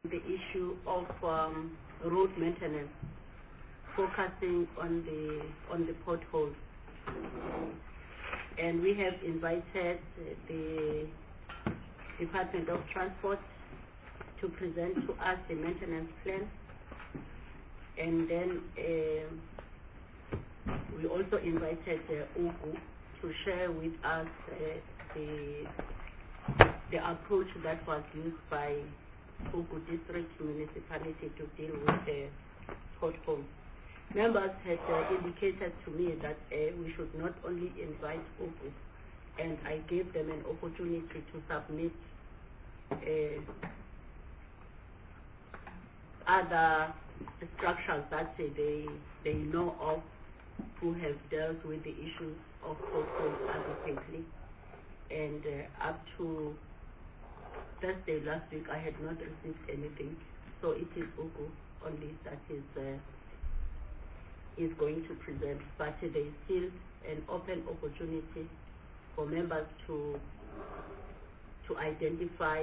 the issue of road maintenance, focusing on the potholes. And we have invited the Department of Transport to present to us the maintenance plan. And then we also invited Ugu to share with us the approach that was used by Ugu District Municipality to deal with the potholes. Members had indicated to me that we should not only invite Ugu, and I gave them an opportunity to submit other structures that they know of who have dealt with the issues of potholes adequately. And up to Thursday last week, I had not received anything. So it is Ugu only that is going to present. But there is still an open opportunity for members to identify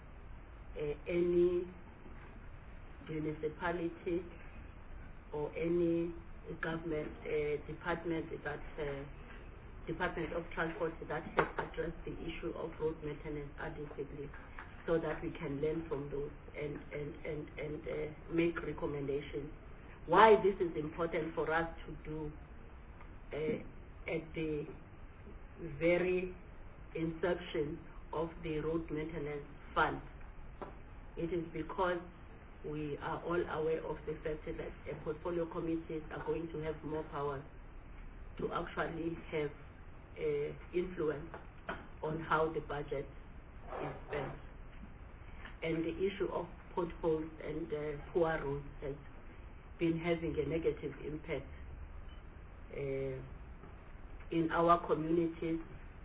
any municipality or any government department Department of Transport that has addressed the issue of road maintenance adequately, so that we can learn from those and make recommendations. Why this is important for us to do at the very inception of the road maintenance fund, it is because we are all aware of the fact that portfolio committees are going to have more powers to actually have influence on how the budget is spent. And the issue of potholes and poor roads has been having a negative impact in our communities,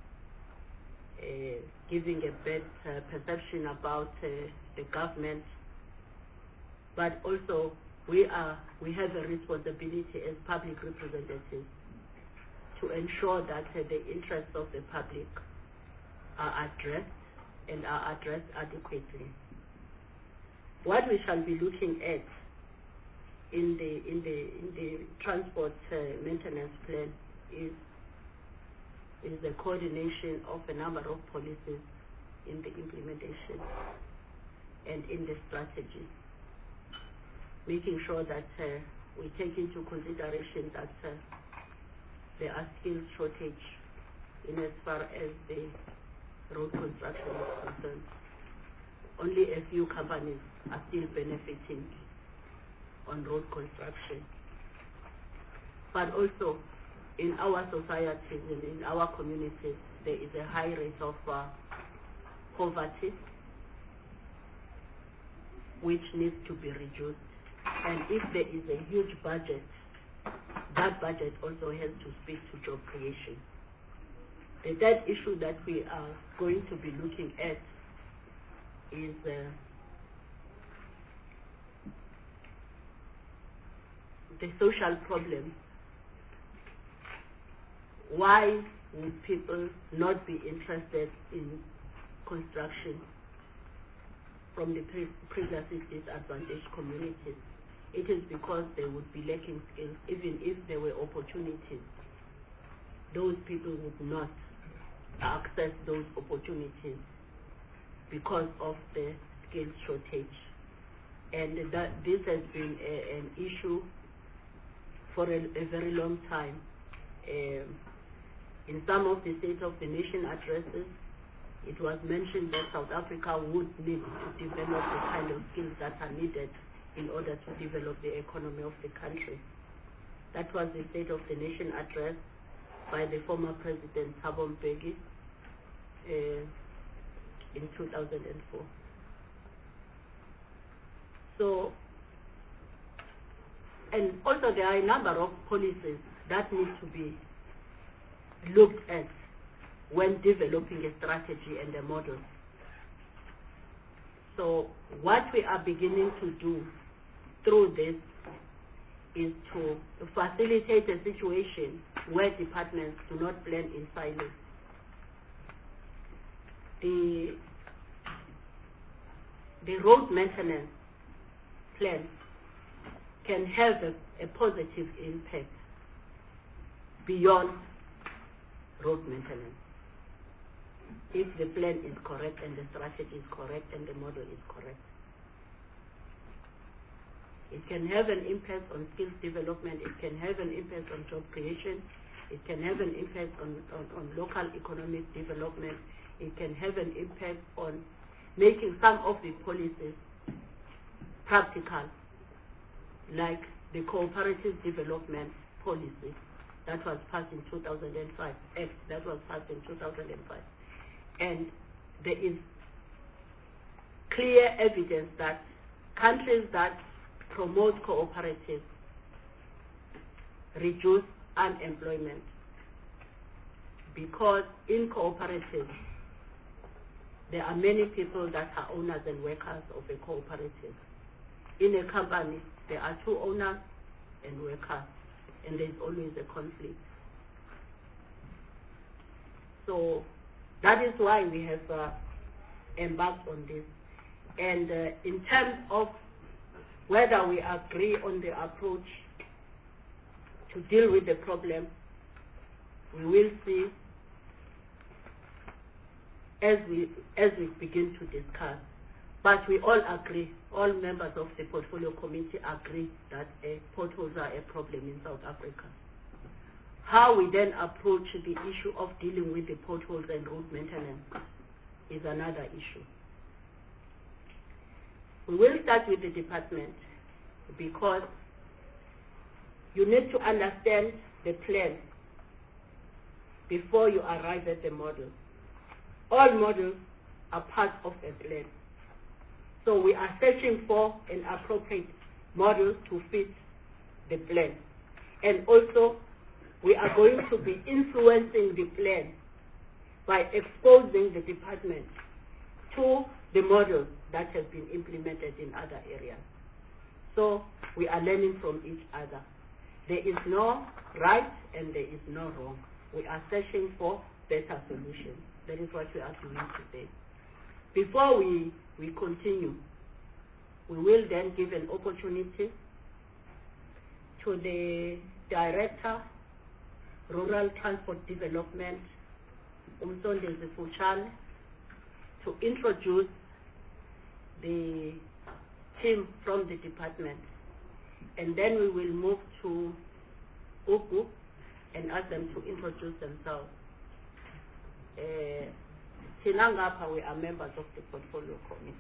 giving a bad perception about the government. But also we have a responsibility as public representatives to ensure that the interests of the public are addressed and are addressed adequately. What we shall be looking at in the transport maintenance plan is the coordination of a number of policies in the implementation and in the strategy, making sure that we take into consideration that there are skills shortage in as far as the road construction is concerned. Only a few companies are still benefiting on road construction. But also in our societies and in our communities, there is a high rate of poverty, which needs to be reduced. And if there is a huge budget, that budget also has to speak to job creation. The third issue that we are going to be looking at is the social problem. Why would people not be interested in construction from the previously disadvantaged communities? It is because they would be lacking skills. Even if there were opportunities, those people would not access those opportunities because of the skill shortage. And this has been an issue for a very long time. In some of the State of the Nation addresses, it was mentioned that South Africa would need to develop the kind of skills that are needed in order to develop the economy of the country. That was the State of the Nation address by the former President Thabo Mbeki in 2004. So, and also there are a number of policies that need to be looked at when developing a strategy and a model. So what we are beginning to do through this is to facilitate a situation where departments do not plan in silos. The road maintenance plan can have a positive impact beyond road maintenance. If the plan is correct and the strategy is correct and the model is correct. It can have an impact on skills development, it can have an impact on job creation, it can have an impact on local economic development, it can have an impact on making some of the policies practical, like the cooperative development policy that was passed in 2005, Act that was passed in 2005. And there is clear evidence that countries that promote cooperatives reduce unemployment, because in cooperatives there are many people that are owners and workers of a cooperative. In a company there are two owners and workers, and there's always a conflict. So that is why we have embarked on this. And in terms of whether we agree on the approach to deal with the problem, we will see as we begin to discuss. But we all agree, all members of the Portfolio Committee agree that potholes are a problem in South Africa. How we then approach the issue of dealing with the potholes and road maintenance is another issue. We will start with the department because you need to understand the plan before you arrive at the model. All models are part of a plan. So we are searching for an appropriate model to fit the plan. And also, we are going to be influencing the plan by exposing the department to the models that have been implemented in other areas. So we are learning from each other. There is no right and there is no wrong. We are searching for better solutions. That is what we are doing today. Before we continue, we will then give an opportunity to the Director, Rural Transport Development, Umsondezi Futshane, to introduce the team from the department. And then we will move to Ugu and ask them to introduce themselves. Tinangapa, we are members of the Portfolio Committee.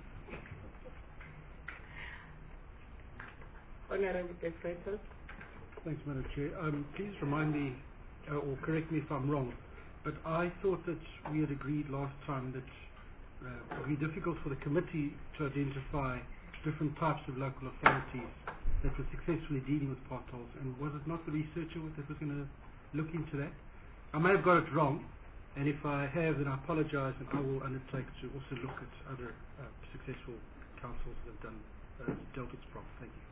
Honorable Secretary. Thanks, Madam Chair. Please remind me, or correct me if I'm wrong, but I thought that we had agreed last time that it would be difficult for the committee to identify different types of local authorities that were successfully dealing with potholes, and was it not the researcher that was going to look into that? I may have got it wrong, and if I have, then I apologize, and I will undertake to also look at other successful councils that have done dealt with this problem. Thank you.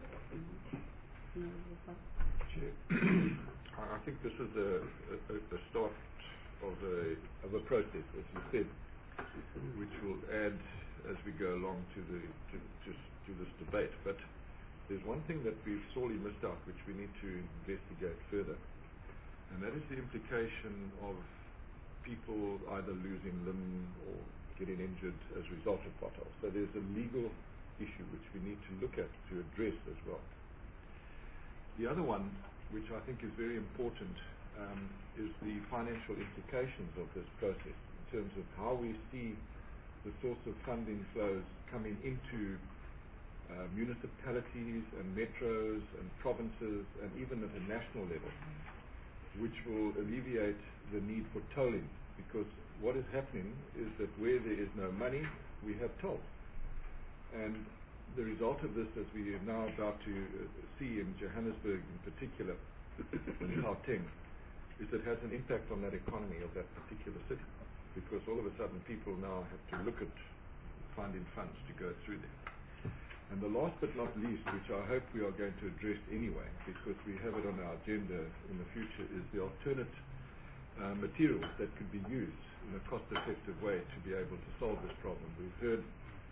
Chair, I think this is a start of a process, as you said, which will add as we go along to this debate. But there's one thing that we've sorely missed out, which we need to investigate further, and that is the implication of people either losing limb or getting injured as a result of potholes. So there's a legal issue which we need to look at to address as well. The other one, which I think is very important, is the financial implications of this process in terms of how we see the source of funding flows coming into municipalities and metros and provinces and even at a national level, which will alleviate the need for tolling, because what is happening is that where there is no money, we have tolls. And the result of this, as we are now about to see in Johannesburg in particular, in Gauteng, is that it has an impact on that economy of that particular city, because all of a sudden people now have to look at finding funds to go through there. And the last but not least, which I hope we are going to address anyway, because we have it on our agenda in the future, is the alternate materials that could be used in a cost-effective way to be able to solve this problem. We've heard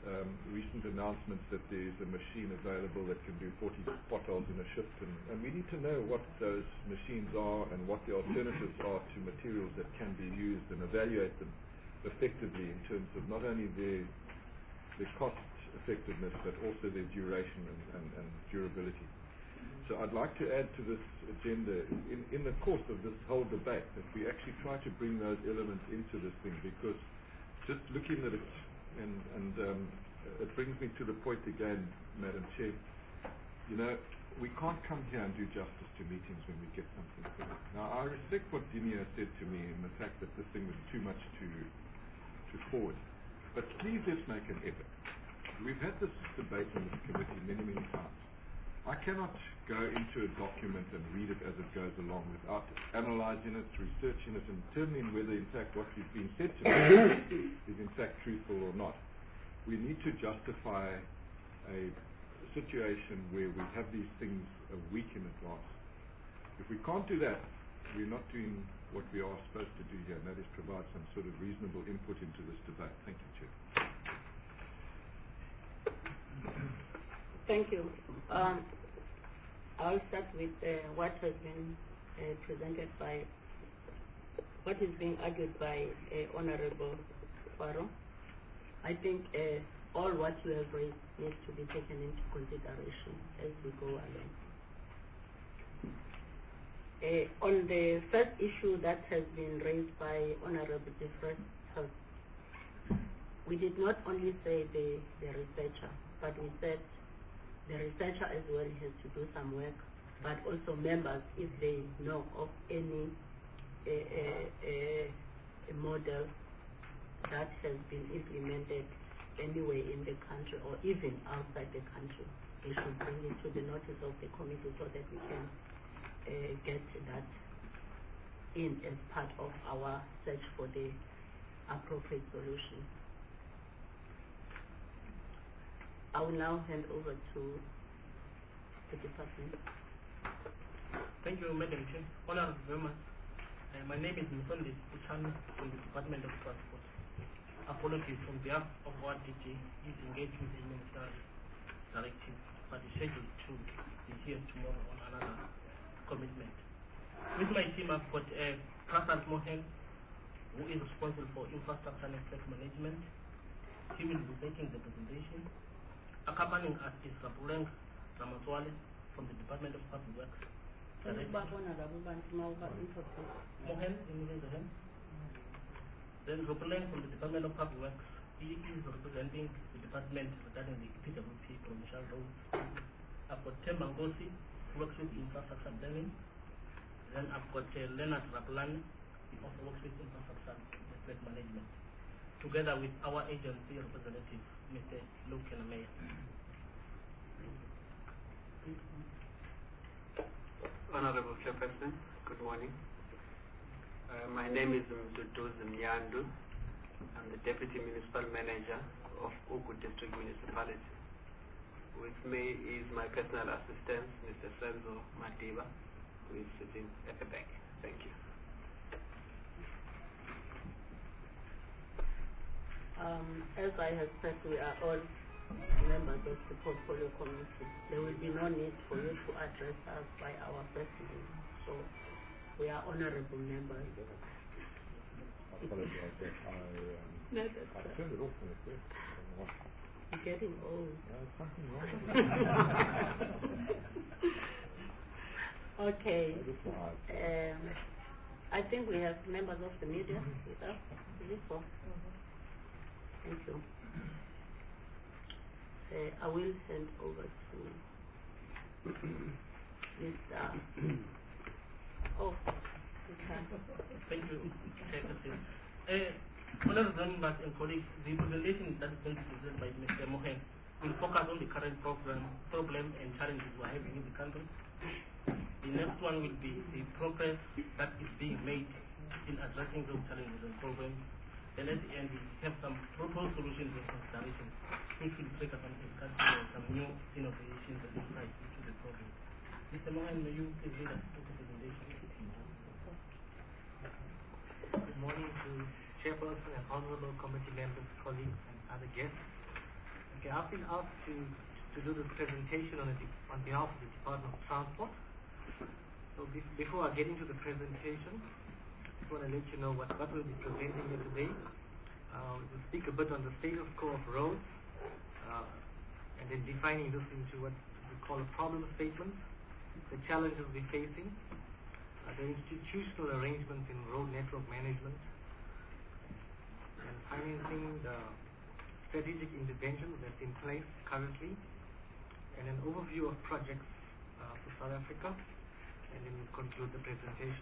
recent announcements that there is a machine available that can do 40 potholes in a shift, and we need to know what those machines are and what the alternatives are to materials that can be used, and evaluate them effectively in terms of not only their cost effectiveness but also their duration and durability. So I'd like to add to this agenda in the course of this whole debate that we actually try to bring those elements into this thing, because just looking at it, and it brings me to the point again, Madam Chair, you know, we can't come here and do justice to meetings when we get something from it. Now, I respect what Dinia said to me in the fact that this thing was too much to forward, but please let's make an effort. We've had this debate in this committee many, many times. I cannot go into a document and read it as it goes along without analyzing it, researching it, and determining whether in fact what is being said to me is in fact truthful or not. We need to justify a situation where we have these things a week in advance. If we can't do that, we're not doing what we are supposed to do here, and that is provide some sort of reasonable input into this debate. Thank you, Chair. Thank you. I'll start with what has been presented by, what is being argued by Honorable Faro. I think all what you have raised needs to be taken into consideration as we go along. On the first issue that has been raised by Honorable Jeffrey, we did not only say the researcher, but we said the researcher as well has to do some work, but also members, if they know of any a model that has been implemented anywhere in the country or even outside the country, they should bring it to the notice of the committee so that we can get that in as part of our search for the appropriate solution. I will now hand over to the department. Thank you, Madam Chair. Honorable members, my name is Msondi Uchan from the Department of Transport. Apologies on behalf of our DG, is engaged with the ministerial directive, but is scheduled to be here tomorrow on another commitment. With my team, I've got Prasad Mohan, who is responsible for infrastructure and traffic management. He will be making the presentation. Accompanying us is Rapuleng Ramaswale from the Department of Public Works. Mohan, in the hand. Then Rapuleng from the Department of Public Works. He is representing the department regarding the PWP provincial roads. I've got Tembangosi, who works with infrastructure planning. Then I've got Leonard Rapulan, he also works with infrastructure management, together with our agency representative, Mr. Luke Kenamea. Honorable Chairperson, good morning. My name is Mduduzi Mnyandu. I'm the Deputy Municipal Manager of Ugu District Municipality. With me is my personal assistant, Mr. Senzo Madiba, who is sitting at the back. Thank you. As I have said, we are all members of the portfolio committee. There will be no need for you to address us by our first name. So we are honorable members. I apologize that I turned it off in the first. You're getting old. There's something wrong with it. Okay. I think we have members of the media with us. Is it so? Thank you. I will hand over to Mr. Thank you, Chairperson. Honorable members and colleagues, the presentation that is going to be presented by Mr. Mohan will focus on the current problem and challenges we are having in the country. The next one will be the progress that is being made in addressing those challenges and problems. And at the end, we have some proposed solutions and considerations, which will trigger some discussion and some new innovations and insights into the problem. Mr. Mohan, may you please lead us through the presentation? Good morning to Chairperson and honorable committee members, colleagues, and other guests. Okay, I've been asked to do this presentation on behalf of the Department of Transport. So before I get into the presentation, I just want to let you know what we'll be presenting here today. We'll speak a bit on the status quo of roads, and then defining this into what we call a problem statement, the challenges we're facing, the institutional arrangements in road network management, and financing the strategic interventions that's in place currently, and an overview of projects for South Africa, and then we'll conclude the presentation.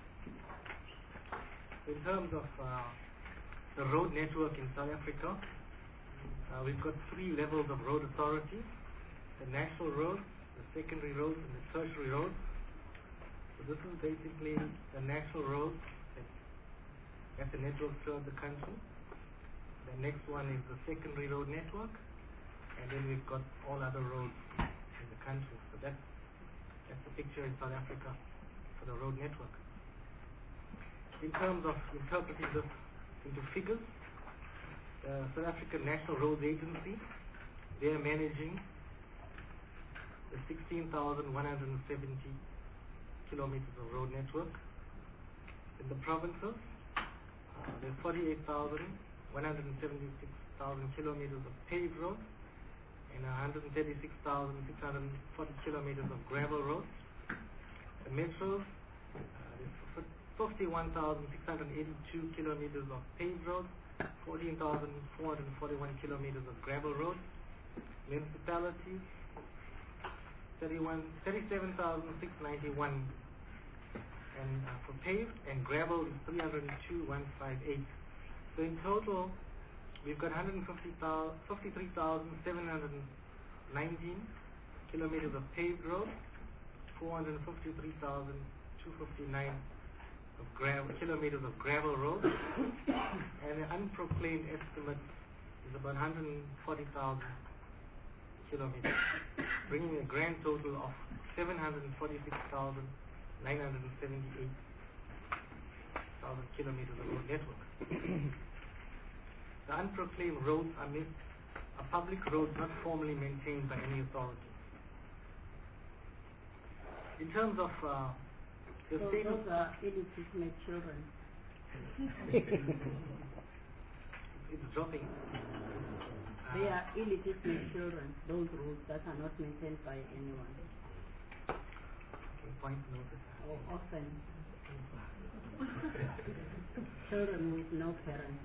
In terms of the road network in South Africa, we've got 3 levels of road authority: the national roads, the secondary roads, and the tertiary roads. So this is basically the national roads that's the network throughout the country. The next one is the secondary road network, and then we've got all other roads in the country. So that's the picture in South Africa for the road network. In terms of interpreting this into figures, the South African National Roads Agency, they are managing the 16,170 kilometers of road network. In the provinces, there's 176,000 kilometers of paved roads and 136,640 kilometers of gravel roads. The metros, there's 51,682 kilometers of paved roads, 14,441 kilometers of gravel roads. Municipalities, 37,691, and for paved and gravel is 302,158. So in total, we've got 53,719 kilometers of paved road, 453,259 of kilometers of gravel road, and the unproclaimed estimate is about 140,000 kilometers, bringing a grand total of 746,978 kilometers of road network. The unproclaimed roads are public roads not formally maintained by any authority. In terms of the state of... Those are illegitimate children. It's dropping. They are illegitimate children, those roads that are not maintained by anyone. Okay, point noted. Or often. Children with no parents.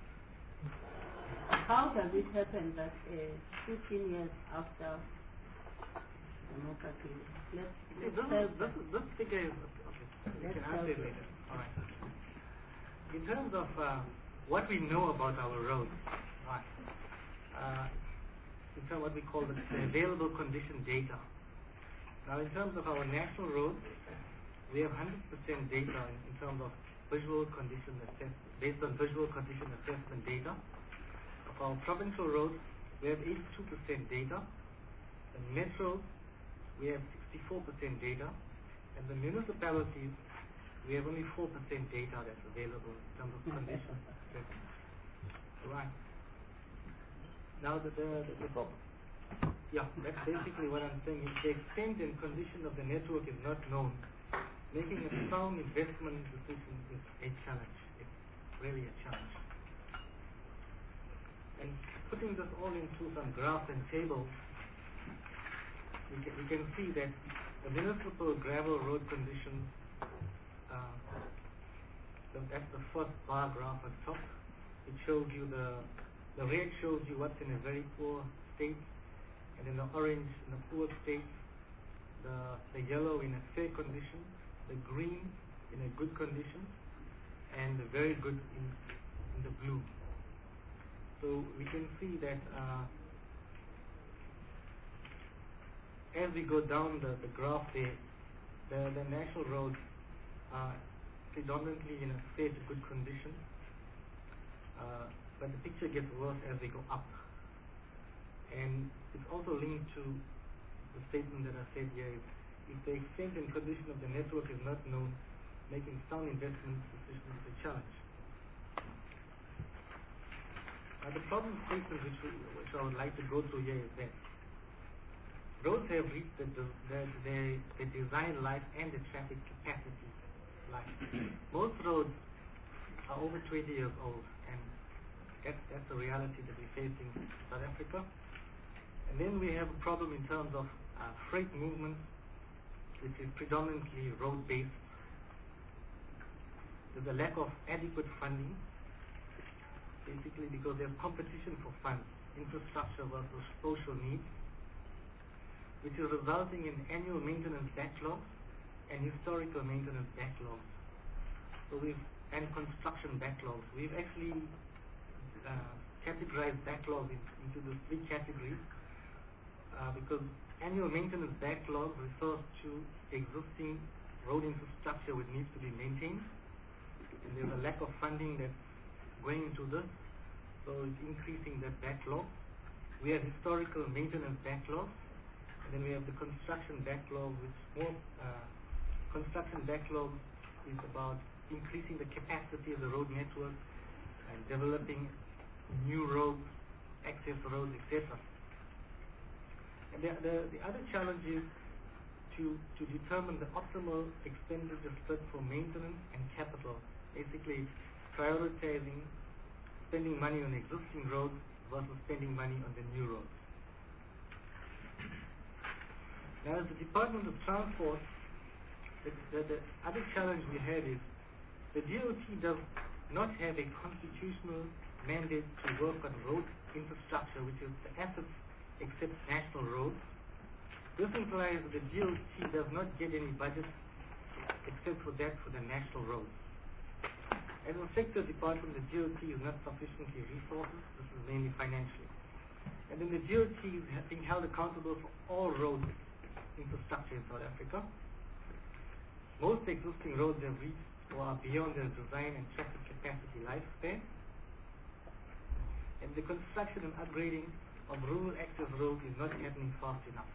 How does it happen that 15 years after democracy, let's this figure is okay. You can answer it later. All right. In terms of what we know about our roads, right? In terms of what we call the available condition data. Now, in terms of our national roads, we have 100% data in terms of visual condition assessment, based on visual condition assessment data. Of our provincial roads, we have 82% data. The metros, we have 64% data. And the municipalities, we have only 4% data that's available in terms of condition assessment. Right. Now, the problem. Yeah, that's basically what I'm saying. If the extent and condition of the network is not known, making a sound investment decision is a challenge. It's really a challenge. And putting this all into some graphs and tables, we can see that the municipal gravel road conditions, that's the first bar graph at top. It shows you the red shows you what's in a very poor state, and in the orange in the poor state, the yellow in a fair condition, the green in a good condition, and the very good in the blue. So we can see that as we go down the graph there, the national roads are predominantly in a fair to good condition, but the picture gets worse as we go up. And it's also linked to the statement that I said here: if the extent and condition of the network is not known, making sound investment decisions is a challenge. The problem statement which I would like to go through here is that roads have reached the design life and the traffic capacity life. Most roads are over 20 years old, and that's the reality that we're facing in South Africa. And then we have a problem in terms of freight movement, which is predominantly road-based. There's a lack of adequate funding, basically because there's competition for funds, infrastructure versus social needs, which is resulting in annual maintenance backlogs and historical maintenance backlogs. And construction backlogs. We've actually categorized backlogs into the three categories because annual maintenance backlog refers to existing road infrastructure which needs to be maintained, and there's a lack of funding that's going into this, so it's increasing that backlog. We have historical maintenance backlogs, and then we have the construction backlog, which more construction backlog is about increasing the capacity of the road network and developing new roads, access roads, etc. And the other challenge is to determine the optimal expenditure split for maintenance and capital, basically prioritizing spending money on existing roads versus spending money on the new roads. Now, as the Department of Transport, the other challenge we had is the DOT does not have a constitutional mandate to work on road infrastructure, which is the assets except national roads. This implies that the DOT does not get any budget except for that for the national roads. As a sector department, the DOT is not sufficiently resourced. This is mainly financially. And then the DOT is being held accountable for all road infrastructure in South Africa. Most existing roads have reached or are beyond their design and traffic capacity lifespan. And the construction and upgrading of rural access roads is not happening fast enough.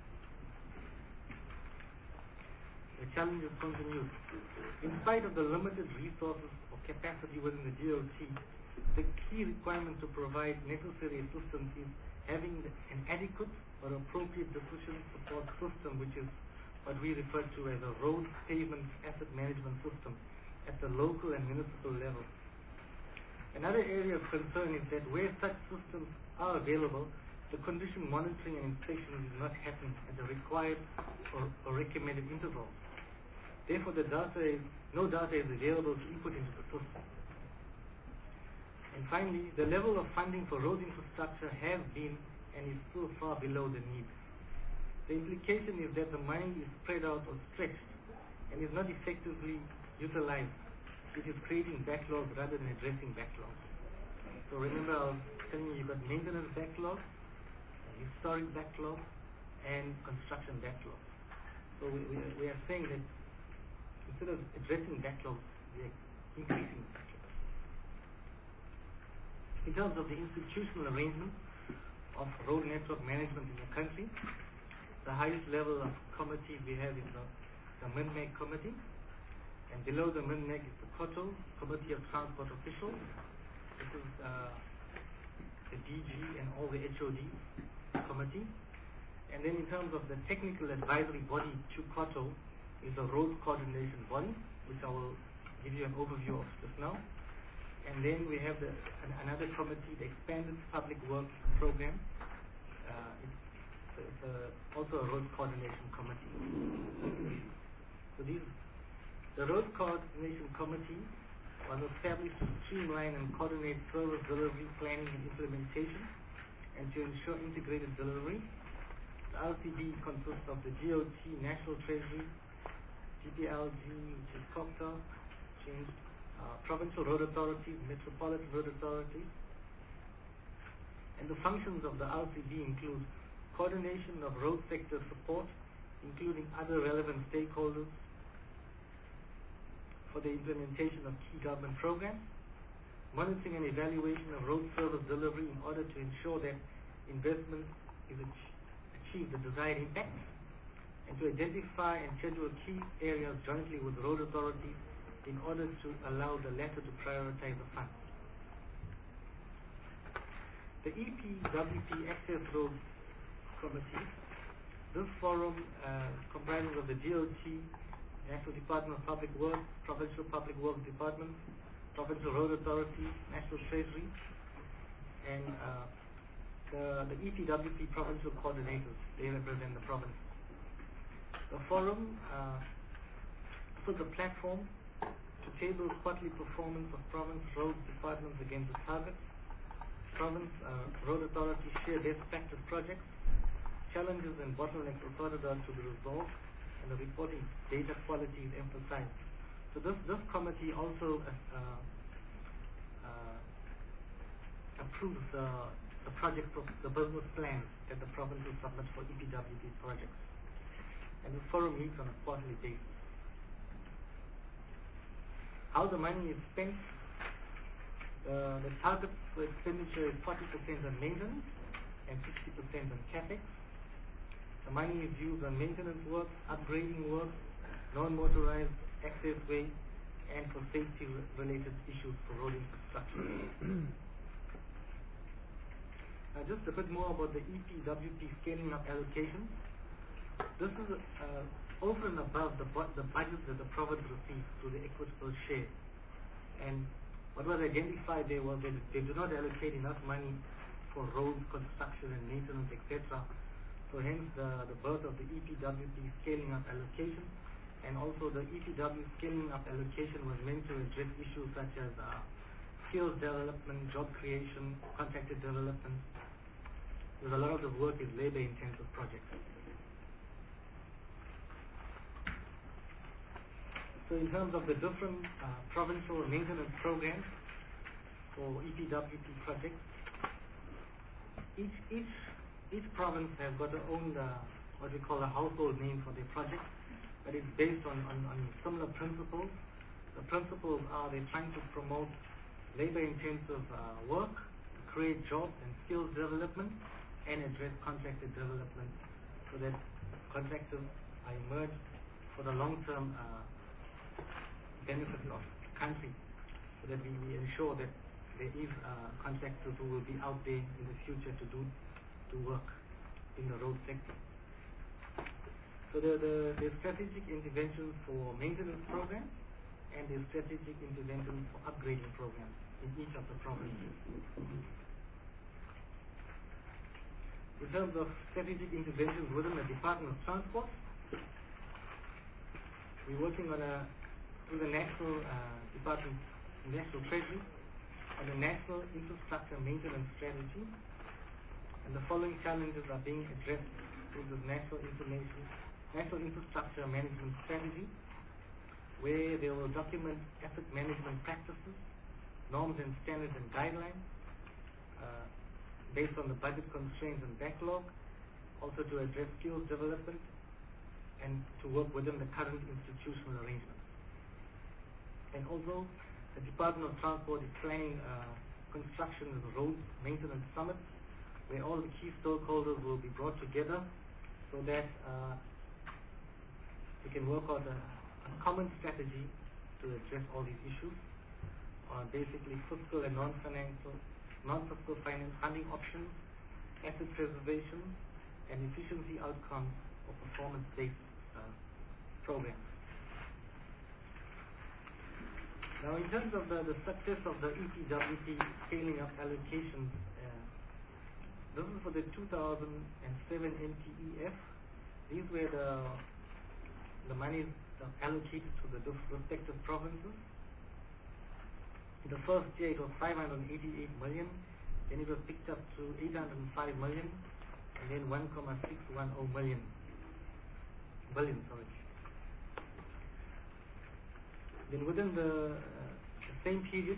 The challenges continue. In spite of the limited resources or capacity within the DOT, the key requirement to provide necessary assistance is having an adequate or appropriate decision support system, which is what we refer to as a road pavement asset management system at the local and municipal level. Another area of concern is that where such systems are available, the condition monitoring and inspection is not happening at the required or recommended intervals. Therefore, no data is available to input into the system. And finally, the level of funding for road infrastructure has been and is still far below the need. The implication is that the money is spread out or stretched and is not effectively utilized, which is creating backlogs rather than addressing backlogs. So remember, I was telling you, you've got maintenance backlog, historic backlog, and construction backlog. So we are saying that instead of addressing backlogs, we are increasing backlogs. In terms of the institutional arrangement of road network management in the country, the highest level of committee we have is the MINMAG committee, and below the MINMAG is the COTO, Committee of Transport Officials. This is the DG and all the HOD committee. And then in terms of the technical advisory body to COTO is a road coordination body, which I will give you an overview of just now. And then we have another committee, the Expanded Public Works Program. It's also a road coordination committee. So the road coordination committee was established to streamline and coordinate service delivery, planning and implementation, and to ensure integrated delivery. The RCB consists of the DOT, National Treasury, GPLG, which is COPTA, provincial road authorities, metropolitan road authorities. And the functions of the RCB include coordination of road sector support, including other relevant stakeholders for the implementation of key government programs, monitoring and evaluation of road service delivery in order to ensure that investment is achieve the desired impact, and to identify and schedule key areas jointly with road authorities in order to allow the latter to prioritize the funds. The EPWP Access Roads Committee. This forum comprises of the DOT, National Department of Public Works, Provincial Public Works Departments, Provincial Road Authority, National Treasury, and the EPWP provincial coordinators. They represent the province. The forum puts a platform to table quarterly performance of province road departments against the targets. Province road authorities share best practice projects. Challenges and bottlenecks are sorted out to be resolved, and the reporting data quality is emphasized. So this committee also approves the project, the business plans that the province will submit for EPWP projects. And the forum meets on a quarterly basis. How the money is spent, the target for expenditure is 40% on maintenance and 60% on capex. The money is used on maintenance work, upgrading work, non-motorized access way, and for safety-related issues for road infrastructure. Just a bit more about the EPWP scaling up allocations. This is over and above the budget that the province receives through the equitable share. And what was identified there was that they do not allocate enough money for road construction and maintenance, etc. So hence the birth of the EPWP scaling up allocation, and also the EPW scaling up allocation was meant to address issues such as skills development, job creation, contracted development, because a lot of the work is labor intensive projects. So in terms of the different provincial maintenance programs for EPWP projects, each province has got their own what we call a household name for their project, but it's based on similar principles. The principles are they're trying to promote labor-intensive work, create jobs and skills development, and address contracted development, so that contractors are emerged for the long-term benefit of the country, so that we ensure that there is contractors who will be out there in the future to do work in the road sector. So there are strategic interventions for maintenance programs, and there are strategic interventions for upgrading programs in each of the provinces. In terms of strategic interventions within the Department of Transport, we're working on through the National Department, National Treasury, on the National Infrastructure Maintenance Strategy, and the following challenges are being addressed through the National Infrastructure Management Strategy, where they will document asset management practices, norms and standards and guidelines based on the budget constraints and backlog, also to address skills development and to work within the current institutional arrangements. And also, the Department of Transport is planning construction of the road maintenance summit, where all the key stakeholders will be brought together so that we can work out a common strategy to address all these issues on basically fiscal and non-fiscal finance funding options, asset preservation, and efficiency outcomes of performance-based programs. Now, in terms of the success of the EPWP scaling up allocations, this is for the 2007 NTEF. These were the monies allocated to the respective provinces. In the first year, it was 588 million, then it was picked up to 805 million, and then 1,610 billion. Then within the same period,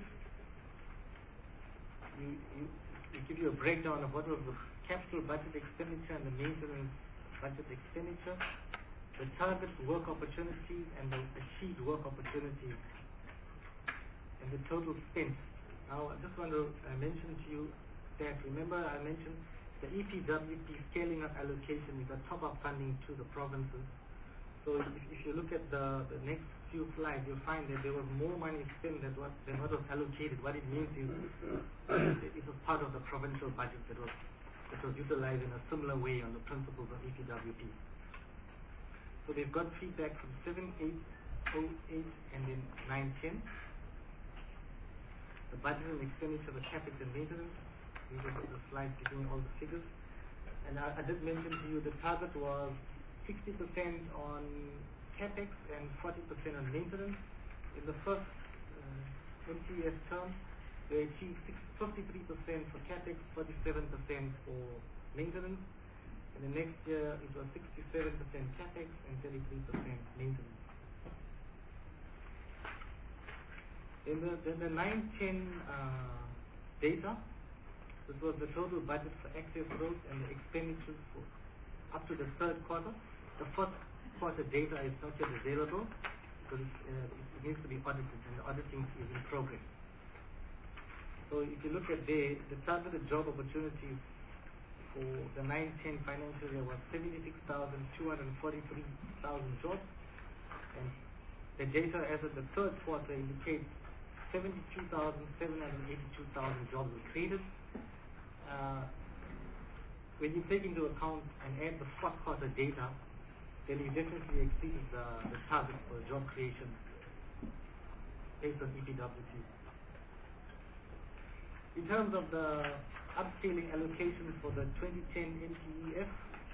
we give you a breakdown of what was the capital budget expenditure and the maintenance budget expenditure, the target work opportunities and the achieved work opportunities, and the total spent. Now, I just want to mention to you that, remember I mentioned the EPWP scaling up allocation is a top-up funding to the provinces. So if you look at the next few few slides, you'll find that there was more money spent than what was allocated. What it means is it was part of the provincial budget that was utilized in a similar way on the principles of EPWP. So they've got feedback from 7, 8, 08, and then 9, 10. The budget and expenditure of capex and maintenance. These are the slides giving you all the figures. And I did mention to you the target was 60% on capex and 40% on maintenance. In the first NTS term, they achieved 53% for capex, 47% for maintenance. And the next year, it was 67% capex and 33% maintenance. In the 9-10 data, this was the total budget for access roads and the expenditures for up to the third quarter. The fourth quarter data is not yet available because it needs to be audited, and the auditing is in progress. So if you look at the targeted job opportunities for the 9-10 financial year was 76,243,000 jobs, and the data as of the third quarter indicates 72,782,000 jobs were created. When you take into account and add the fourth quarter data, then you definitely exceeded the target for job creation based on EPWP. In terms of the upscaling allocation for the 2010 NTEF,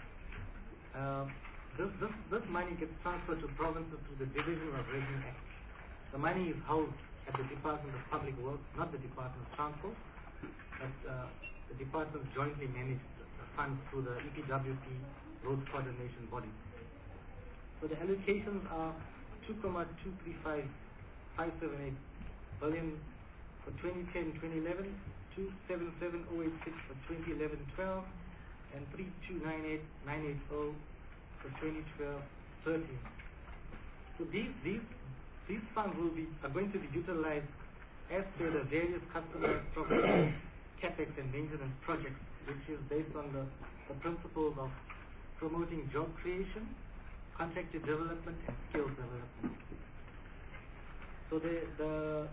this money gets transferred to provinces through the Division of Revenue Act. The money is housed at the Department of Public Works, not the Department of Transport, but the departments jointly manage the funds through the EPWP Road Coordination Body. So the allocations are 2,235,578 billion for 2010-2011, 277,086 for 2011-12, and 329,980 for 2012-13. So these funds are going to be utilized as per the various customer program capex and maintenance projects, which is based on the principles of promoting job creation, contractor development, and skills development. So the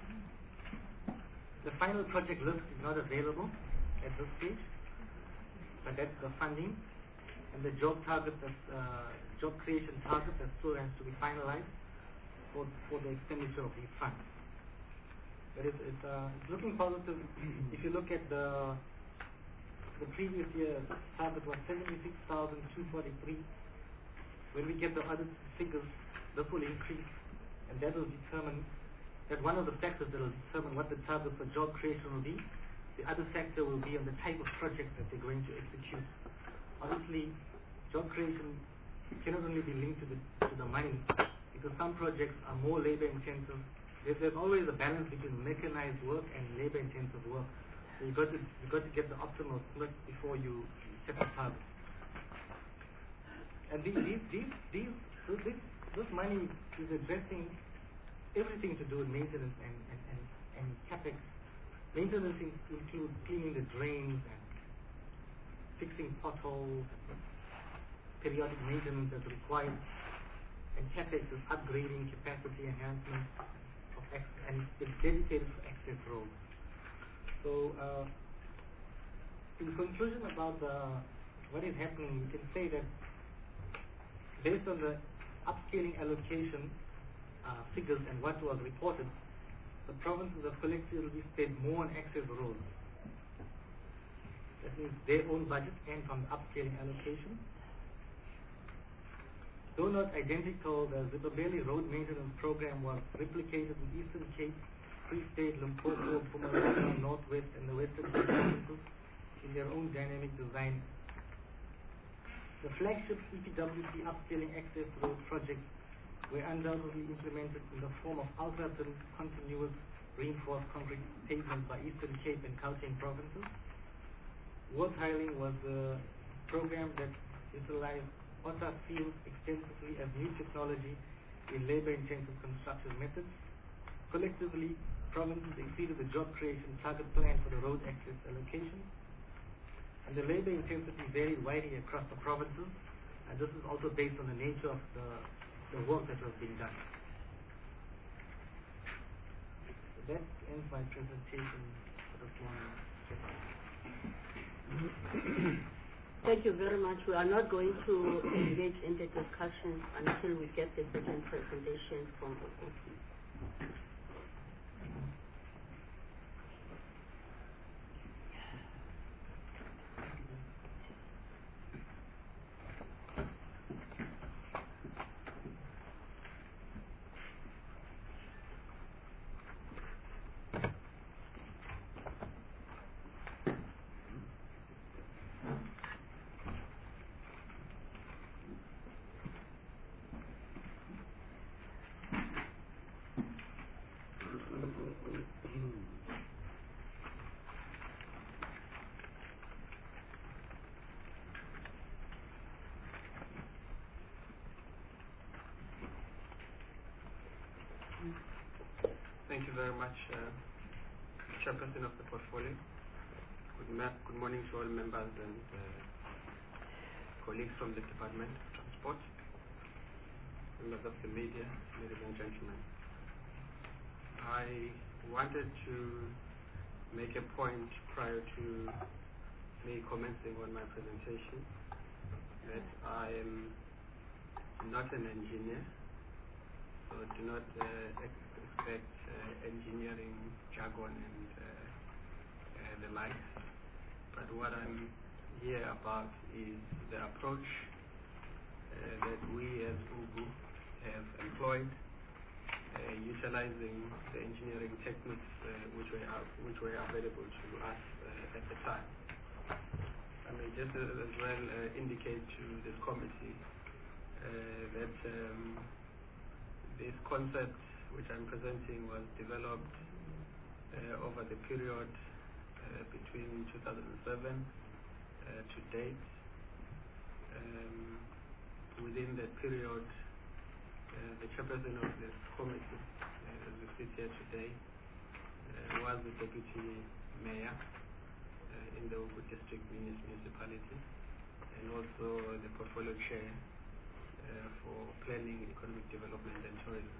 final project list is not available at this stage, but that's the funding, and the job job creation target that still has to be finalized for the expenditure of these funds. But it's looking positive. If you look at the previous year target was 76,243. When we get the other figures, this will increase, and that will determine that one of the factors that will determine what the target for job creation will be. The other factor will be on the type of project that they're going to execute. Obviously, job creation cannot only be linked to the money, because some projects are more labor intensive. There's always a balance between mechanized work and labor intensive work. So you got to get the optimal split before you set the target. And this money is addressing everything to do with maintenance and capex. Maintenance includes cleaning the drains and fixing potholes, and periodic maintenance as required. And capex is upgrading, capacity enhancement, and it's dedicated for access roads. So, in conclusion about what is happening, we can say that based on the upscaling allocation figures and what was reported, the provinces have collectively spent more on access roads. That means their own budget and from the upscaling allocation. Though not identical, the Zimbabwe road maintenance program was replicated in Eastern Cape, Free State, Limpopo, Mpumalanga, Northwest, and the Western Cape provinces in their own dynamic design. The flagship EPWP upscaling access road projects were undoubtedly implemented in the form of ultra-thin, continuous, reinforced concrete pavement by Eastern Cape and Gauteng provinces. Work hiring was a program that utilized OTA fields extensively as new technology in labor-intensive construction methods. Collectively, provinces exceeded the job creation target plan for the road access allocation. And the labor intensity varied widely across the provinces, and this is also based on the nature of the work that was being done. That ends my presentation for this morning. Thank you very much. We are not going to engage in the discussion until we get the second presentation from OKU. Thank you very much, Chairperson of the portfolio. Good morning to all members and colleagues from the Department of Transport, members of the media, ladies and gentlemen. I wanted to make a point prior to me commencing on my presentation that I am not an engineer, so do not expect engineering jargon and the like. But what I'm here about is the approach that we as UGU have employed, utilizing the engineering techniques which were available to us at the time. I may just as well indicate to this committee that this concept which I'm presenting was developed over the period between 2007 to date. Within that period, the chairperson of this committee, as we sit here today, was the deputy mayor in the Ogu District Municipality, and also the portfolio chair for planning, economic development and tourism.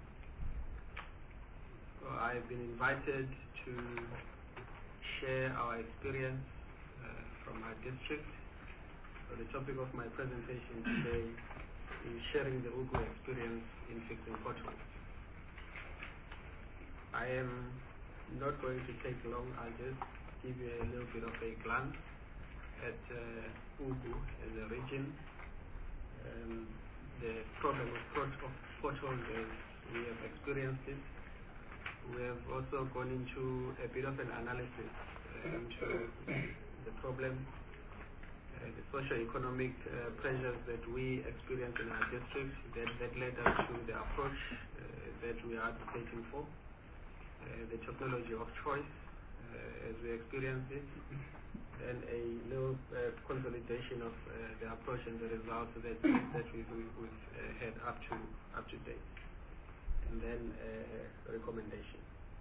So I've been invited to share our experience from our district. So the topic of my presentation today is sharing the Ugu experience in fixing potholes. I am not going to take long. I'll just give you a little bit of a glance at Ugu as a region. The problem of potholes as we have experienced it. We have also gone into a bit of an analysis into the problem, the socio-economic pressures that we experience in our district that led us to the approach that we are advocating for, the technology of choice as we experience it, and a little consolidation of the approach and the results that we've had up to date, and then a recommendation.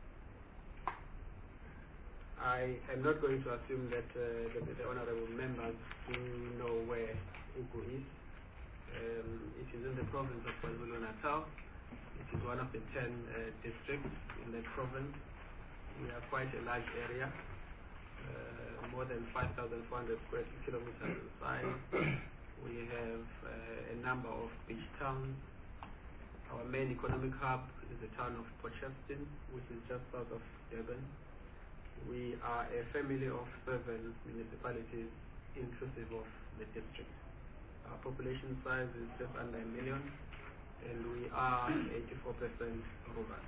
I am not going to assume that the honorable members do know where Ugu is. It is in the province of KwaZulu-Natal. It is one of the 10 districts in that province. We are quite a large area, more than 5,400 square kilometers in size. We have a number of beach towns. Our main economic hub is the town of Port Shepstone, which is just south of Durban. We are a family of 7 municipalities inclusive of the district. Our population size is just under 1 million, and we are 84% rural.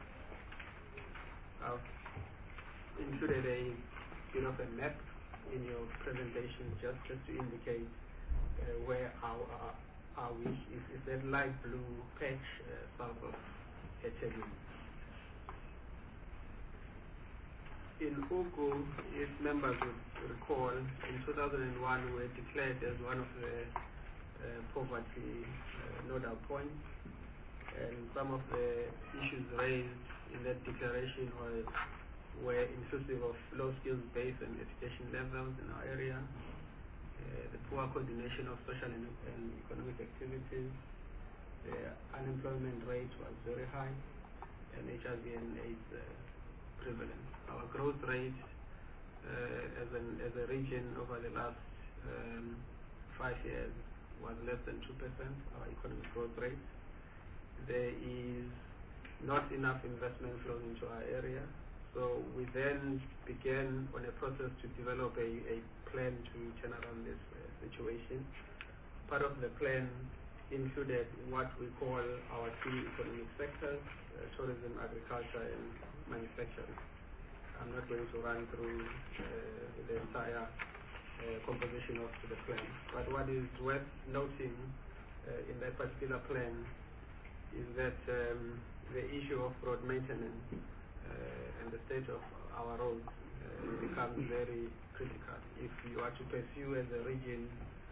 I've included a bit of a map in your presentation just to indicate where are we. Is that light blue patch south of eThekwini. In Ugu, if members would recall, in 2001 we were declared as one of the poverty nodal points, and some of the issues raised in that declaration were inclusive of low skills base and education levels in our area, the poor coordination of social and economic activities, the unemployment rate was very high, and HIV and AIDS prevalent. Our growth rate as a region over the last 5 years was less than 2%, our economic growth rate. There is not enough investment flowing into our area, so we then began on a process to develop a plan to turn around this situation. Part of the plan included what we call our three economic sectors, tourism, agriculture, and manufacturing. I'm not going to run through the entire composition of the plan, but what is worth noting in that particular plan is that the issue of road maintenance and the state of our roads becomes very critical. If you are to pursue as a region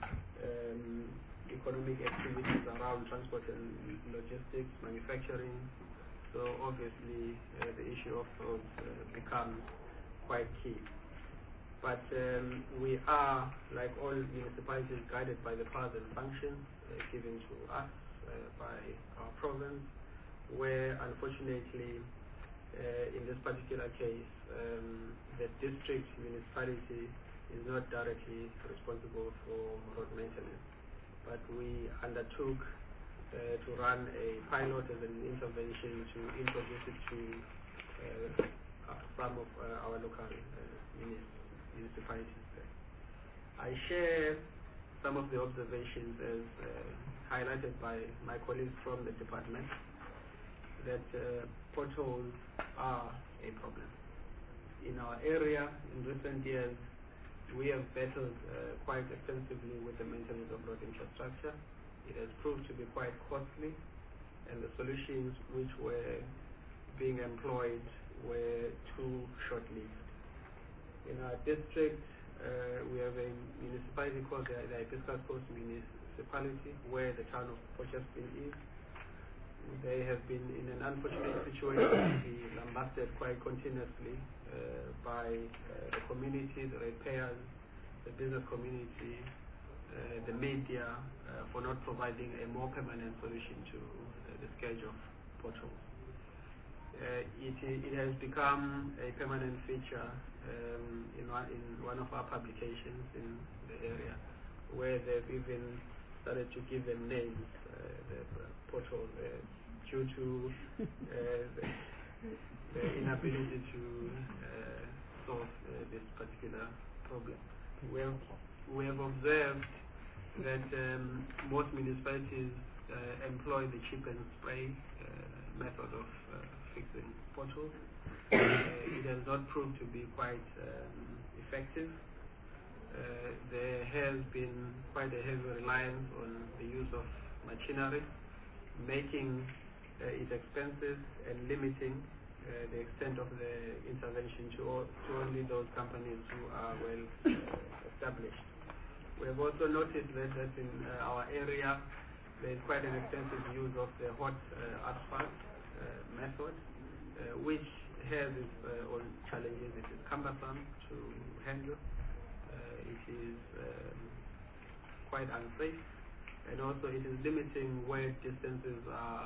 economic activities around transport and logistics, manufacturing, so obviously the issue of roads becomes quite key. But we are, like all municipalities, guided by the powers and functions given to us by our province, where unfortunately in this particular case the district municipality is not directly responsible for road maintenance. But we undertook to run a pilot as an intervention to introduce it to some of our local municipalities there. I share some of the observations as highlighted by my colleagues from the department that potholes are a problem. In our area, in recent years, we have battled quite extensively with the maintenance of road infrastructure. It has proved to be quite costly, and the solutions which were being employed were too short-lived. In our district, we have a municipality called the Hibiscus Coast Municipality, where the town of Potchefstroom is. They have been in an unfortunate situation to be lambasted quite continuously by the community, the ratepayers, the business community, the media, for not providing a more permanent solution to the scourge of potholes. It has become a permanent feature in one of our publications in the area, where they've even started to give them names, the pothole, due to the inability to solve this particular problem. We have observed that most municipalities employ the chip and spray method of fixing potholes. It has not proved to be quite effective. There has been quite a heavy reliance on the use of machinery, making it expensive and limiting the extent of the intervention to only those companies who are well established. We have also noticed that in our area there is quite an extensive use of the hot asphalt method, which has its own challenges. It is cumbersome to handle. It is quite unsafe, and also it is limiting where distances are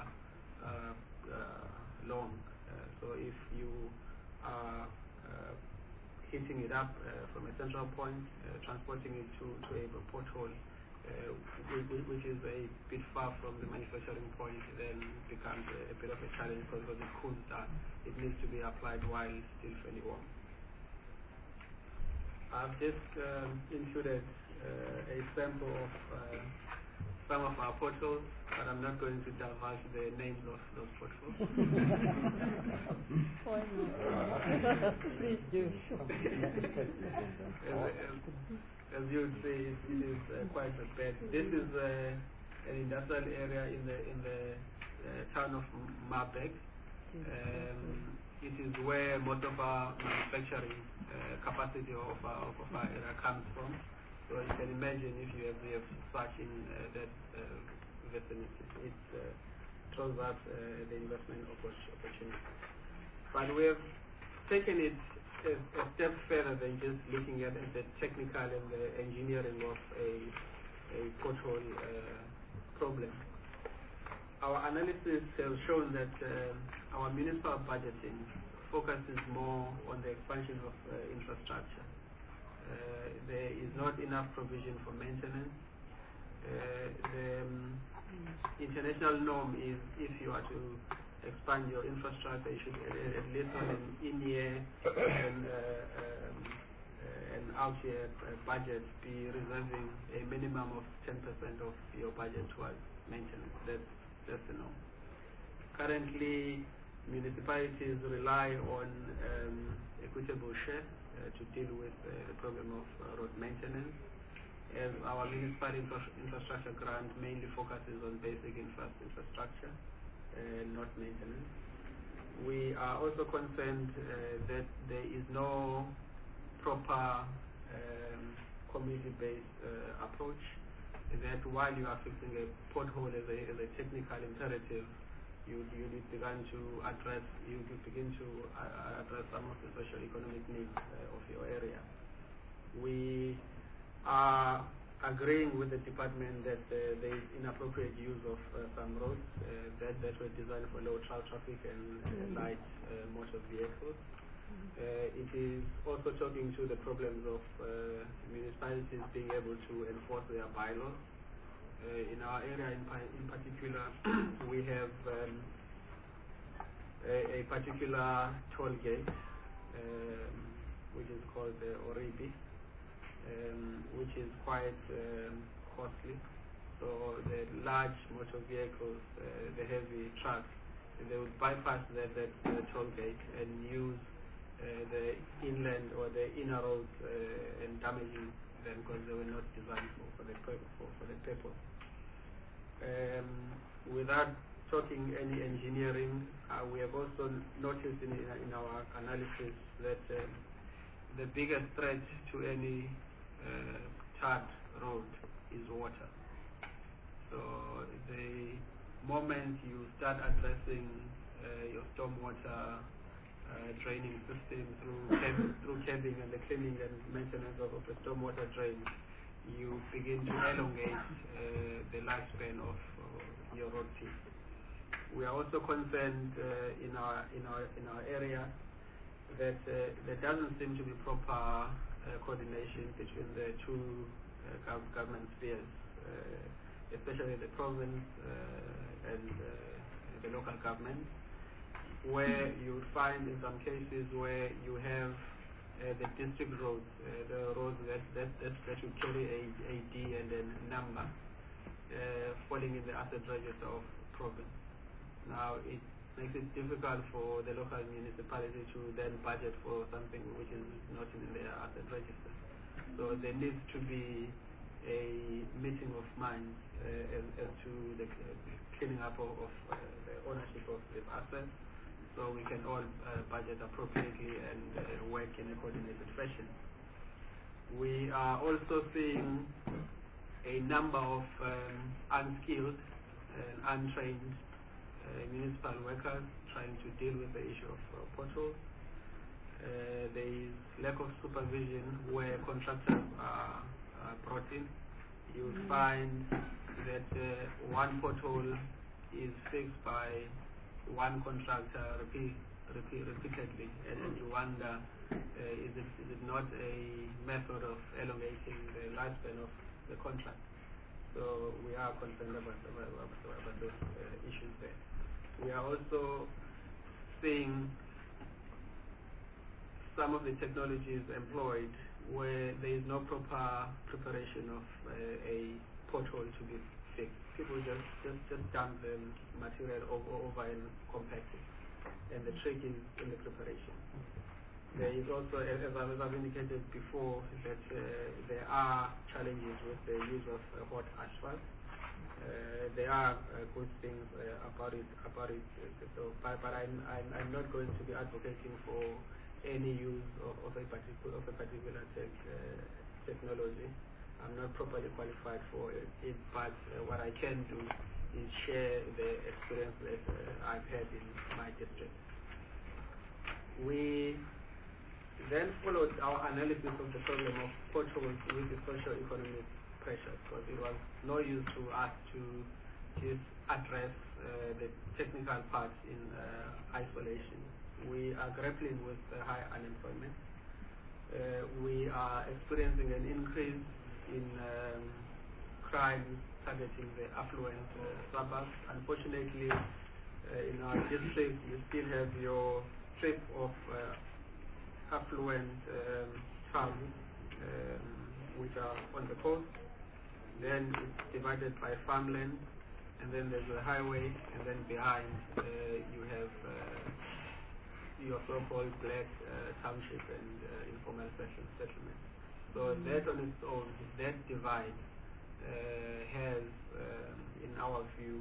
long. So if you are hitting it up from a central point, transporting it to a pothole, which is a bit far from the manufacturing point, then becomes a bit of a challenge because it cools down. It needs to be applied while still fairly warm. I've just included a sample of some of our potholes, but I'm not going to divulge the names of those potholes. Please do. As you would see, it is quite a bad. This is an industrial area in the town of Marbeck. It is where most of our manufacturing capacity of our area comes from. So you can imagine if you have such in that vicinity, it throws out the investment opportunity. But we have taken it a step further than just looking at the technical and the engineering of a pothole problem. Our analysis has shown that our municipal budgeting focuses more on the expansion of infrastructure. There is not enough provision for maintenance. The international norm is if you are to expand your infrastructure, you should at least on an in-year and out-year budget be reserving a minimum of 10% of your budget towards maintenance. That's the norm. Currently, municipalities rely on equitable share to deal with the problem of road maintenance, as our municipal infrastructure grant mainly focuses on basic infrastructure, not maintenance. We are also concerned that there is no proper community-based approach, that while you are fixing a pothole as a technical imperative, you begin to address some of the socio-economic needs of your area. We are agreeing with the department that there is inappropriate use of some roads that were designed for low traffic and light motor vehicles. It is also talking to the problems of municipalities being able to enforce their bylaws. In our area in particular, we have a particular toll gate, which is called Oribi, which is quite costly. So the large motor vehicles, the heavy trucks, they would bypass that toll gate and use the inland or the inner roads and damaging them because they were not designed for the purpose. Without talking any engineering, we have also noticed in our analysis that the biggest threat to any tarred road is water. So the moment you start addressing your stormwater draining system through cabbing and the cleaning and maintenance of the stormwater drain, you begin to elongate the lifespan of your road piece. We are also concerned in our area that there doesn't seem to be proper coordination between the two government spheres, especially the province and the local government, where you would find in some cases where you have the district roads, the roads that should carry a D and a number, falling in the asset register of province. Now it makes it difficult for the local municipality to then budget for something which is not in their asset register. So there needs to be a meeting of minds as to the cleaning up of the ownership of the assets, so we can all budget appropriately and work in a coordinated fashion. We are also seeing a number of unskilled and untrained municipal workers trying to deal with the issue of potholes. There is lack of supervision where contractors are brought in. You find that one pothole is fixed by one contractor repeatedly, and you wonder, is it not a method of elongating the lifespan of the contract? So we are concerned about those issues there. We are also seeing some of the technologies employed where there is no proper preparation of a pothole to be fixed. People just dump the material over and compact it, and the trick is in the preparation. There is also, as I've indicated before, that there are challenges with the use of hot asphalt. There are good things about it. So, but I'm not going to be advocating for any use of a particular technology. I'm not properly qualified for it, but what I can do is share the experience that I've had in my district. We then followed our analysis of the problem of potholes with the socio-economic pressures, because it was no use to us to just address the technical parts in isolation. we are grappling with high unemployment. We are experiencing an increase in crimes targeting the affluent suburbs. Unfortunately, in our district, you still have your strip of affluent towns which are on the coast. Then it's divided by farmland, and then there's a highway, and then behind you have your so-called black township and informal settlement. So that on its own, that divide has, in our view,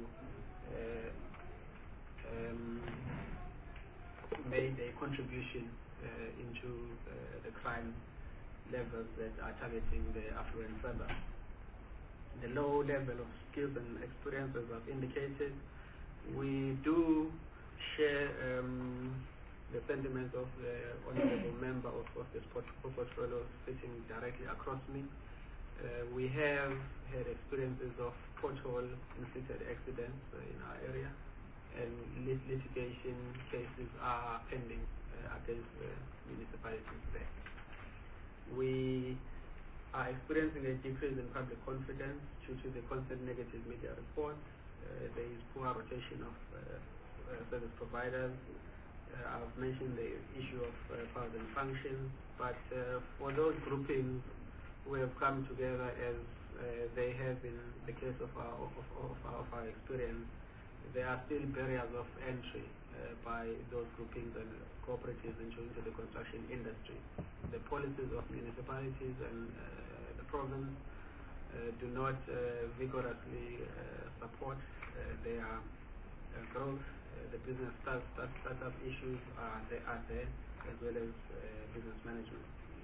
made a contribution into the crime levels that are targeting the affluent suburbs. The low level of skills and experience, as I've indicated, we do share the sentiments of the honorable member of this portfolio sitting directly across me. We have had experiences of pothole-inflicted accidents in our area, and litigation cases are pending against municipalities there. We are experiencing a decrease in public confidence due to the constant negative media reports. There is poor rotation of service providers. I've mentioned the issue of powers and functions, but for those groupings who have come together as they have in the case of our experience, there are still barriers of entry by those groupings and cooperatives into the construction industry. The policies of municipalities and the province do not vigorously support their growth. The business startup issues are there, as well as business management.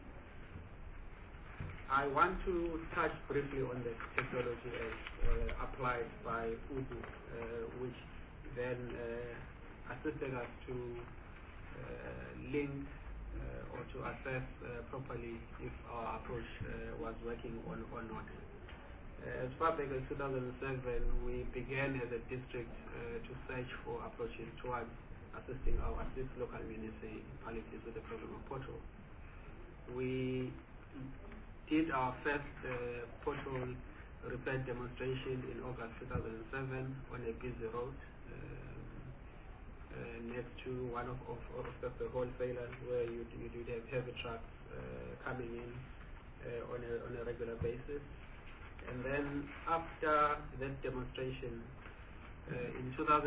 I want to touch briefly on the technology as applied by UBU, which then assisted us to link or to assess properly if our approach was working or not. As far back as 2007, we began as a district to search for approaches towards assisting our 6 local municipalities with the problem of potholes. We did our first pothole repair demonstration in August 2007 on a busy road next to one of the wholesalers, where you did have heavy trucks coming in on a regular basis. And then after that demonstration in 2008,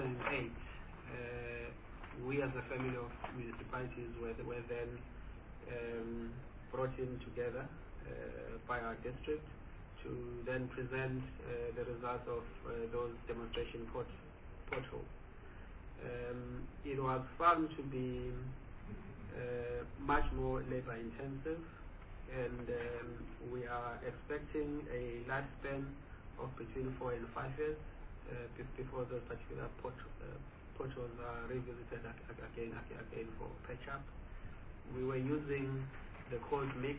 we as a family of municipalities were then brought in together by our district to then present the results of those demonstration potholes. It was found to be much more labor intensive, and we are expecting a lifespan of between 4 and 5 years before those particular potholes are revisited again for patch-up. We were using the cold mix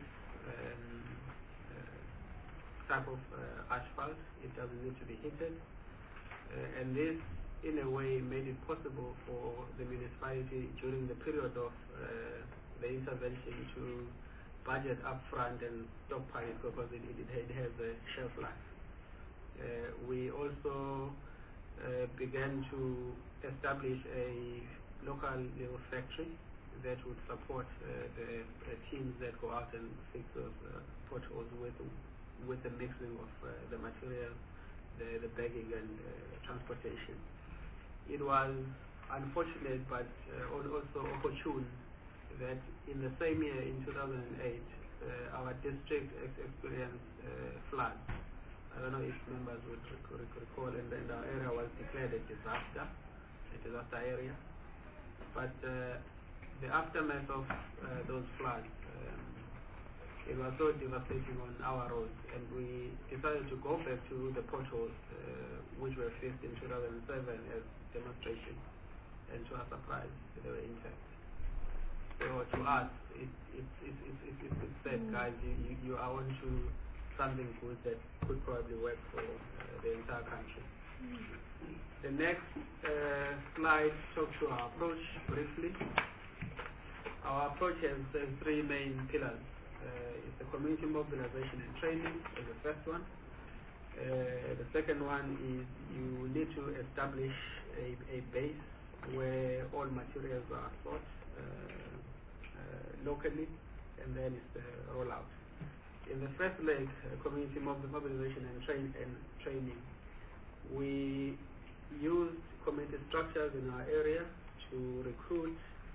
type of asphalt. It doesn't need to be heated, and this in a way made it possible for the municipality during the period of the intervention to budget upfront and stockpile because it has a shelf life. We also began to establish a local little factory that would support the teams that go out and fix those potholes with the mixing of the material, the bagging and transportation. It was unfortunate but also opportune that in the same year, in 2008, our district experienced floods. I don't know if members would recall, and then our area was declared a disaster area. But the aftermath of those floods, it was so devastating on our roads, and we decided to go back to the potholes which were fixed in 2007 as demonstration, and to our surprise, they were intact. So to us, it's said, guys, you are on to something good that could probably work for the entire country. The next slide talks to our approach briefly. Our approach has three main pillars. It's the community mobilization and training as the first one. The second one is you need to establish a base where all materials are sourced locally, and then it's the rollout. In the first leg, community mobilization and training, we used community structures in our area to recruit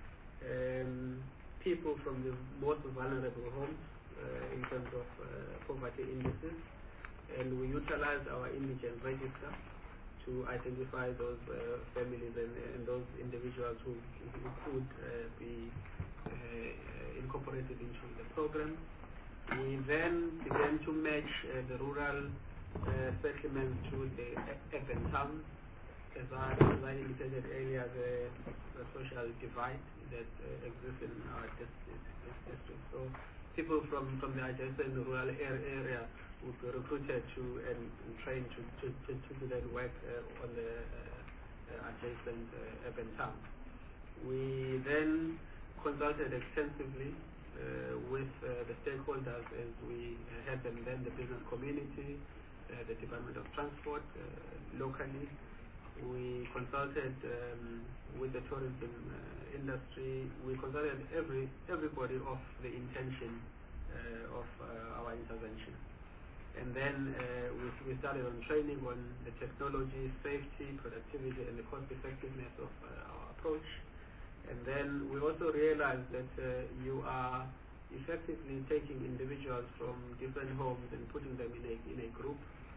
people from the most vulnerable homes in terms of poverty indices, and we utilized our indigent register to identify those families and those individuals who could be incorporated into the program. We then began to match the rural settlements to the urban towns. As I indicated earlier, the social divide that exists in our district. So people from the adjacent rural area would be recruited to and trained to then work on the adjacent urban town. We then consulted extensively with the stakeholders as we had them then, the business community, the Department of Transport locally. We consulted with the tourism industry. We consulted everybody of the intention of our intervention. And then we started on training on the technology, safety, productivity, and the cost effectiveness of our approach. And then we also realized that you are effectively taking individuals from different homes and putting them in a group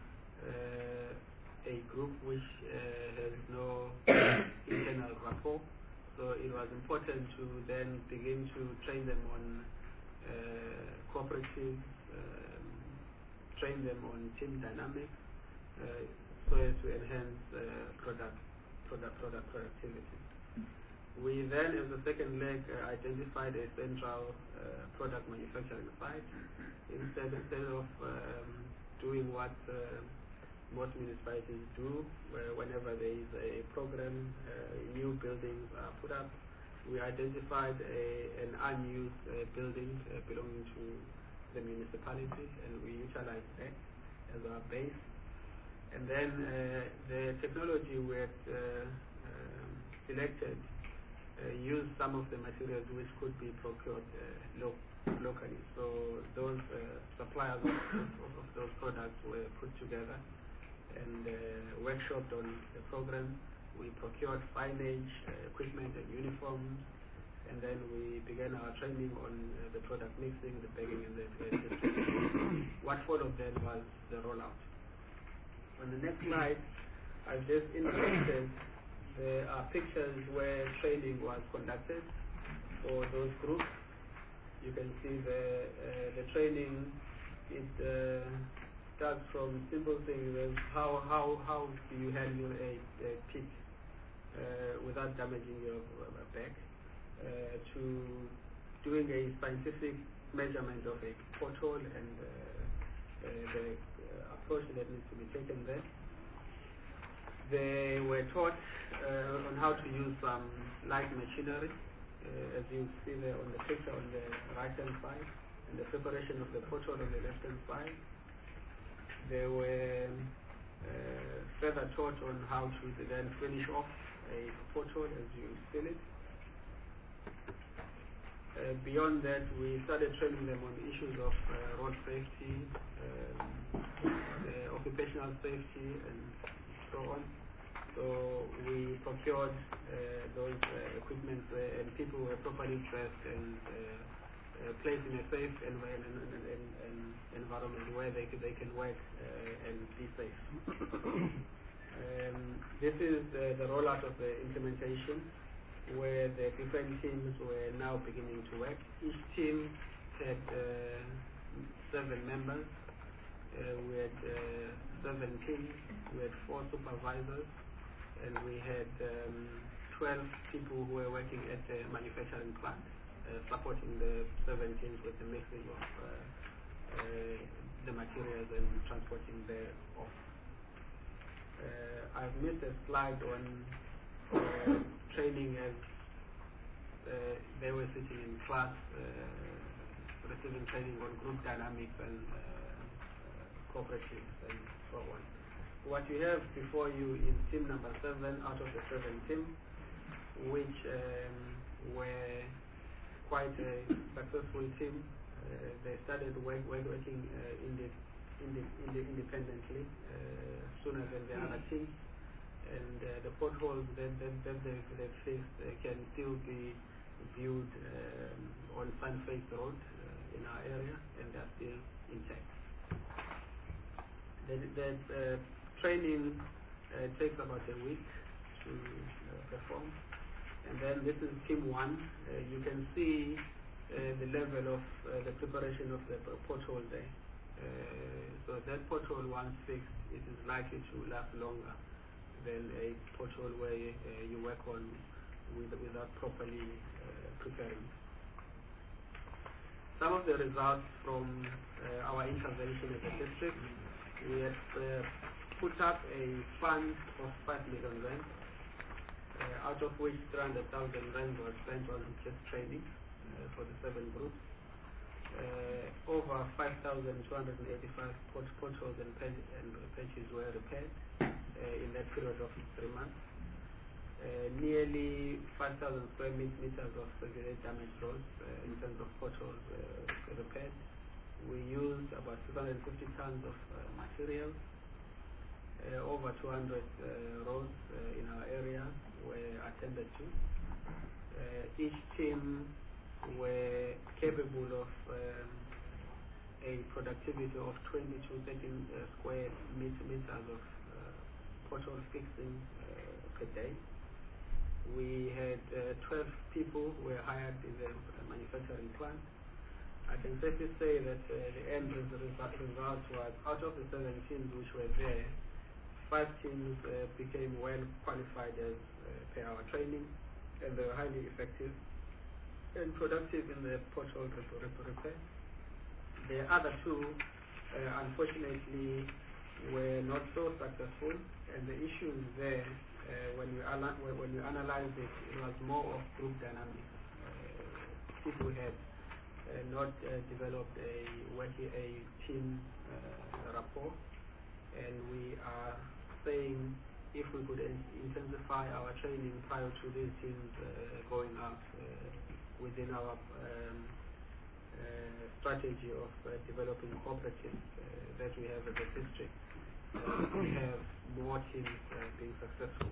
which has no internal rapport. So it was important to then begin to train them on cooperatives, train them on team dynamics, so as to enhance productivity. We then, as a second leg, identified a central product manufacturing site instead of doing what most municipalities do, where whenever there is a program, new buildings are put up. We identified an unused building belonging to the municipality, and we utilized that as our base. And then the technology we had selected used some of the materials which could be procured locally. So those suppliers of those products were put together and workshopped on the program. We procured signage, equipment, and uniforms, and then we began our training on the product mixing, the bagging, and the distribution. What followed then was the rollout. On the next slide, I've just indicated there are pictures where training was conducted for those groups. You can see the training. It starts from simple things as how do you handle a pit without damaging your back, to doing a scientific measurement of a pothole and the approach that needs to be taken there. They were taught on how to use some light machinery, as you see there on the picture on the right-hand side, and the preparation of the pothole on the left-hand side. They were further taught on how to then finish off a pothole as you seal it. Beyond that, we started training them on issues of road safety, occupational safety, and so on. So we procured those equipment and people were properly dressed and placed in a safe environment where they can work and be safe. This is the rollout of the implementation, where the different teams were now beginning to work. Each team had 7 members. We had 7 teams. We had 4 supervisors, and we had 12 people who were working at the manufacturing plant, supporting the 7 teams with the mixing of the materials and transporting them off. I've missed a slide on training as they were sitting in class receiving training on group dynamics and cooperatives and so on. What you have before you is team number 7 out of the 7 teams, which were quite a successful team. They started working independently sooner than the other teams, and the potholes that they've fixed can still be viewed on Sunface Road in our area, and they're still intact. The training takes about a week to perform, and then this is team 1. You can see the level of the preparation of the pothole there. So that pothole, once fixed, it is likely to last longer than a pothole where you work on without properly preparing. Some of the results from our intervention as a district, we have put up a fund of 5 million rand, out of which 300,000 rand was spent on just training for the 7 groups. Over 5,285 potholes and patches were repaired in that period of 3 months. Nearly 5,000 square meters of severe damage roads in terms of potholes repaired. We used about 250 tons of materials. Over 200 roads in our area were attended to. Each team were capable of a productivity of 20 to 13 square meters of pothole fixing per day. We had 12 people who were hired in the manufacturing plant. I can safely say that the end result was, out of the 7 teams which were there, 5 teams became well qualified as per our training, and they were highly effective and productive in the pothole repair. The other 2, unfortunately, were not so successful, and the issues there, when you analyze it, it was more of group dynamics. People had not developed a team rapport, and we are saying if we could intensify our training prior to these teams going out within our strategy of developing cooperatives that we have as a district, we have more teams being successful.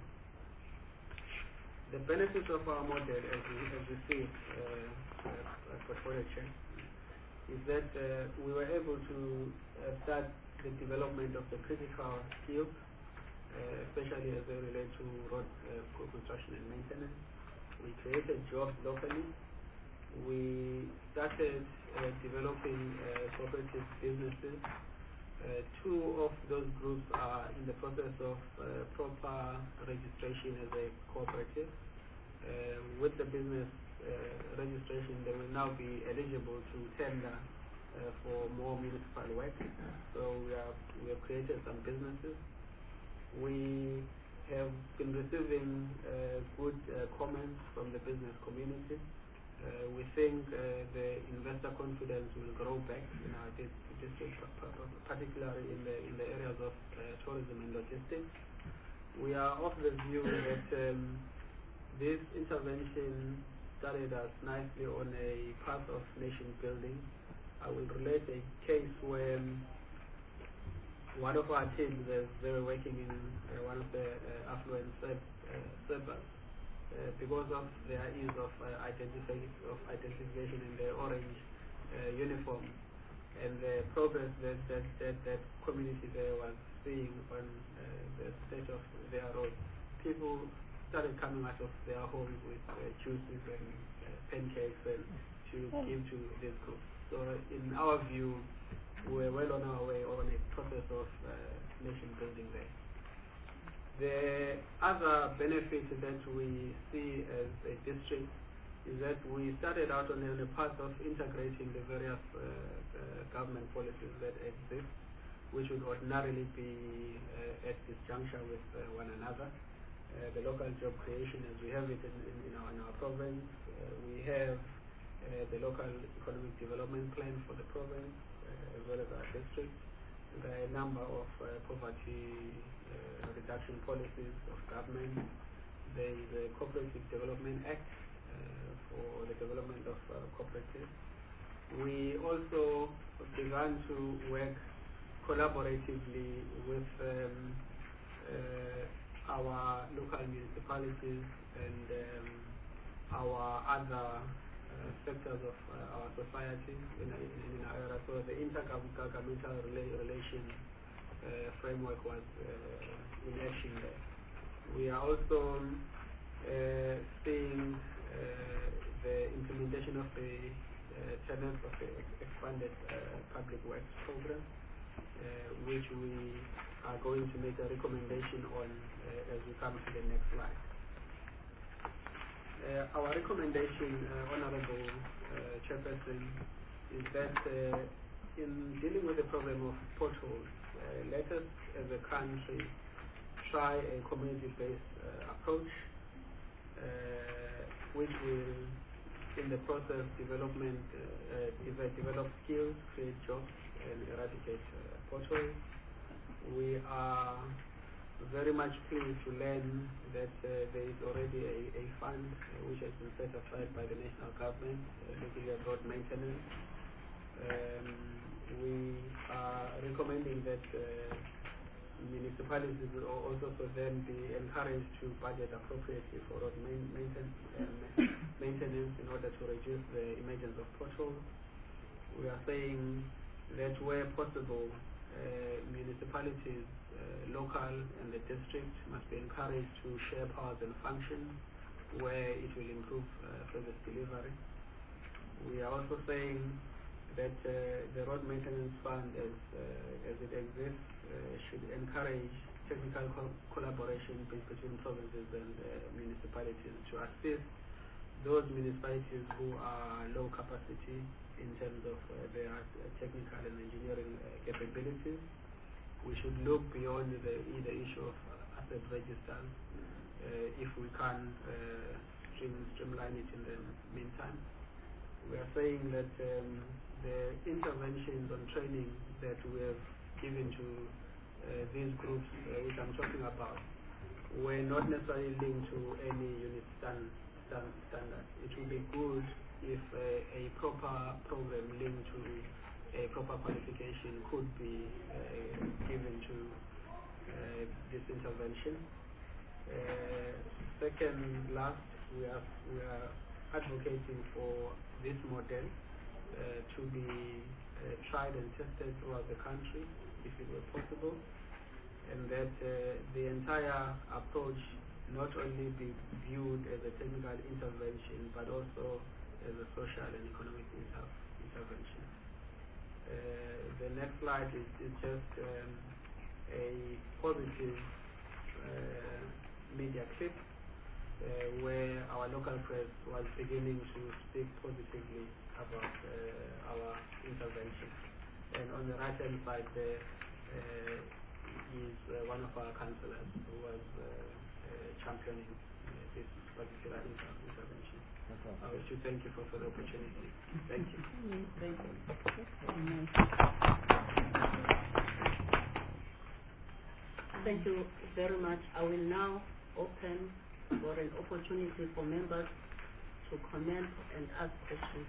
The benefits of our model, as we see it, portfolio chain, is that we were able to start the development of the critical skills, especially as they relate to road construction and maintenance. We created jobs locally. We started developing cooperative businesses. 2 of those groups are in the process of proper registration as a cooperative. With the business registration, they will now be eligible to tender for more municipal work. So we have created some businesses. We have been receiving good comments from the business community. We think the investor confidence will grow back in our district, particularly in the areas of tourism and logistics. We are of the view that this intervention started us nicely on a path of nation building. I will relate a case where one of our teams, they were working in one of the affluent suburbs. Because of their ease of identification in their orange uniform and the progress that community there was seeing on the state of their road, people started coming out of their homes with juices and pancakes and to give to this group. So in our view, we're well on our way on a process of nation building there. The other benefit that we see as a district is that we started out on a path of integrating the various government policies that exist, which would ordinarily be at disjuncture with one another. the local job creation as we have it in our province. We have the local economic development plan for the province as well as our district. There are a number of poverty reduction policies of government. There is a Cooperative Development Act for the development of cooperatives. We also began to work collaboratively with our local municipalities and our other sectors of our society in our area. So the intergovernmental relation framework was in action there. We are also seeing the implementation of the tenets of the expanded public works program, which we are going to make a recommendation on as we come to the next slide. Our recommendation, Honorable Chairperson, is that in dealing with the problem of potholes, let us as a country try a community-based approach, which will, in the process, develop skills, create jobs, and eradicate potholes. We are very much pleased to learn that there is already a fund which has been set aside by the national government looking at road maintenance. We are recommending that municipalities will also for them be encouraged to budget appropriately for road maintenance in order to reduce the emergence of potholes. We are saying that where possible, municipalities, local and the district must be encouraged to share powers and functions where it will improve service delivery. We are also saying that the road maintenance fund as it exists should encourage technical collaboration between provinces and municipalities to assist those municipalities who are low capacity in terms of their technical and engineering capabilities. We should look beyond the issue of asset registers if we can streamline it in the meantime. We are saying that the interventions on training that we have given to these groups which I'm talking about were not necessarily linked to any unit standard. It would be good if a proper program linked to a proper qualification could be given to this intervention. Second, last, we are advocating for this model to be tried and tested throughout the country, if it were possible, and that the entire approach not only be viewed as a technical intervention, but also as a social and economic intervention. The next slide is just a positive media clip where our local press was beginning to speak positively about our intervention. And on the right-hand side there is one of our councillors who was championing this particular intervention. I wish to thank you for the opportunity. Thank you. Thank you. Thank you very much. I will now open for an opportunity for members to comment and ask questions.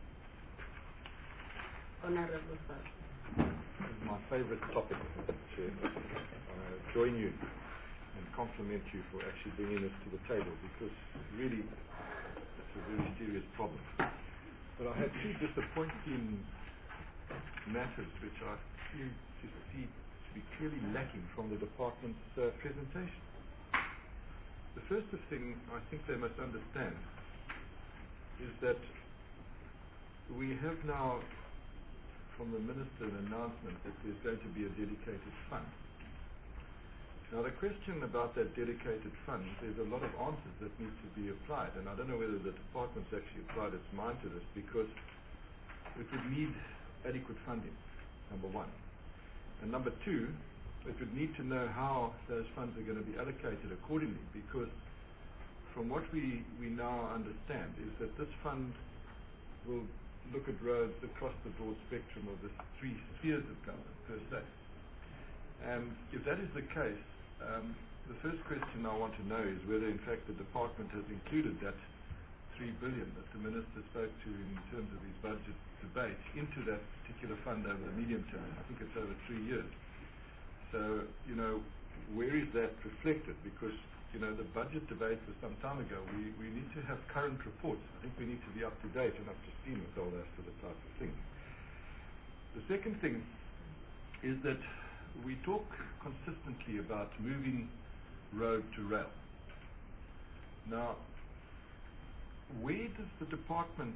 Honorable Sir. My favorite topic, Chair. I join you and compliment you for actually bringing this to the table, because really it's a very serious problem. But I had two disappointing matters which I seem to see to be clearly lacking from the department's presentation. The first thing I think they must understand is that we have now from the Minister an announcement that there's going to be a dedicated fund. Now the question about that dedicated fund, there's a lot of answers that need to be applied, and I don't know whether the department's actually applied its mind to this, because it would need adequate funding, number one. And number two, But we'd need to know how those funds are going to be allocated accordingly, because from what we now understand is that this fund will look at roads across the broad spectrum of the three spheres of government per se. And if that is the case, the first question I want to know is whether in fact the department has included that 3 billion that the Minister spoke to in terms of his budget debate into that particular fund over the medium term. I think it's over 3 years. So, where is that reflected? Because, the budget debate was some time ago. We need to have current reports. I think we need to be up to date and up to speed with all that sort of type of thing. The second thing is that we talk consistently about moving road to rail. Now, where does the department,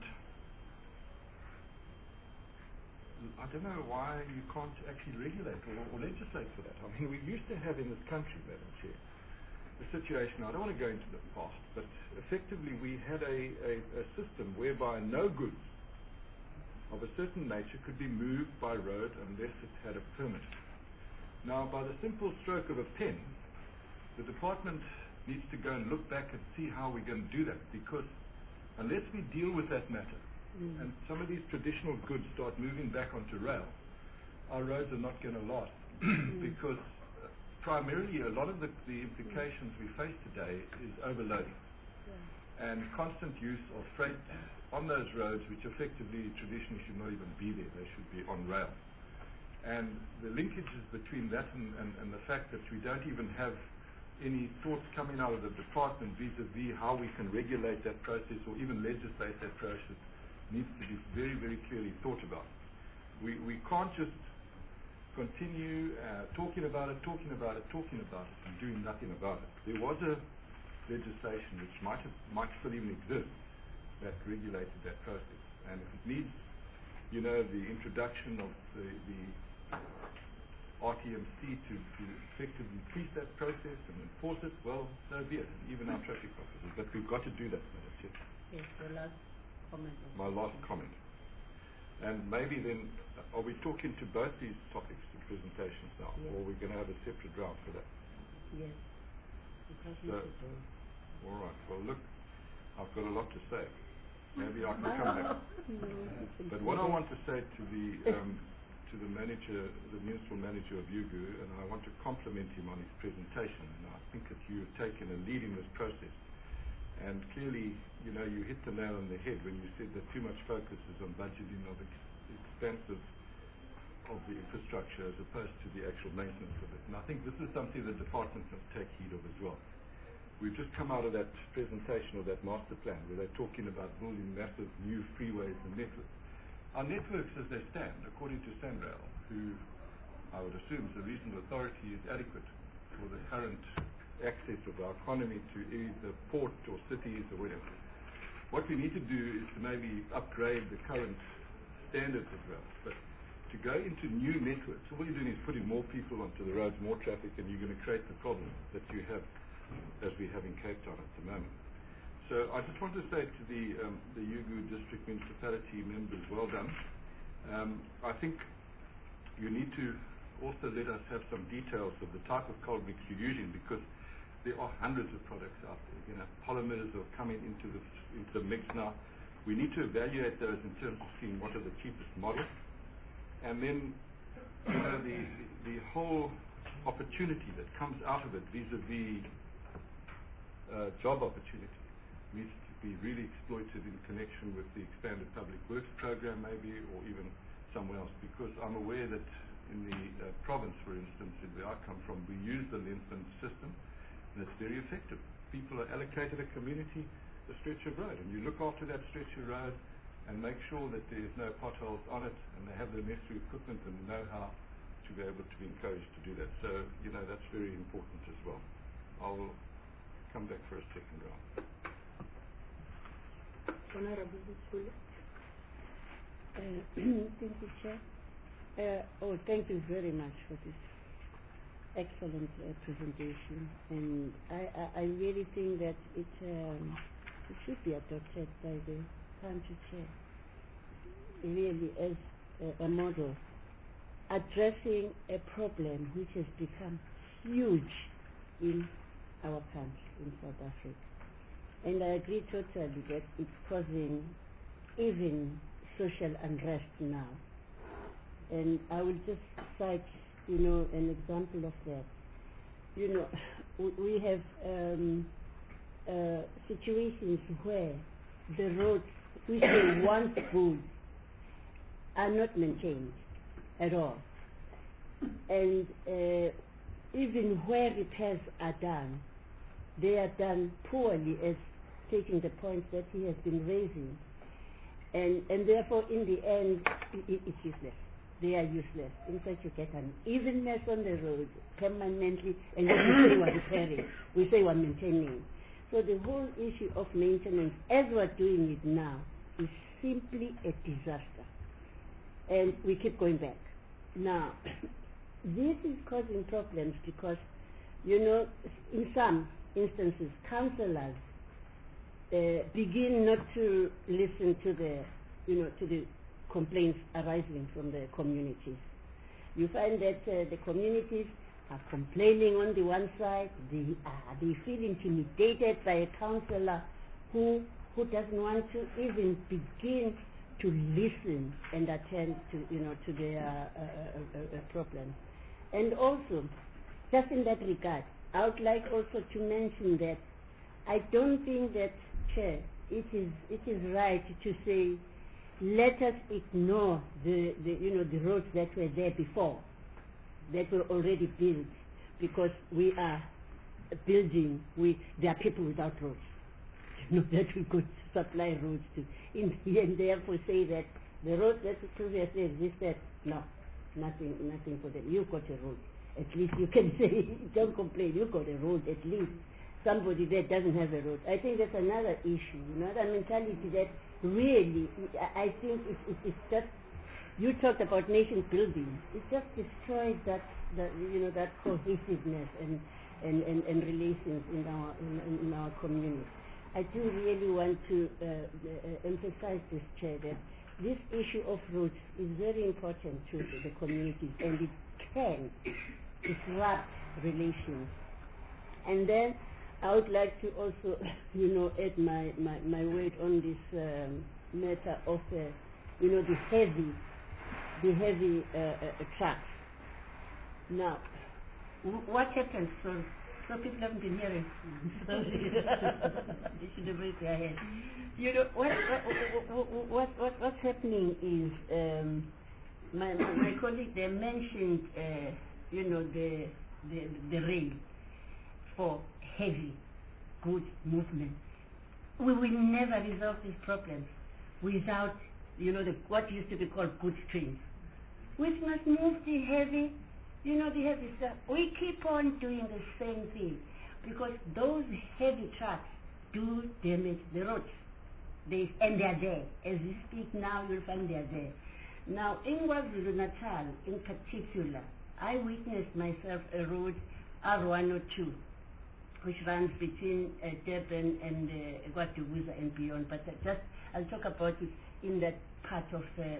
I don't know why you can't actually regulate or legislate for that. I mean, we used to have in this country, Madam Chair, the situation, I don't want to go into the past, but effectively we had a system whereby no goods of a certain nature could be moved by road unless it had a permit. Now, by the simple stroke of a pen, the department needs to go and look back and see how we're going to do that, because unless we deal with that matter, and some of these traditional goods start moving back onto rail, our roads are not going to last. Because primarily a lot of the implications we face today is overloading and constant use of freight on those roads, which effectively traditionally should not even be there. They should be on rail. And the linkages between that and the fact that we don't even have any thoughts coming out of the department vis-a-vis how we can regulate that process or even legislate that process needs to be very, very clearly thought about. We can't just continue talking about it, and doing nothing about it. There was a legislation which might still even exist that regulated that process. And if it needs, the introduction of the RTMC to effectively police that process and enforce it, well, so be it, even our traffic officers. But we've got to do that, Madam Chair. Yes, your last comment. My last comment. And maybe then, are we talking to both these topics, the presentations now, or are we going to have a separate round for that? Yes. So, all right. Well, look, I've got a lot to say. Maybe I can come back. But what I want to say to the manager, the municipal manager of Yugu, and I want to compliment him on his presentation. And I think that you have taken a lead in this process. And clearly, you hit the nail on the head when you said that too much focus is on budgeting of expenses of the infrastructure as opposed to the actual maintenance of it. And I think this is something the department must take heed of as well. We've just come out of that presentation of that master plan where they're talking about building massive new freeways and networks. Our networks as they stand, according to SANRAL, who I would assume is a reasonable authority, is adequate for the current access of our economy to either port or cities or whatever. What we need to do is to maybe upgrade the current standards of rail, but to go into new networks, so all you're doing is putting more people onto the roads, more traffic, and you're going to create the problem that you have, as we have in Cape Town at the moment. So I just want to say to the Yugu District Municipality members, well done. I think you need to also let us have some details of the type of coal mix you're using, because there are hundreds of products out there. Polymers are coming into the mix now. We need to evaluate those in terms of seeing what are the cheapest models. And then, the whole opportunity that comes out of it vis-a-vis job opportunity needs to be really exploited in connection with the expanded public works program maybe, or even somewhere else. Because I'm aware that in the province, for instance, where I come from, we use the Lensman system. And it's very effective. People are allocated a community a stretch of road, and you look after that stretch of road and make sure that there's no potholes on it, and they have the necessary equipment and know-how to be able to be encouraged to do that. So, that's very important as well. I'll come back for a second round. Honorable Butula. Thank you, Chair. Thank you very much for this excellent presentation, and I really think that it should be adopted by the country chair, really as a model addressing a problem which has become huge in our country, in South Africa. And I agree totally that it's causing even social unrest now. And I will just cite, an example of that. We have situations where the roads which were once good are not maintained at all. And even where repairs are done, they are done poorly, as taking the points that he has been raising. And therefore, in the end, it's useless. They are useless. In fact, you get an evenness on the road permanently, and then we say we're repairing, we say we're maintaining. So the whole issue of maintenance, as we're doing it now, is simply a disaster. And we keep going back. Now, this is causing problems because, in some instances, councillors begin not to listen to the complaints arising from the communities. You find that the communities are complaining on the one side, they feel intimidated by a councillor who doesn't want to even begin to listen and attend to their problems. And also, just in that regard, I would like also to mention that I don't think that, Chair, it is right to say, let us ignore the roads that were there before, that were already built, because we are building, there are people without roads, that we could supply roads to. And therefore say that the roads that previously existed, no, nothing for them. You've got a road. At least you can say, don't complain, you've got a road, at least. Somebody there doesn't have a road. I think that's another issue, that mentality that really, I think it's just, you talked about nation building. It just destroys that cohesiveness and relations in our community. I do really want to emphasize this, Chair, that this issue of roads is very important to the communities, and it can disrupt relations. And then I would like to also, add my weight on this matter of, the heavy trucks. Now, what happens? So people haven't been hearing. They should have raised their hand. What's happening is my colleague there mentioned, the rail for heavy goods movement. We will never resolve these problems without, what used to be called goods trains, which must move the heavy, the heavy stuff. We keep on doing the same thing because those heavy trucks do damage the roads. And they are there. As we speak now, you'll find they are there. Now, in KwaZulu-Natal, in particular, I witnessed myself a road, R102, which runs between Durban and KwaDukuza and beyond. But I'll talk about it in that part of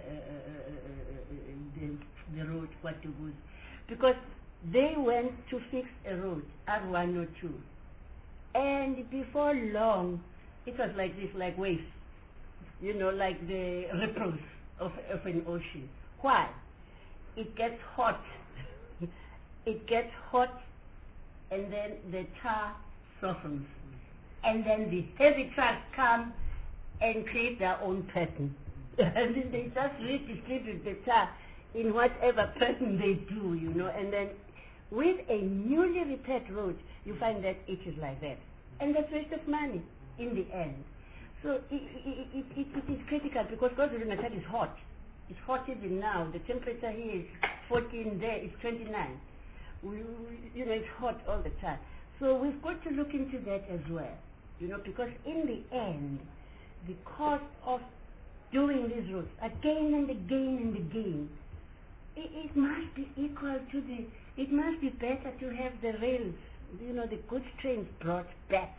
the road, KwaDukuza. Because they went to fix a road, R102. And before long, it was like this, like waves, like the ripples of an ocean. Why? It gets hot. It gets hot, and then the tar softens. And then the heavy trucks come and create their own pattern. And then they just redistribute the tar in whatever pattern they do, and then with a newly repaired road, you find that it is like that. And that's waste of money in the end. So it is critical because KwaZulu-Natal is hot. It's hot even now. The temperature here is 14, there is 29. It's hot all the time. So we've got to look into that as well, because in the end, the cost of doing these roads again and again and again, it must be equal to it must be better to have the rails, the goods trains brought back,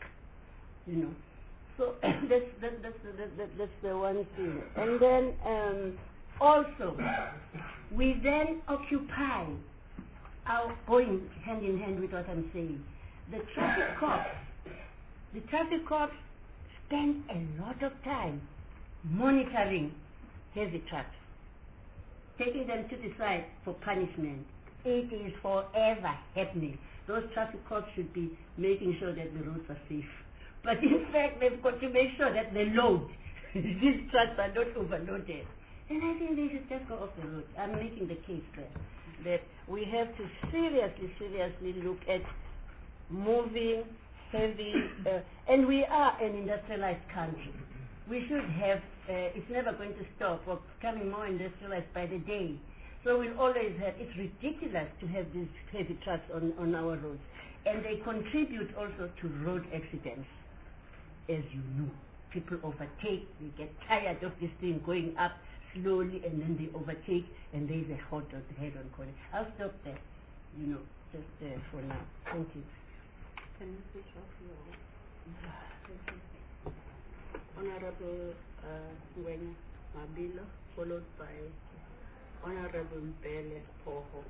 So that's the one thing. And then Also, we then occupy, going hand in hand with what I'm saying, the traffic cops spend a lot of time monitoring heavy trucks, taking them to the side for punishment. It is forever happening. Those traffic cops should be making sure that the roads are safe. But in fact, they've got to make sure that the load, these trucks are not overloaded. And I think they should just go off the road. I'm making the case there that we have to seriously look at moving heavy, and we are an industrialized country. We should have, it's never going to stop. We're becoming more industrialized by the day. So we'll always have, it's ridiculous to have these heavy trucks on our roads. And they contribute also to road accidents, as you know. People overtake, they get tired of this thing going up slowly, and then they overtake, and there's a head-on collision. I'll stop there, just for now. Thank you. Can you switch off your... Honorable Ngwenya Mabilo, followed by Honorable Mbele Poho.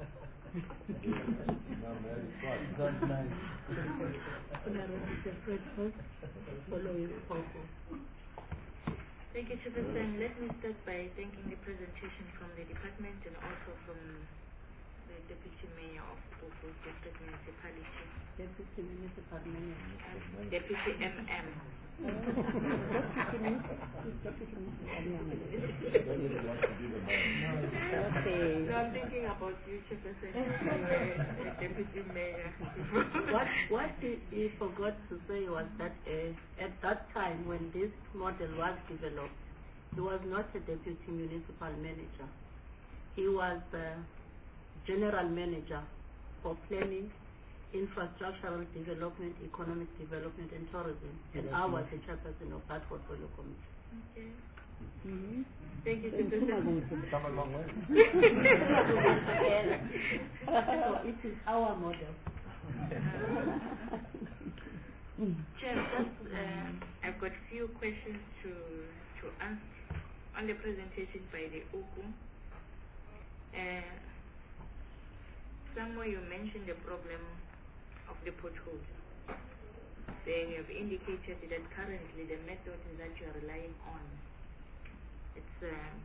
Honorable Jeffrey Poho, following Poho. Thank you, Chairperson. Let me start by thanking the presentation from the department and also from the Deputy Mayor of Buku District Municipality. Deputy Municipal Manager. Deputy MM. Okay. So I'm thinking about you, Chairperson, Deputy Mayor. What he forgot to say was that at that time when this model was developed, he was not a deputy municipal manager. He was general manager for planning, infrastructural development, economic development, and tourism. And I was the chairperson of that portfolio committee. Okay. Mm-hmm. Thank you, Chairperson. Come a long way. So it is our model. Chair, just I've got few questions to ask on the presentation by the UKU. Somewhere you mentioned the problem of the potholes. Then you have indicated that currently the method that you are relying on, it's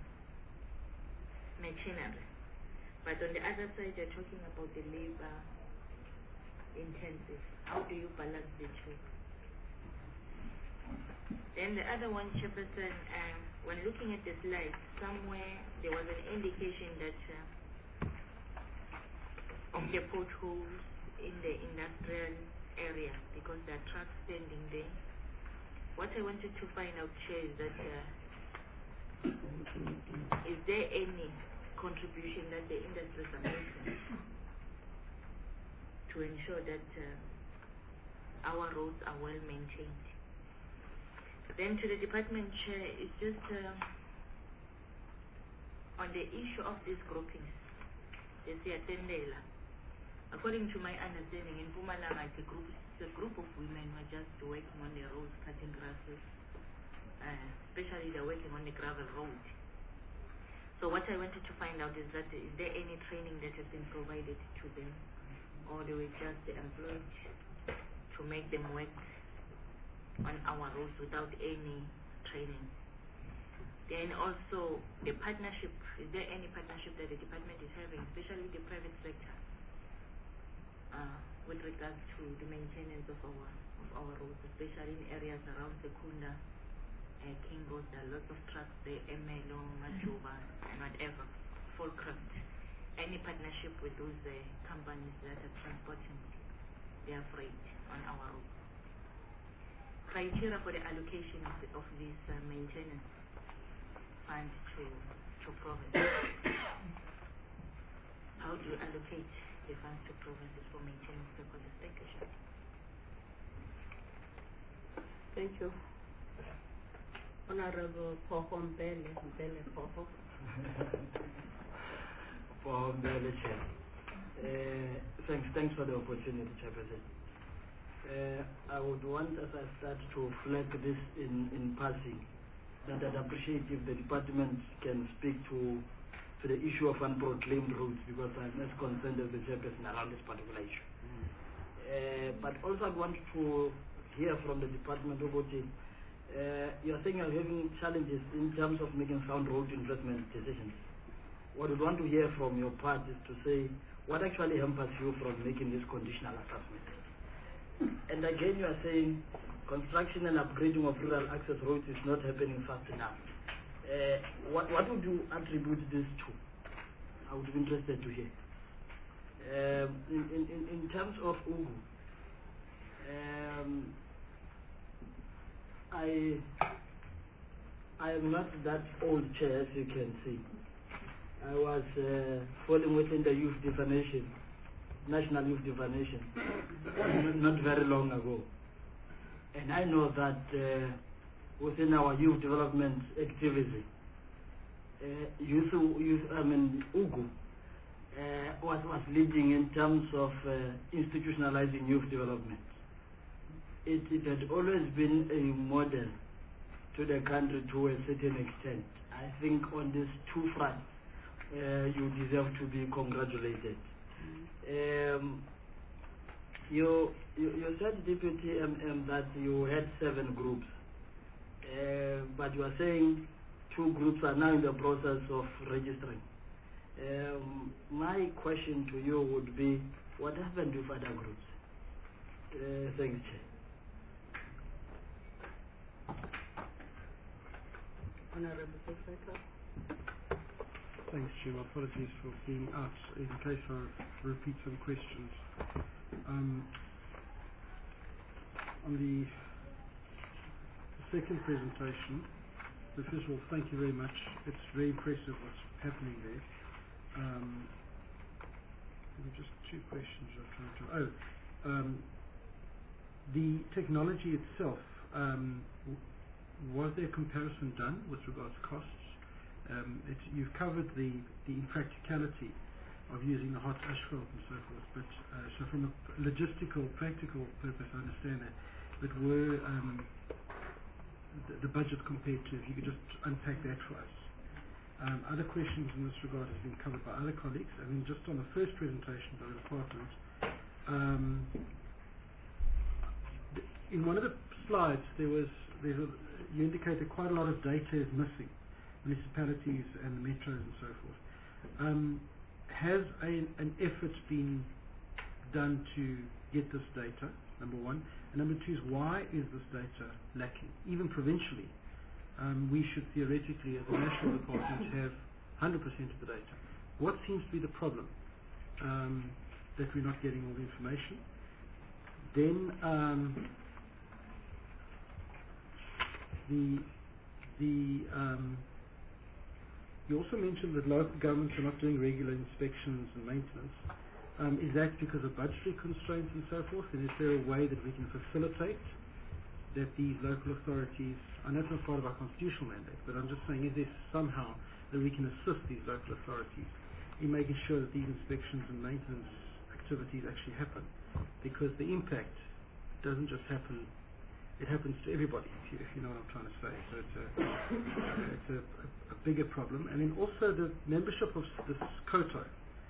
machinery. But on the other side, you're talking about the labor intensive. How do you balance the two? Then the other one, Chairperson, when looking at the slides, somewhere there was an indication that of the potholes in the industrial area because there are trucks standing there. What I wanted to find out here is that is there any contribution that the industries are making to ensure that our roads are well maintained? Then to the department chair, it's just on the issue of these groupings, the Siyatendela. According to my understanding, in Mpumalanga, it's a group of women who are just working on the roads, cutting grasses, especially they're working on the gravel road. So what I wanted to find out is that is there any training that has been provided to them, or they were just employed to make them work on our roads without any training? Then also the partnership, is there any partnership that the department is having, especially with the private sector, with regards to the maintenance of our roads, especially in areas around Secunda, Kingos? There are lots of trucks there, Emelo, Majuba, and whatever, Fullcraft. Any partnership with those companies that are transporting their freight on our roads? Criteria for the allocation of this maintenance fund to provinces. How do you allocate the funds to provinces for maintenance purposes? Thank you, Chair. Thank you. Honorable Poho Mbele Poho. For Mbele Chair. Thanks for the opportunity, Chairperson. I would want, as I start, to flag this in passing. that I'd appreciate if the department can speak to the issue of unproclaimed roads, because I'm as concerned as the chairperson around this particular issue. But also I want to hear from the department about it. You're saying you're having challenges in terms of making sound road investment decisions. What we want to hear from your part is to say what actually hampers you from making this conditional assessment. And again, you are saying construction and upgrading of rural access roads is not happening fast enough. What would you attribute this to? I would be interested to hear. In terms of Ugu, I am not that old, Chair, as you can see. I was falling within the youth defamation, national youth defamation, not very long ago. And I know that within our youth development activity, Ugu was leading in terms of institutionalizing youth development. It had always been a model to the country to a certain extent. I think on these two fronts, you deserve to be congratulated. You said, Deputy MM, that you had 7 groups, but you are saying 2 groups are now in the process of registering. My question to you would be, what happened with other groups? Thanks, Chair. Honorable Secretary. Thanks, Jim. Apologies for being out in case I repeat some questions. On the second presentation, first of all, thank you very much. It's very impressive what's happening there. Just 2 questions I'm trying to... the technology itself, was there a comparison done with regards to costs? You've covered the impracticality of using the hot asphalt and so forth, but so from a logistical, practical purpose, I understand that. But were the budget compared to, if you could just unpack that for us. Other questions in this regard have been covered by other colleagues. I mean, just on the first presentation by the department, in one of the slides you indicated quite a lot of data is missing, municipalities and the metros and so forth. Has an effort been done to get this data, number one? And number two is, why is this data lacking? Even provincially, we should theoretically, as a national department, have 100% of the data. What seems to be the problem that we're not getting all the information? Then you also mentioned that local governments are not doing regular inspections and maintenance. Is that because of budgetary constraints and so forth? And is there a way that we can facilitate that these local authorities, and that's not part of our constitutional mandate, but I'm just saying, is there somehow that we can assist these local authorities in making sure that these inspections and maintenance activities actually happen? Because the impact doesn't just happen, it happens to everybody, if you know what I'm trying to say. So it's a bigger problem. And then also the membership of this KOTO.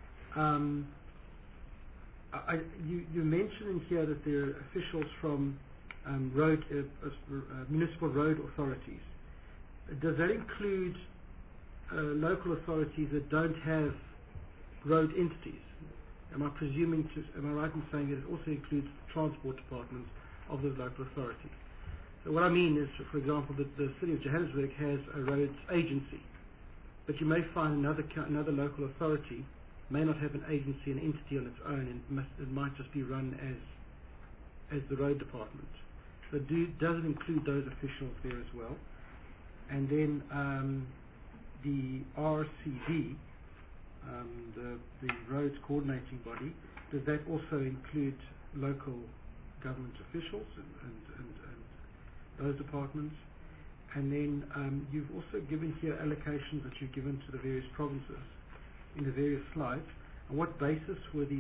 You mentioned in here that there are officials from municipal road authorities. Does that include local authorities that don't have road entities? Am I right in saying that it also includes transport departments of those local authorities? So what I mean is, for example, that the City of Johannesburg has a roads agency, but you may find another local authority may not have an agency, an entity on its own, and it might just be run as the road department. So does it include those officials there as well? And then the RCD, the roads coordinating body, does that also include local government officials and those departments? And then you've also given here allocations that you've given to the various provinces in the various slides. On what basis were these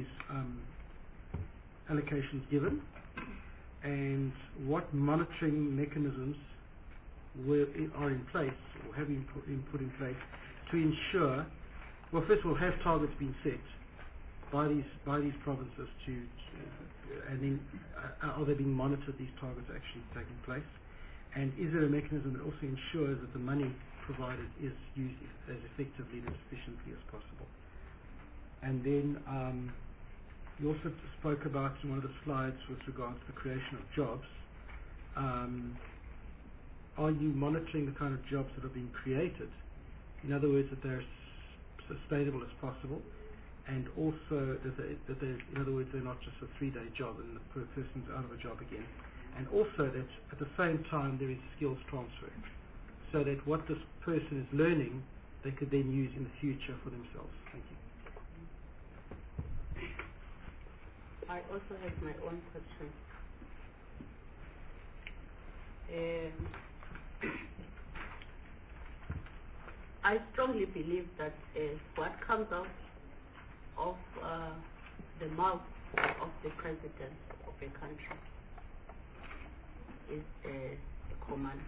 allocations given, and what monitoring mechanisms are in place or have been put in place to ensure, well, first of all, have targets been set by these provinces and then are they being monitored, these targets actually taking place? And is there a mechanism that also ensures that the money provided is used as effectively and efficiently as possible? And then you also spoke about in one of the slides with regards to the creation of jobs. Are you monitoring the kind of jobs that are being created? In other words, that they're sustainable as possible, and also that they're, in other words, they're not just a 3-day job and the person's out of a job again. And also that at the same time there is skills transfer, so that what this person is learning they could then use in the future for themselves. Thank you. I also have my own question. I strongly believe that what comes out of the mouth of the president of a country is a command.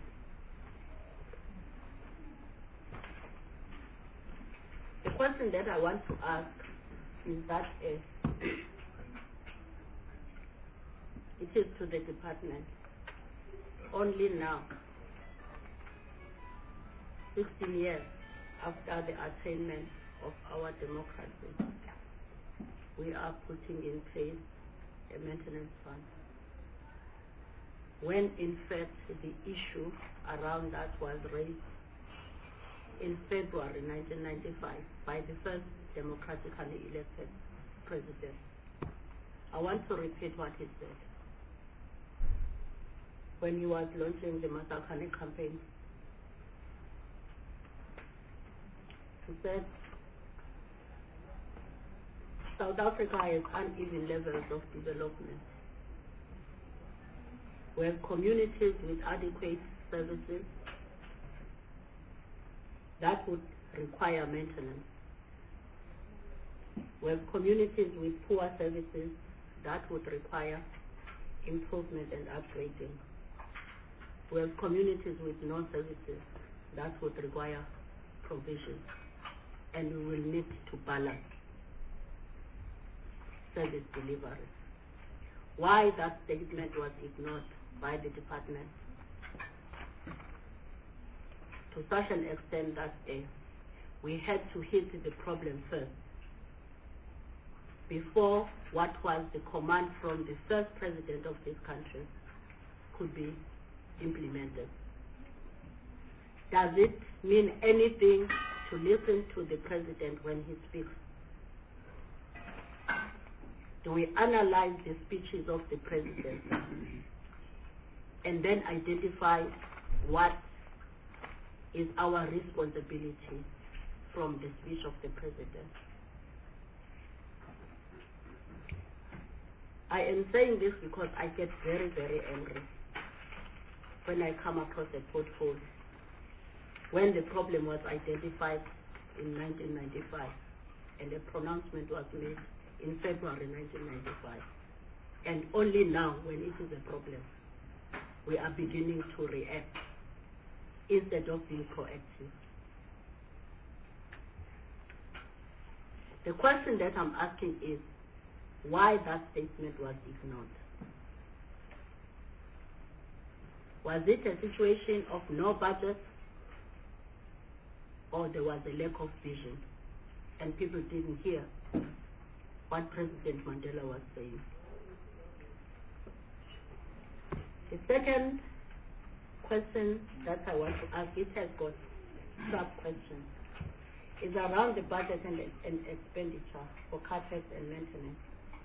The question that I want to ask is that it is to the department only now, 16 years after the attainment of our democracy, we are putting in place a maintenance fund, when in fact the issue around that was raised in February 1995 by the first democratically elected president. I want to repeat what he said when he was launching the Masakhane campaign. He said, South Africa has uneven levels of development. We have communities with adequate services that would require maintenance. We have communities with poor services that would require improvement and upgrading. We have communities with no services that would require provision, and we will need to balance service delivery. Why that statement was ignored by the department to such an extent that we had to hit the problem first before what was the command from the first president of this country could be implemented. Does it mean anything to listen to the president when he speaks? Do we analyze the speeches of the president and then identify what is our responsibility from the speech of the president? I am saying this because I get very, very angry when I come across a portfolio when the problem was identified in 1995 and a pronouncement was made in February 1995. And only now, when it is a problem, we are beginning to react instead of being proactive. The question that I'm asking is why that statement was ignored. Was it a situation of no budget, or there was a lack of vision and people didn't hear what President Mandela was saying? The second question that I want to ask, it has got sub-questions, is around the budget and expenditure for CapEx and maintenance.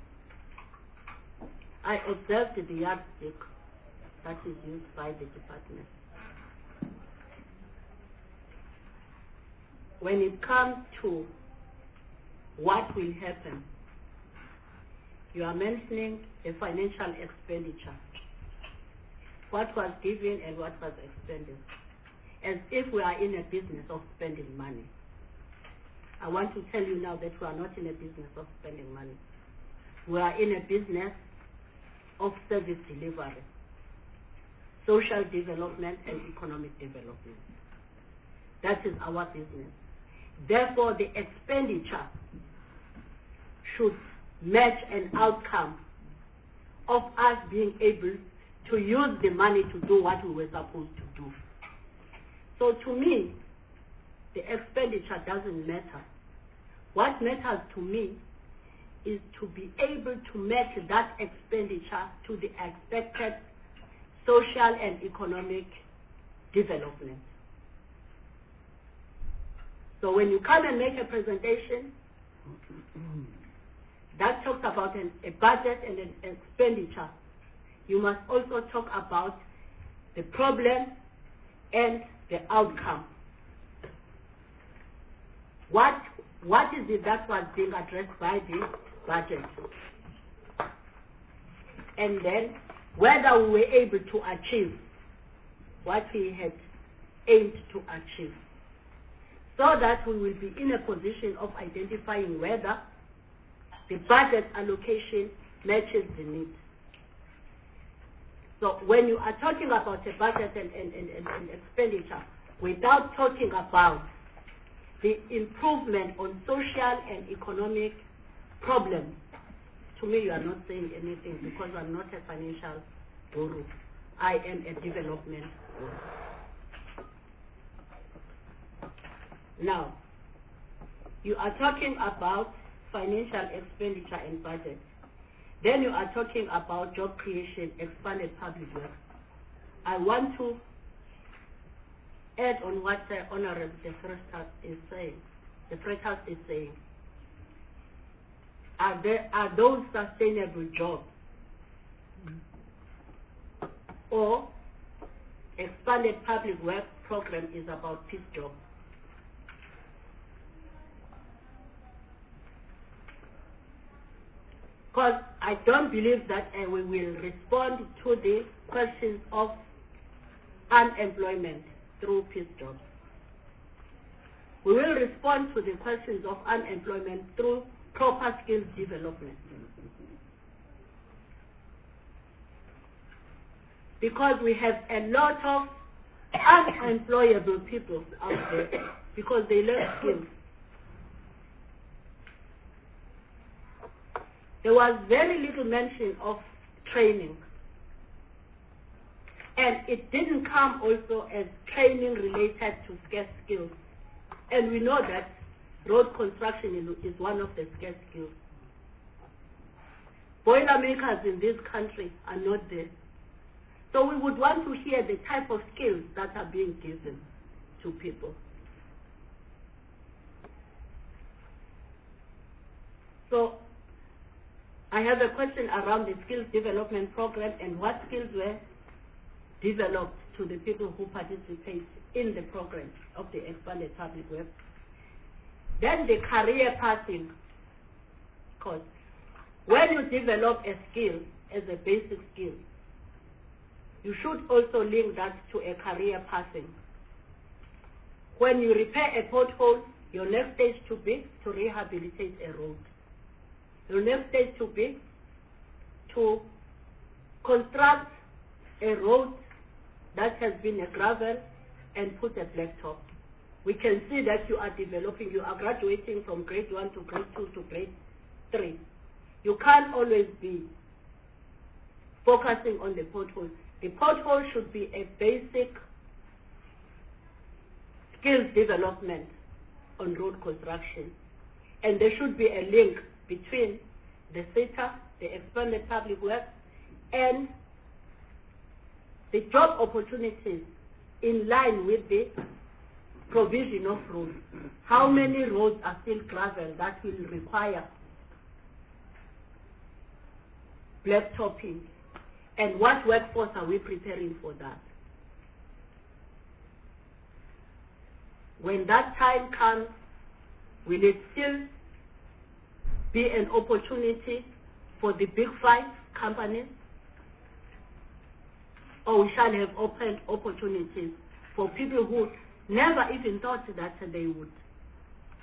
I observed the yardstick that is used by the department. When it comes to what will happen, you are mentioning the financial expenditure, what was given and what was expended, as if we are in a business of spending money. I want to tell you now that we are not in a business of spending money. We are in a business of service delivery. social development and economic development. That is our business. Therefore, the expenditure should match an outcome of us being able to use the money to do what we were supposed to do. So to me, the expenditure doesn't matter. What matters to me is to be able to match that expenditure to the expected social and economic development. So when you come and make a presentation that talks about a budget and an expenditure, you must also talk about the problem and the outcome. What is it that was being addressed by the budget? And then whether we were able to achieve what we had aimed to achieve, so that we will be in a position of identifying whether the budget allocation matches the need. So when you are talking about a budget and expenditure, without talking about the improvement on social and economic problems, to me you are not saying anything, because I'm not a financial guru. I am a development guru. Now, you are talking about financial expenditure and budget. Then you are talking about job creation, expanded public works. I want to add on what Honorable De Vrystaat is saying. The Vrystaat is saying, are those sustainable jobs? Or expanded public works program is about peace jobs? Because I don't believe that we will respond to the questions of unemployment through peace jobs. We will respond to the questions of unemployment through proper skills development. Because we have a lot of unemployable people out there because they lack skills. There was very little mention of training. And it didn't come also as training related to scarce skills. And we know that road construction is one of the scarce skills. Boiler makers in this country are not there. So we would want to hear the type of skills that are being given to people. So I have a question around the skills development program and what skills were developed to the people who participate in the program of the expanded public works. Then the career pathing course. When you develop a skill as a basic skill, you should also link that to a career pathing. When you repair a pothole, your next stage to be to rehabilitate a road. Your next stage to be to construct a road that has been a gravel and put a blacktop. We can see that you are developing, you are graduating from grade 1 to grade 2 to grade 3. You can't always be focusing on the pothole. The pothole should be a basic skills development on road construction. And there should be a link between the SETA, the expanded public works, and the job opportunities in line with the provision of roads. How many roads are still gravel that will require blacktopping? And what workforce are we preparing for that? When that time comes, will it still be an opportunity for the big 5 companies? Or we shall have opened opportunities for people who never even thought that they would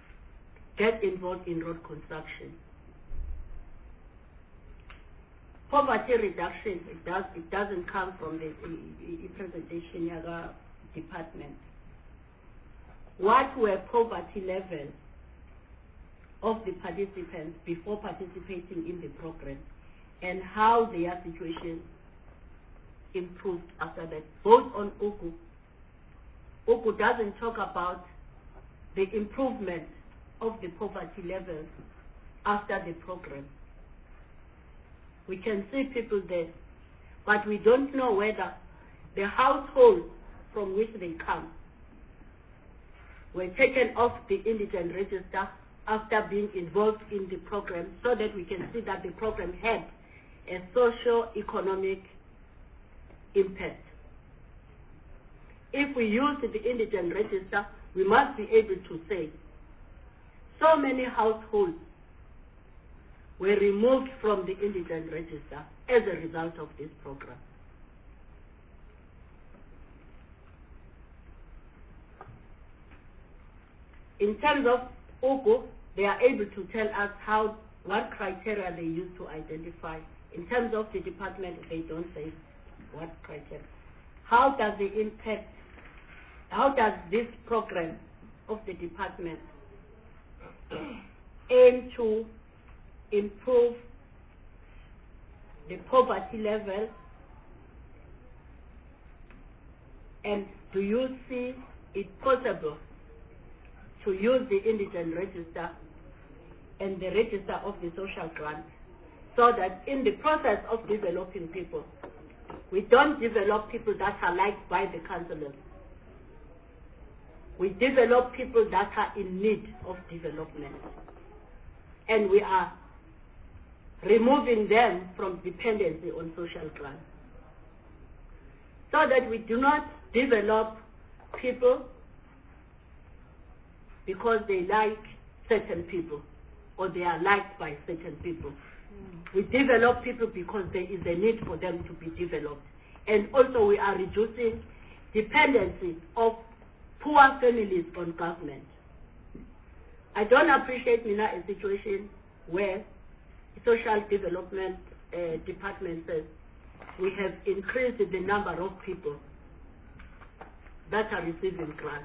get involved in road construction? poverty reduction, it doesn't come from the presentation yaga department. What were poverty levels of the participants before participating in the program, and how their situation improved after that, both on Oku. Oku doesn't talk about the improvement of the poverty levels after the program. We can see people there, but we don't know whether the households from which they come were taken off the indigent register after being involved in the program, so that we can see that the program had a socio-economic impact. If we use the indigent register, we must be able to say so many households were removed from the indigent register as a result of this program. In terms of Oku, they are able to tell us what criteria they use to identify. In terms of the department, they don't say what criteria. How does this program of the department aim to improve the poverty level, and do you see it possible to use the indigent register and the register of the social grant, so that in the process of developing people, we don't develop people that are liked by the councillors. We develop people that are in need of development, and we are removing them from dependency on social grants, so that we do not develop people because they like certain people or they are liked by certain people. We develop people because there is a need for them to be developed. And also we are reducing dependency of poor families on government. I don't appreciate, Mina, a situation where social development department says we have increased the number of people that are receiving grants.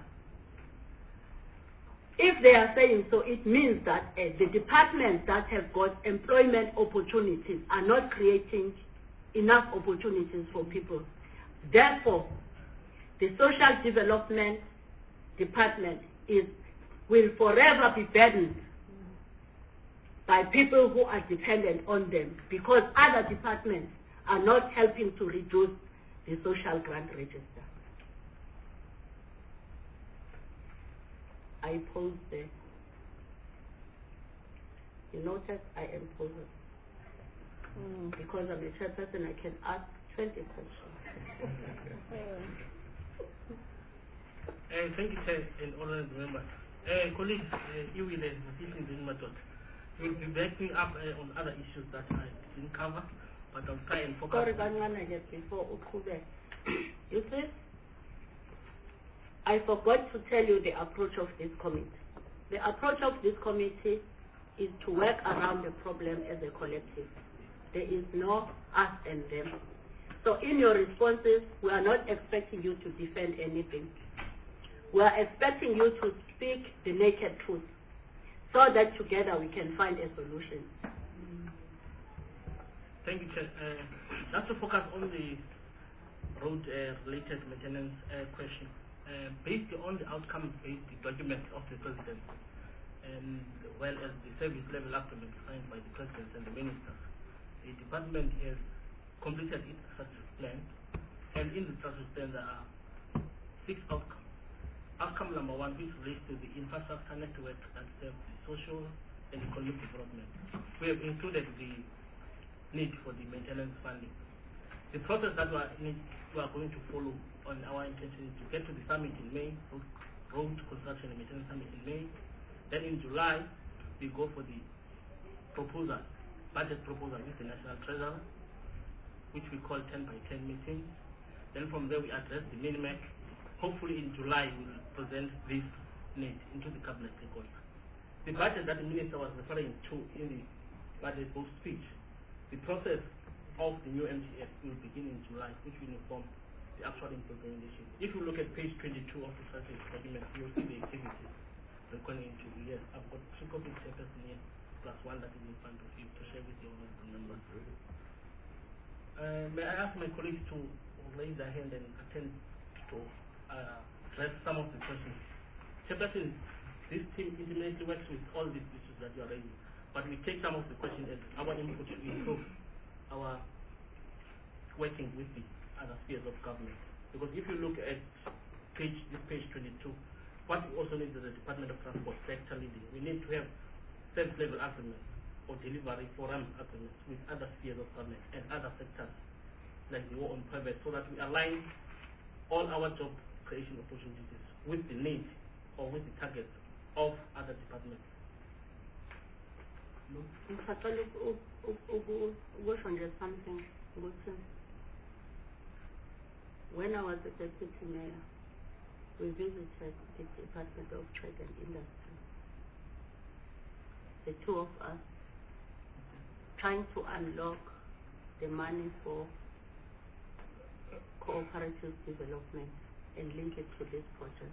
If they are saying so, it means that the departments that have got employment opportunities are not creating enough opportunities for people. Therefore, the social development department will forever be burdened by people who are dependent on them, because other departments are not helping to reduce the social grant register. I posed there. You notice I am posing. Because I'm a chairperson, I can ask 20 questions. Thank you, Chair, and honorable members. Colleagues, you will position in my thought. We'll be backing up on other issues that I didn't cover, but I'll try and focus. Sorry, before Ukube. You see, I forgot to tell you the approach of this committee. The approach of this committee is to work around the problem as a collective. There is no us and them. So in your responses, we are not expecting you to defend anything. We are expecting you to speak the naked truth, so that together we can find a solution. Thank you, Chair. Just to focus on the road-related maintenance question. Based on the outcome-based document of the President, and well as the service level agreement signed by the President and the Ministers, the Department has completed its strategic plan, and in the strategic plan there are 6 outcomes. Outcome number 1, which relates to the infrastructure network that serves the social and economic development. We have included the need for the maintenance funding. The process that we are going to follow on our intention is to get to the summit in May, road construction and maintenance summit in May. Then in July, we go for the proposal, budget proposal with the National Treasurer, which we call 10 by 10 meetings. Then from there we address the MINIMEC. Hopefully in July we will present this need into the cabinet record. The budget that the Minister was referring to in the budget book speech, the process of the new MTF will begin in July, which will inform the actual implementation. If you look at page 22 of the strategy document, you'll see the activities recording into the year. I've got 3 copies here, plus 1 that is in front of you to share with you all the numbers. May I ask my colleagues to raise their hand and attend to address some of the questions. Chairperson, this team intimately works with all these issues that you are raising, but we take some of the questions as our input to improve our working with the other spheres of government. Because if you look at page 22, what we also need is the Department of Transport sector leading. We need to have service level agreements or delivery forum agreements with other spheres of government and other sectors like the war on private, so that we align all our job creation opportunities with the need or with the targets of other departments. Ngisaqala ukusho nje something ukuthi when I was a deputy mayor, we visited the Department of Trade and Industry. The two of us trying to unlock the money for cooperative development and link it to this project.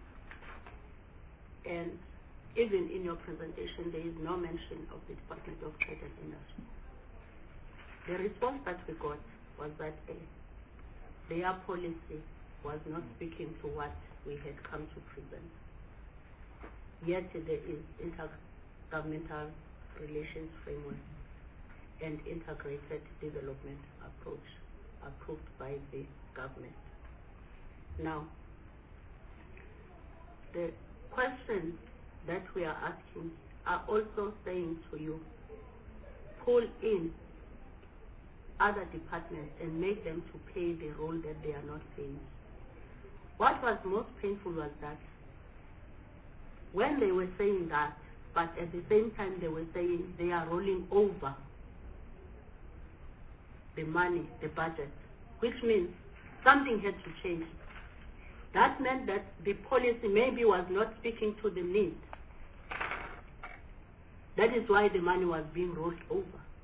And even in your presentation, there is no mention of the Department of Trade and Industry. The response that we got was that their policy was not speaking to what we had come to present. Yet there is intergovernmental relations framework and integrated development approach approved by the government. Now, the questions that we are asking are also saying to you, pull in other departments and make them to play the role that they are not playing. What was most painful was that when they were saying that, but at the same time they were saying they are rolling over the money, the budget, which means something had to change. That meant that the policy maybe was not speaking to the need. That is why the money was being rolled over.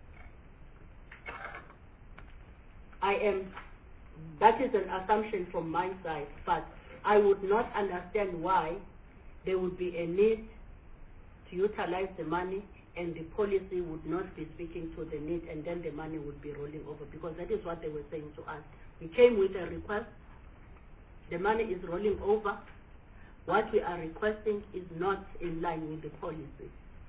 That is an assumption from my side, but I would not understand why there would be a need to utilize the money and the policy would not be speaking to the need, and then the money would be rolling over, because that is what they were saying to us. We came with a request, the money is rolling over, what we are requesting is not in line with the policy.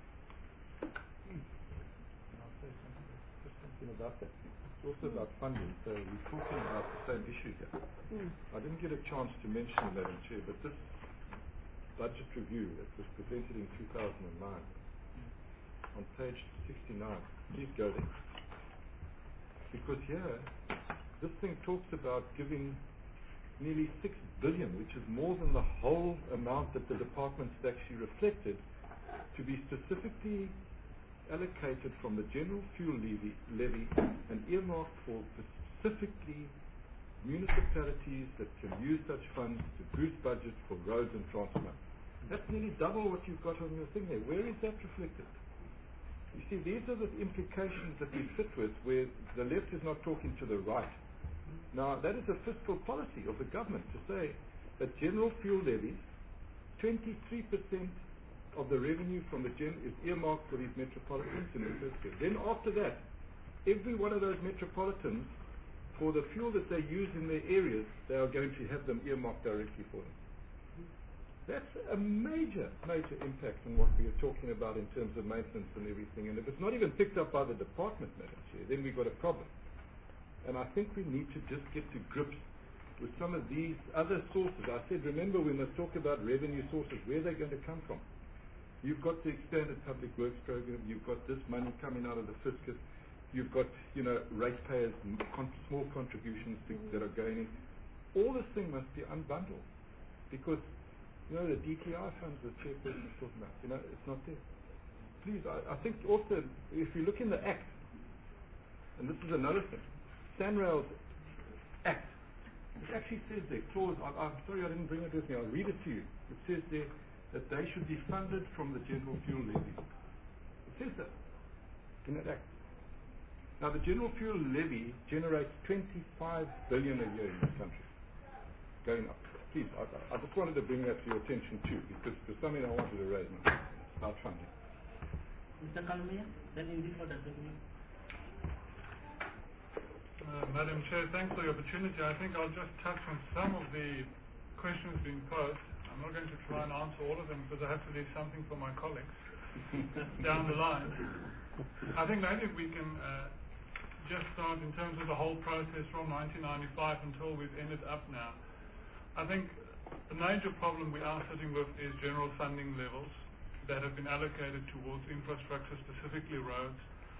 I'll say something about that. It's also about funding, so we're talking about the same issue here. I didn't get a chance to mention, Madam Chair, but this budget review that was presented in 2009, on page 69, please go there. Because here, this thing talks about giving nearly 6 billion, which is more than the whole amount that the department's actually reflected, to be specifically allocated from the general fuel levy and earmarked for specifically municipalities that can use such funds to boost budgets for roads and transport. That's nearly double what you've got on your thing there. Where is that reflected? You see, these are the implications that we fit with, where the left is not talking to the right. Now, that is a fiscal policy of the government to say that general fuel levies, 23% of the revenue from the is earmarked for these metropolitans in the first year. Then after that, every one of those metropolitans, for the fuel that they use in their areas, they are going to have them earmarked directly for them. That's a major, major impact on what we are talking about in terms of maintenance and everything. And if it's not even picked up by the department, Madam Chair, then we've got a problem. And I think we need to just get to grips with some of these other sources. I said, remember, we must talk about revenue sources, where they're going to come from. You've got the expanded public works program, you've got this money coming out of the fiscus, you've got, ratepayers, small contributions that are going in. All this thing must be unbundled, because, the DTI funds the chairperson is talking about, it's not there. Please, I think also, if you look in the Act, and this is another thing, SANRAL's Act, it actually says there, clause, I'm sorry I didn't bring it with me, I'll read it to you. It says there that they should be funded from the general fuel levy. It says that in that Act. Now, the general fuel levy generates 25 billion a year in this country, going up. Please, I just wanted to bring that to your attention too, because there's something I wanted to raise now about funding. Mr. Kalumia, then in this order, Madam Chair, thanks for the opportunity. I think I'll just touch on some of the questions being posed. I'm not going to try and answer all of them because I have to leave something for my colleagues down the line. I think maybe we can just start in terms of the whole process from 1995 until we've ended up now. I think the major problem we are sitting with is general funding levels that have been allocated towards infrastructure, specifically roads.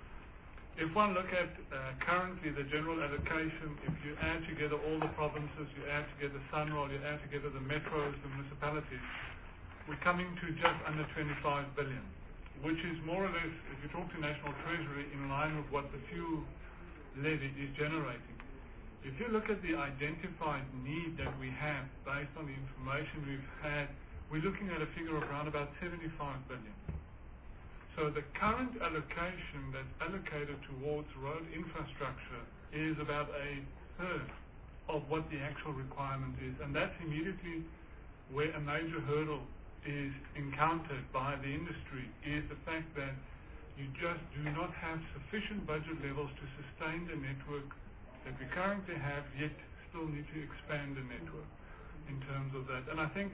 If one look at currently the general allocation, if you add together all the provinces, you add together SANRAL, you add together the metros, the municipalities, we're coming to just under 25 billion, which is more or less, if you talk to National Treasury, in line with what the fuel levy is generating. If you look at the identified need that we have based on the information we've had, we're looking at a figure of around about 75 billion. So the current allocation that's allocated towards road infrastructure is about a third of what the actual requirement is, and that's immediately where a major hurdle is encountered by the industry, is the fact that you just do not have sufficient budget levels to sustain the network that we currently have, yet still need to expand the network in terms of that. And I think,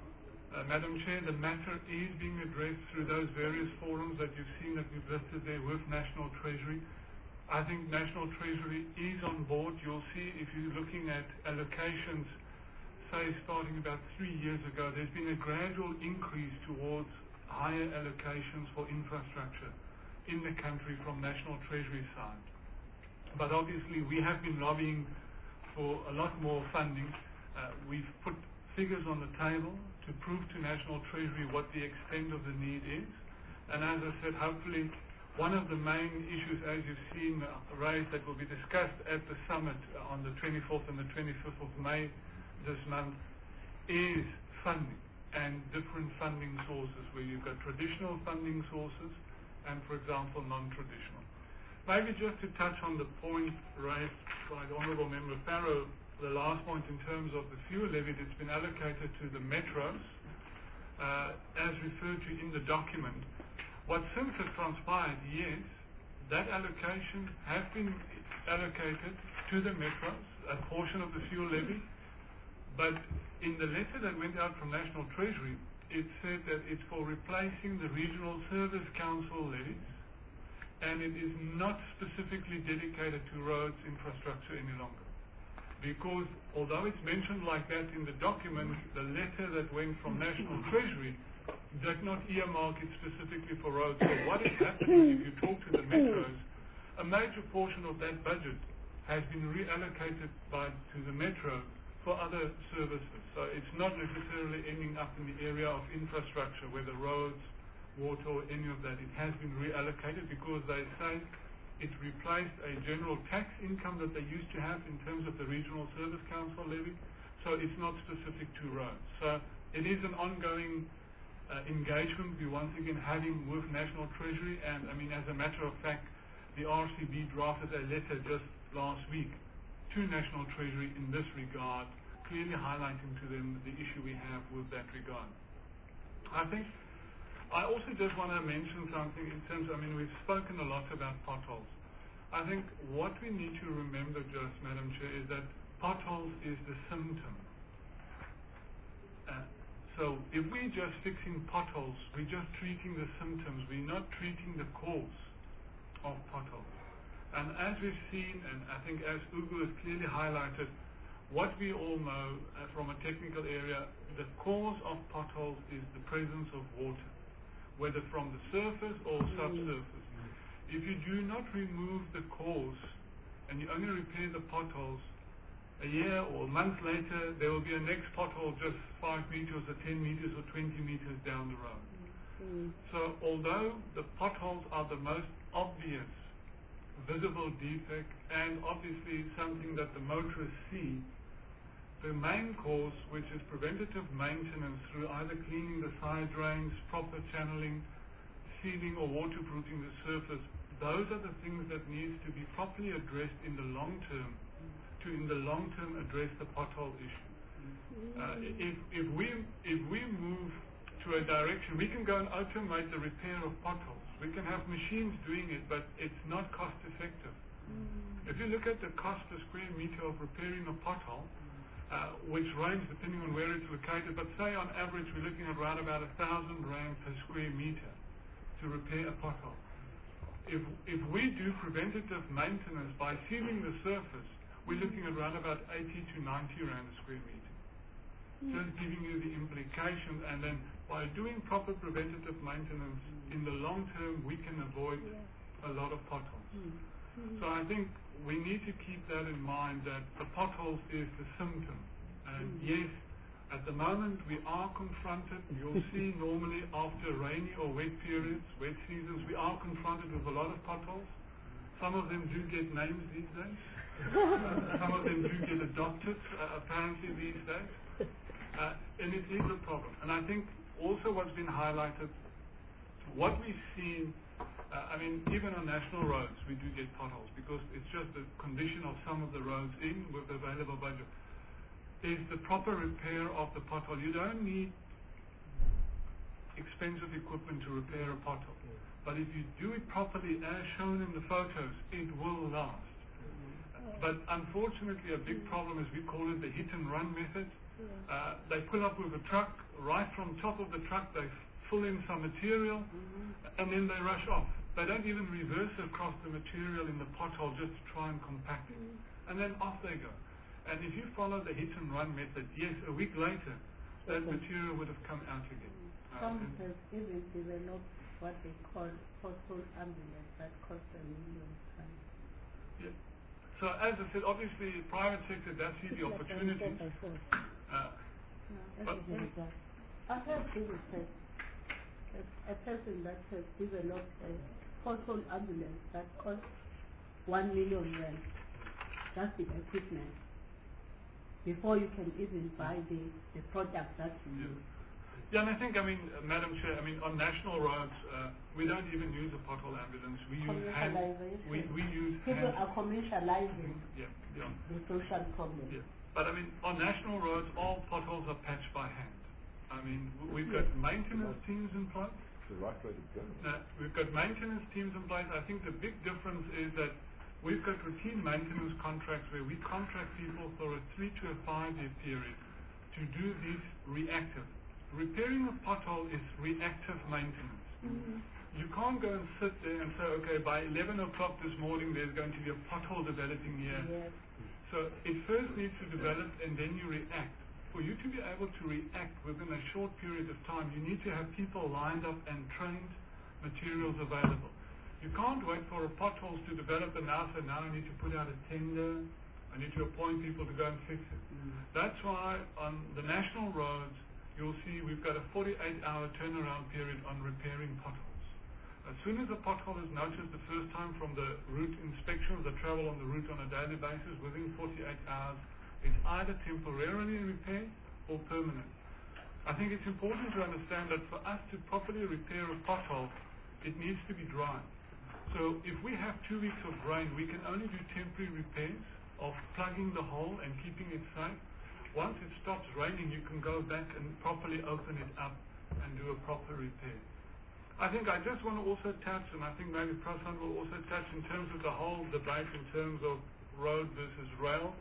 Madam Chair, the matter is being addressed through those various forums that you've seen that we've listed there with National Treasury. I think National Treasury is on board. You'll see if you're looking at allocations, say starting about 3 years ago, there's been a gradual increase towards higher allocations for infrastructure in the country from National Treasury side. But obviously we have been lobbying for a lot more funding. We've put figures on the table to prove to National Treasury what the extent of the need is. And as I said, hopefully one of the main issues, as you've seen raised, that will be discussed at the summit on the 24th and the 25th of May this month is funding and different funding sources, where you've got traditional funding sources and, for example, non-traditional. Maybe just to touch on the point raised by the Honourable Member Farrow, the last point in terms of the fuel levy that's been allocated to the metros, as referred to in the document. What since has transpired, yes, that allocation has been allocated to the metros, a portion of the fuel levy, but in the letter that went out from National Treasury, it said that it's for replacing the Regional Service Council levies, and it is not specifically dedicated to roads infrastructure any longer. Because although it's mentioned like that in the document, the letter that went from National Treasury did not earmark it specifically for roads. So what is happening, if you talk to the metros, a major portion of that budget has been reallocated to the metro for other services. So it's not necessarily ending up in the area of infrastructure, whether roads, water, or any of that. It has been reallocated because they say it's replaced a general tax income that they used to have in terms of the Regional Service Council levy, so it's not specific to roads. So it is an ongoing engagement we're once again having with National Treasury, and I mean, as a matter of fact, the RCB drafted a letter just last week to National Treasury in this regard, clearly highlighting to them the issue we have with that regard. I also just want to mention something in terms of, we've spoken a lot about potholes. I think what we need to remember just, Madam Chair, is that potholes is the symptom. So if we're just fixing potholes, we're just treating the symptoms, we're not treating the cause of potholes. And as we've seen, and I think as Ugo has clearly highlighted, what we all know from a technical area, the cause of potholes is the presence of water, whether from the surface or subsurface. If you do not remove the cause and you only repair the potholes, a year or a month later there will be a next pothole just 5 meters or 10 meters or 20 meters down the road. So although the potholes are the most obvious visible defect and obviously something that the motorists see, the main cause, which is preventative maintenance through either cleaning the side drains, proper channeling, sealing or waterproofing the surface, those are the things that needs to be properly addressed in the long term, to in the long term address the pothole issue. If we move to a direction, we can go and automate the repair of potholes. We can have machines doing it, but it's not cost effective. If you look at the cost per square meter of repairing a pothole, which range depending on where it's located, but say on average we're looking at around about 1,000 rand per square meter to repair a pothole. If we do preventative maintenance by sealing the surface, we're looking at around about 80 to 90 rand a square meter. Just giving you the implications, and then by doing proper preventative maintenance, in the long term we can avoid a lot of potholes. So I think we need to keep that in mind, that the potholes is the symptom. And yes, at the moment we are confronted, you'll see normally after rainy or wet periods, wet seasons, we are confronted with a lot of potholes. Some of them do get names these days. Some of them do get adopted, apparently these days. And it is a problem. And I think also what's been highlighted, what we've seen, I mean, even on national roads, we do get potholes because it's just the condition of some of the roads in with the available budget. Is the proper repair of the pothole. You don't need expensive equipment to repair a pothole. But if you do it properly as shown in the photos, it will last. But unfortunately, a big problem is we call it the hit and run method. They pull up with a truck, right from top of the truck they fill in some material, and then they rush off. They don't even reverse across the material in the pothole just to try and compact it. And then off they go. And if you follow the hit and run method, yes, a week later, that material would have come out again. Some have even developed what they call pothole ambulance that costs £1 million. Yeah. So as I said, obviously private sector does see the opportunities. I have been a person that has developed a pothole ambulance that costs £1 million rand. That's the equipment. Before you can even buy the product that you use. Yeah, and I think, Madam Chair, on national roads, we don't even use a pothole ambulance. We use hand. We use people are commercializing the social problem. Yeah. But on national roads, all potholes are patched by hand. We've got maintenance teams in place. It's the right way to go. We've got maintenance teams in place. I think the big difference is that we've got routine maintenance contracts where we contract people for a 3 to a 5 year period to do these reactive. Repairing a pothole is reactive maintenance. You can't go and sit there and say, okay, by 11 o'clock this morning there's going to be a pothole developing here. So it first needs to develop and then you react. For you to be able to react within a short period of time, you need to have people lined up and trained, materials available. You can't wait for a potholes to develop and now say, now I need to put out a tender, I need to appoint people to go and fix it. That's why on the national roads, you'll see we've got a 48-hour turnaround period on repairing potholes. As soon as a pothole is noticed the first time from the route inspections that travel on the route on a daily basis, within 48 hours, it's either temporarily repaired or permanent. I think it's important to understand that for us to properly repair a pothole, it needs to be dry. So if we have 2 weeks of rain, we can only do temporary repairs of plugging the hole and keeping it safe. Once it stops raining, you can go back and properly open it up and do a proper repair. I think I just want to also touch, and I think maybe Prasan will also touch in terms of the whole debate in terms of road versus rail.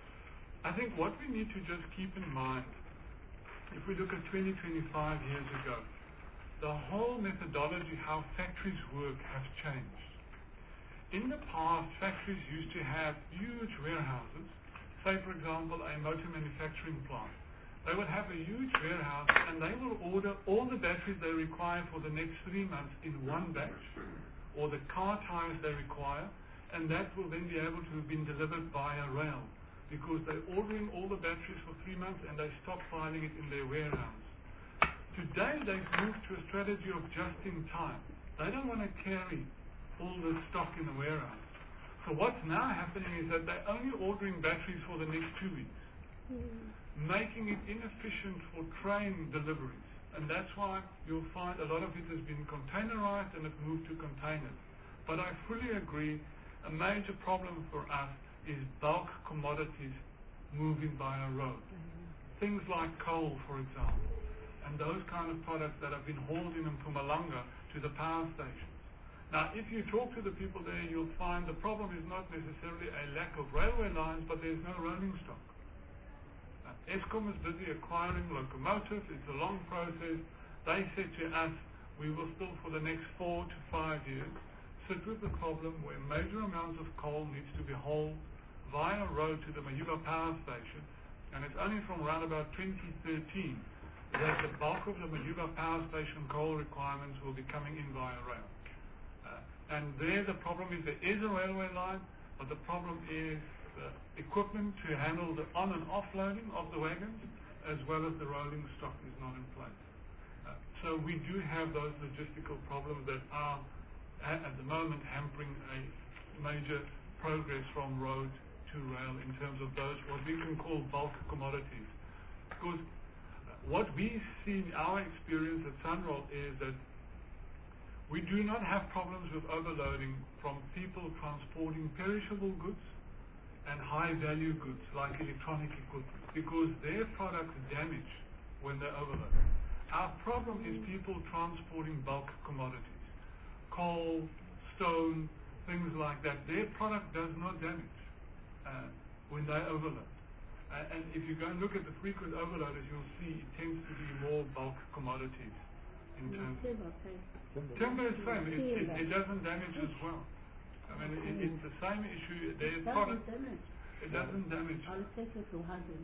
I think what we need to just keep in mind, if we look at 20, 25 years ago, the whole methodology, how factories work, has changed. In the past, factories used to have huge warehouses. Say, for example, a motor manufacturing plant. They would have a huge warehouse and they will order all the batteries they require for the next 3 months in one batch, or the car tires they require, and that will then be able to have been delivered via rail because they're ordering all the batteries for 3 months and they stockpiling it in their warehouse. Today they've moved to a strategy of just in time. They don't want to carry all the stock in the warehouse. So what's now happening is that they're only ordering batteries for the next 2 weeks, making it inefficient for train deliveries. And that's why you'll find a lot of it has been containerized and it's moved to containers. But I fully agree, a major problem for us is bulk commodities moving by a road. Things like coal, for example, and those kind of products that have been hauled in Mpumalanga to the power stations. Now, if you talk to the people there, you'll find the problem is not necessarily a lack of railway lines, but there's no rolling stock. Eskom is busy acquiring locomotives. It's a long process. They said to us, we will still, for the next 4 to 5 years, sit with the problem where major amounts of coal needs to be hauled via road to the Mayuba power station, and it's only from around about 2013 that the bulk of the Mayuba power station coal requirements will be coming in via rail. And there the problem is there is a railway line, but the problem is the equipment to handle the on and offloading of the wagons, as well as the rolling stock is not in place. So we do have those logistical problems that are at the moment hampering a major progress from road to rail in terms of those what we can call bulk commodities. Because what we see in our experience at Sunroll is that we do not have problems with overloading from people transporting perishable goods and high-value goods like electronic equipment, because their products damage when they overload. Our problem is people transporting bulk commodities, coal, stone, things like that. Their product does not damage when they overload. And if you go and look at the frequent overloaders, you'll see it tends to be more bulk commodities in terms of timber is same. It doesn't damage as well. I mean, it's the same issue. Their product, it doesn't damage. I'll take it to 100.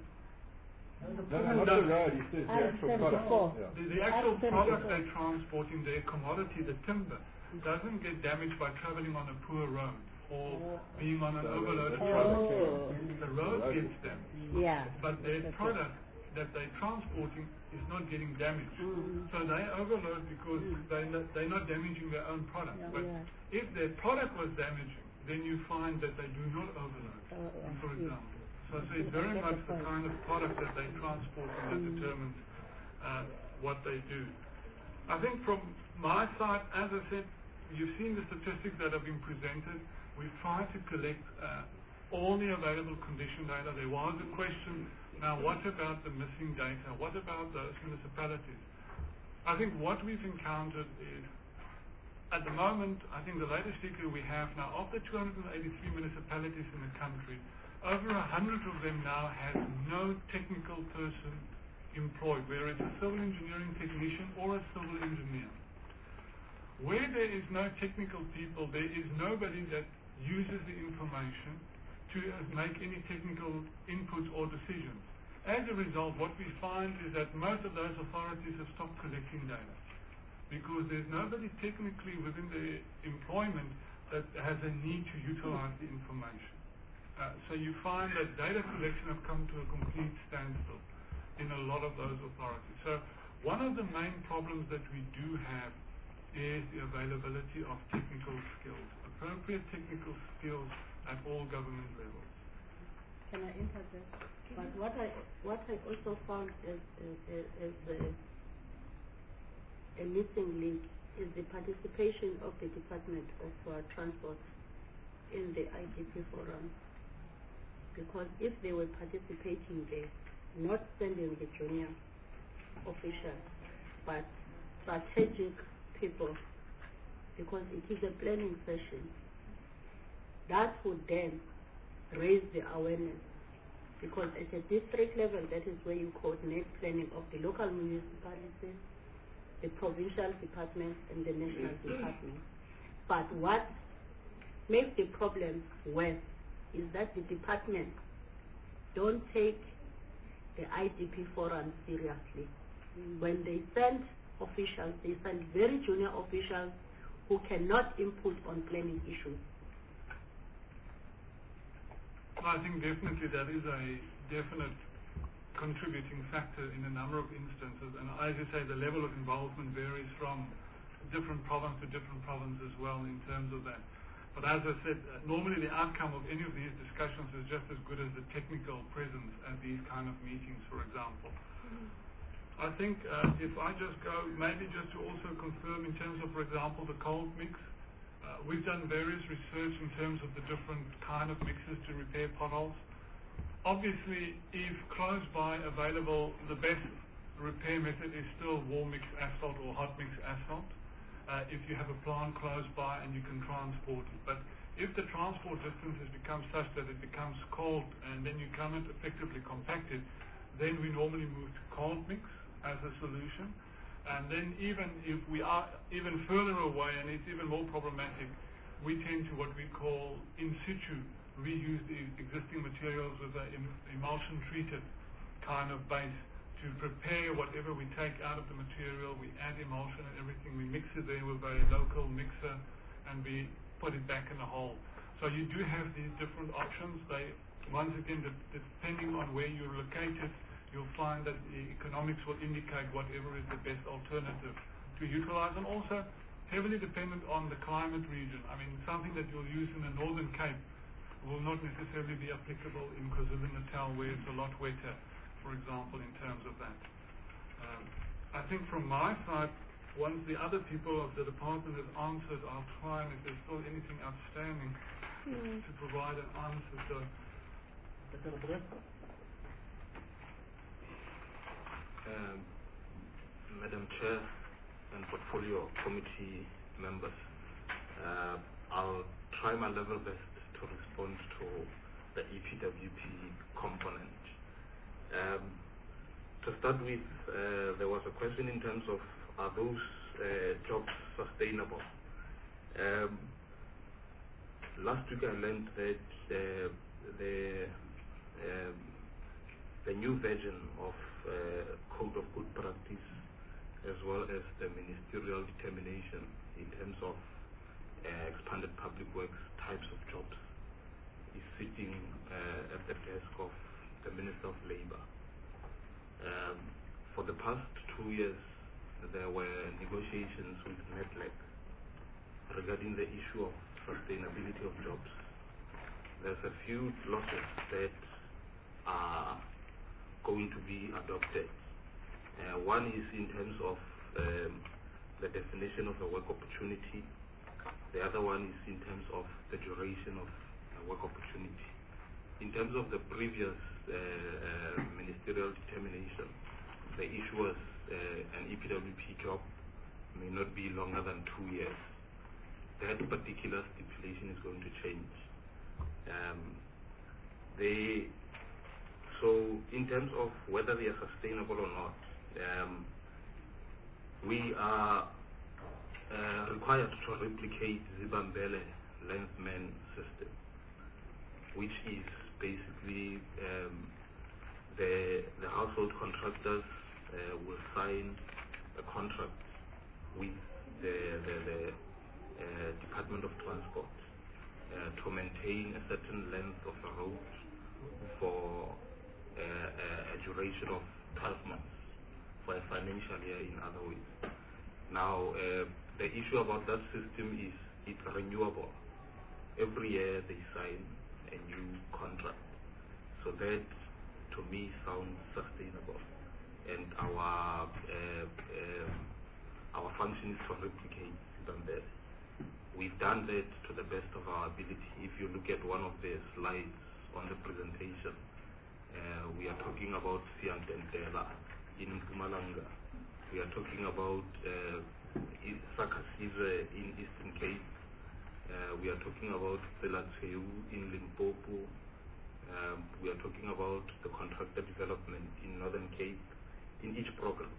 Not the road, he says the actual product. The actual product they're transporting, their commodity, the timber, doesn't get damaged by traveling on a poor road or being on an overloaded road. The road gets damaged. Yeah. But their product that they're transporting is not getting damaged. So they overload because they're not damaging their own product. But if their product was damaging, then you find that they do not overload, for example. So it's very much the kind of product that they transport that determines what they do. I think from my side, as I said, you've seen the statistics that have been presented. We've tried to collect all the available condition data. There was a question, now what about the missing data? What about those municipalities? I think what we've encountered is, at the moment, I think the latest figure we have now, of the 283 municipalities in the country, over 100 of them now have no technical person employed, whether it's a civil engineering technician or a civil engineer. Where there is no technical people, there is nobody that uses the information to make any technical inputs or decisions. As a result, what we find is that most of those authorities have stopped collecting data because there's nobody technically within their employment that has a need to utilize the information. So you find that data collection have come to a complete standstill in a lot of those authorities. So one of the main problems that we do have is the availability of technical skills, appropriate technical skills at all government levels. Can I interject? But what I also found as a missing link is the participation of the Department of Transport in the IDP forum. Because if they were participating there, not sending the junior officials, but strategic people, because it is a planning session, that would then raise the awareness. Because at a district level, that is where you coordinate planning of the local municipalities, the provincial departments, and the national department. But what makes the problem worse is that the department don't take the IDP forum seriously. When they send officials, they send very junior officials who cannot input on planning issues. I think definitely that is a definite contributing factor in a number of instances, and as you say, the level of involvement varies from different province to different province as well in terms of that. But as I said, normally the outcome of any of these discussions is just as good as the technical presence at these kind of meetings, for example. I think if I just go, maybe just to also confirm in terms of, for example, the cold mix, We've done various research in terms of the different kind of mixes to repair potholes. Obviously, if close by available, the best repair method is still warm mix asphalt or hot mix asphalt. If you have a plant close by and you can transport it. But if the transport distance has become such that it becomes cold and then you cannot effectively compact it, then we normally move to cold mix as a solution. And then even if we are even further away and it's even more problematic, we tend to what we call in situ reuse the existing materials with an emulsion treated kind of base to prepare whatever we take out of the material. We add emulsion and everything, we mix it there with a local mixer and we put it back in the hole. So you do have these different options. They, once again, depending on where you're located, you'll find that the economics will indicate whatever is the best alternative to utilize, and also heavily dependent on the climate region. I mean, something that you'll use in the Northern Cape will not necessarily be applicable in KwaZulu-Natal, where it's a lot wetter, for example, in terms of that. I think from my side, once the other people of the department have answered, I'll try, and if there's still anything outstanding, to provide an answer. So, Madam Chair and Portfolio Committee members, I'll try my level best to respond to the EPWP component. To start with, there was a question in terms of are those jobs sustainable? Last week I learned that the new version of Code of Good Practice, as well as the ministerial determination in terms of expanded public works types of jobs, is sitting at the desk of the Minister of Labour. For the past 2 years, there were negotiations with NEDLAC regarding the issue of sustainability of jobs. There's a few clauses that are going to be adopted. One is in terms of the definition of a work opportunity. The other one is in terms of the duration of a work opportunity. In terms of the previous ministerial determination, the issue was an EPWP job may not be longer than 2 years. That particular stipulation is going to change. So in terms of whether they are sustainable or not, we are required to replicate Zibambele Lensman system, which is basically the household contractors will sign a contract with the Department of Transport to maintain a certain length of a road for a duration of 12 months, for a financial year, in other words. Now, the issue about that system is it's renewable. Every year they sign a new contract. So that, to me, sounds sustainable. And our function is to replicate Zibambele. We've done that to the best of our ability. If you look at one of the slides on the presentation, we are talking about Siantentela in Mpumalanga. We are talking about Sakasize in Eastern Cape. We are talking about Selatseu in Limpopo. We are talking about the contractor development in Northern Cape. In each province,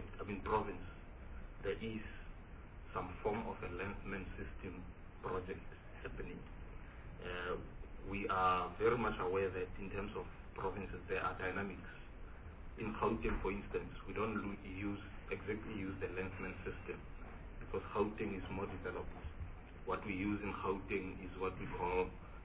there is some form of a Lensman system project happening. We are very much aware that in terms of provinces, there are dynamics. In Gauteng, for instance, we don't exactly use the Lensman system because Gauteng is more developed. What we use in Gauteng is what we call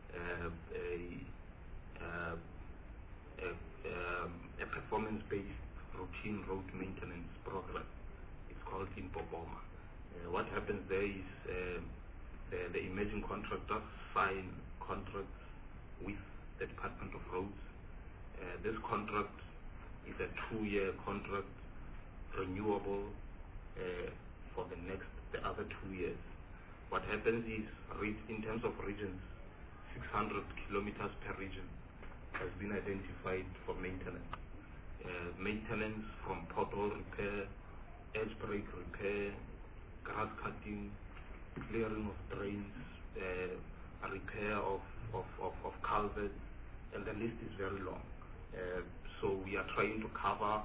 a performance-based routine road maintenance program. It's called Impopoma. What happens there is the emerging contractors sign contracts with the Department of Roads. This contract is a 2-year contract, renewable for the other 2 years. what happens is, in terms of regions, 600 kilometers per region has been identified for maintenance. Maintenance from pothole repair, edge brake repair, grass cutting, clearing of drains, repair of culverts, and the list is very long. So we are trying to cover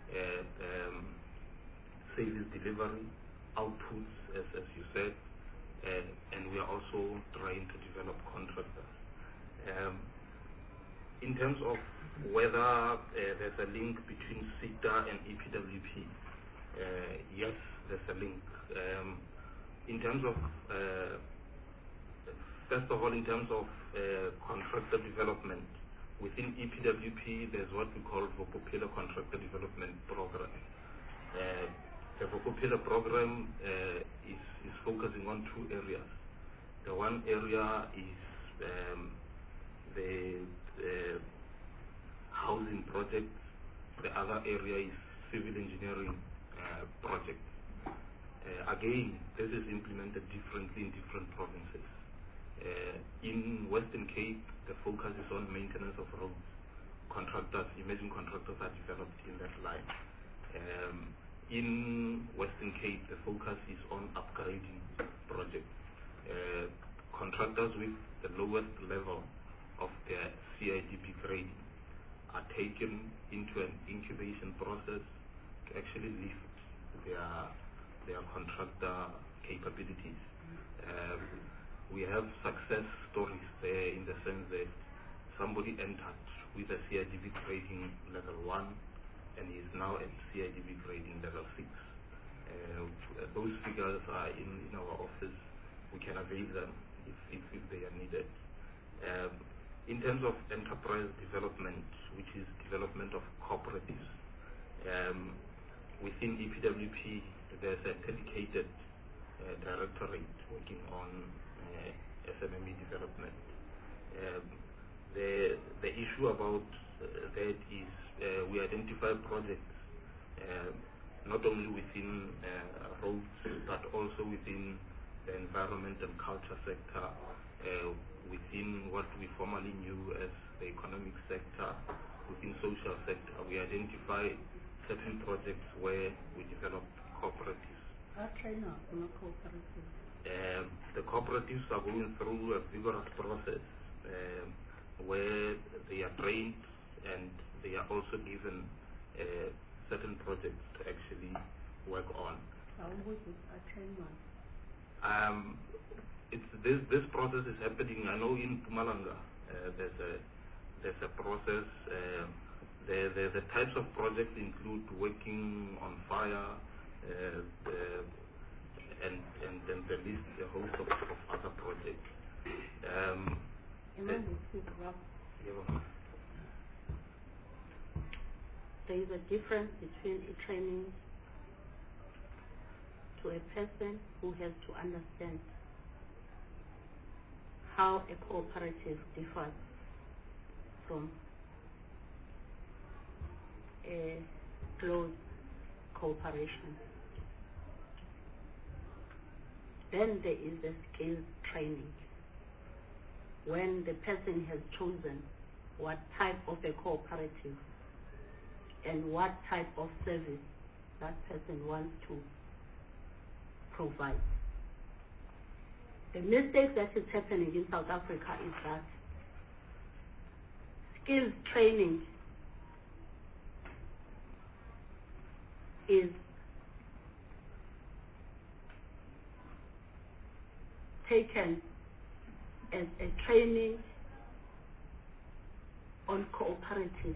service delivery, outputs, as you said, and we are also trying to develop contractors. In terms of whether there's a link between SITA and EPWP, yes, there's a link. In terms of, first of all, in terms of contractor development, within EPWP, there's what we call Vukupila Contractor Development Program. The Vukupila program is focusing on two areas. The one area is the housing projects. The other area is civil engineering projects. Again, this is implemented differently in different provinces. In Western Cape, the focus is on maintenance of roads. Contractors, emerging contractors are developed in that line. In Western Cape, the focus is on upgrading projects. Contractors with the lowest level of their CIDP grading are taken into an incubation process to actually lift their contractor capabilities. We have success stories there in the sense that somebody entered with a CIDP grading level 1 and is now at CIDP grading level 6. Those figures are in our office. We can avail them if they are needed. In terms of enterprise development, which is development of cooperatives, within EPWP, there's a dedicated directorate working on SMME development. The issue about that is we identify projects not only within roads but also within the environment and culture sector, within what we formerly knew as the economic sector, within social sector. We identify certain projects where we develop cooperatives. The cooperatives are going through a vigorous process where they are trained and they are also given certain projects to actually work on. This process is happening. I know in Mpumalanga there's a process. The types of projects include working on fire, and then the list, the host of other projects. There is a difference between a training to a person who has to understand how a cooperative differs from a closed cooperation. Then there is the skills training. When the person has chosen what type of a cooperative and what type of service that person wants to provide. The mistake that is happening in South Africa is that skills training is taken as a training on cooperatives.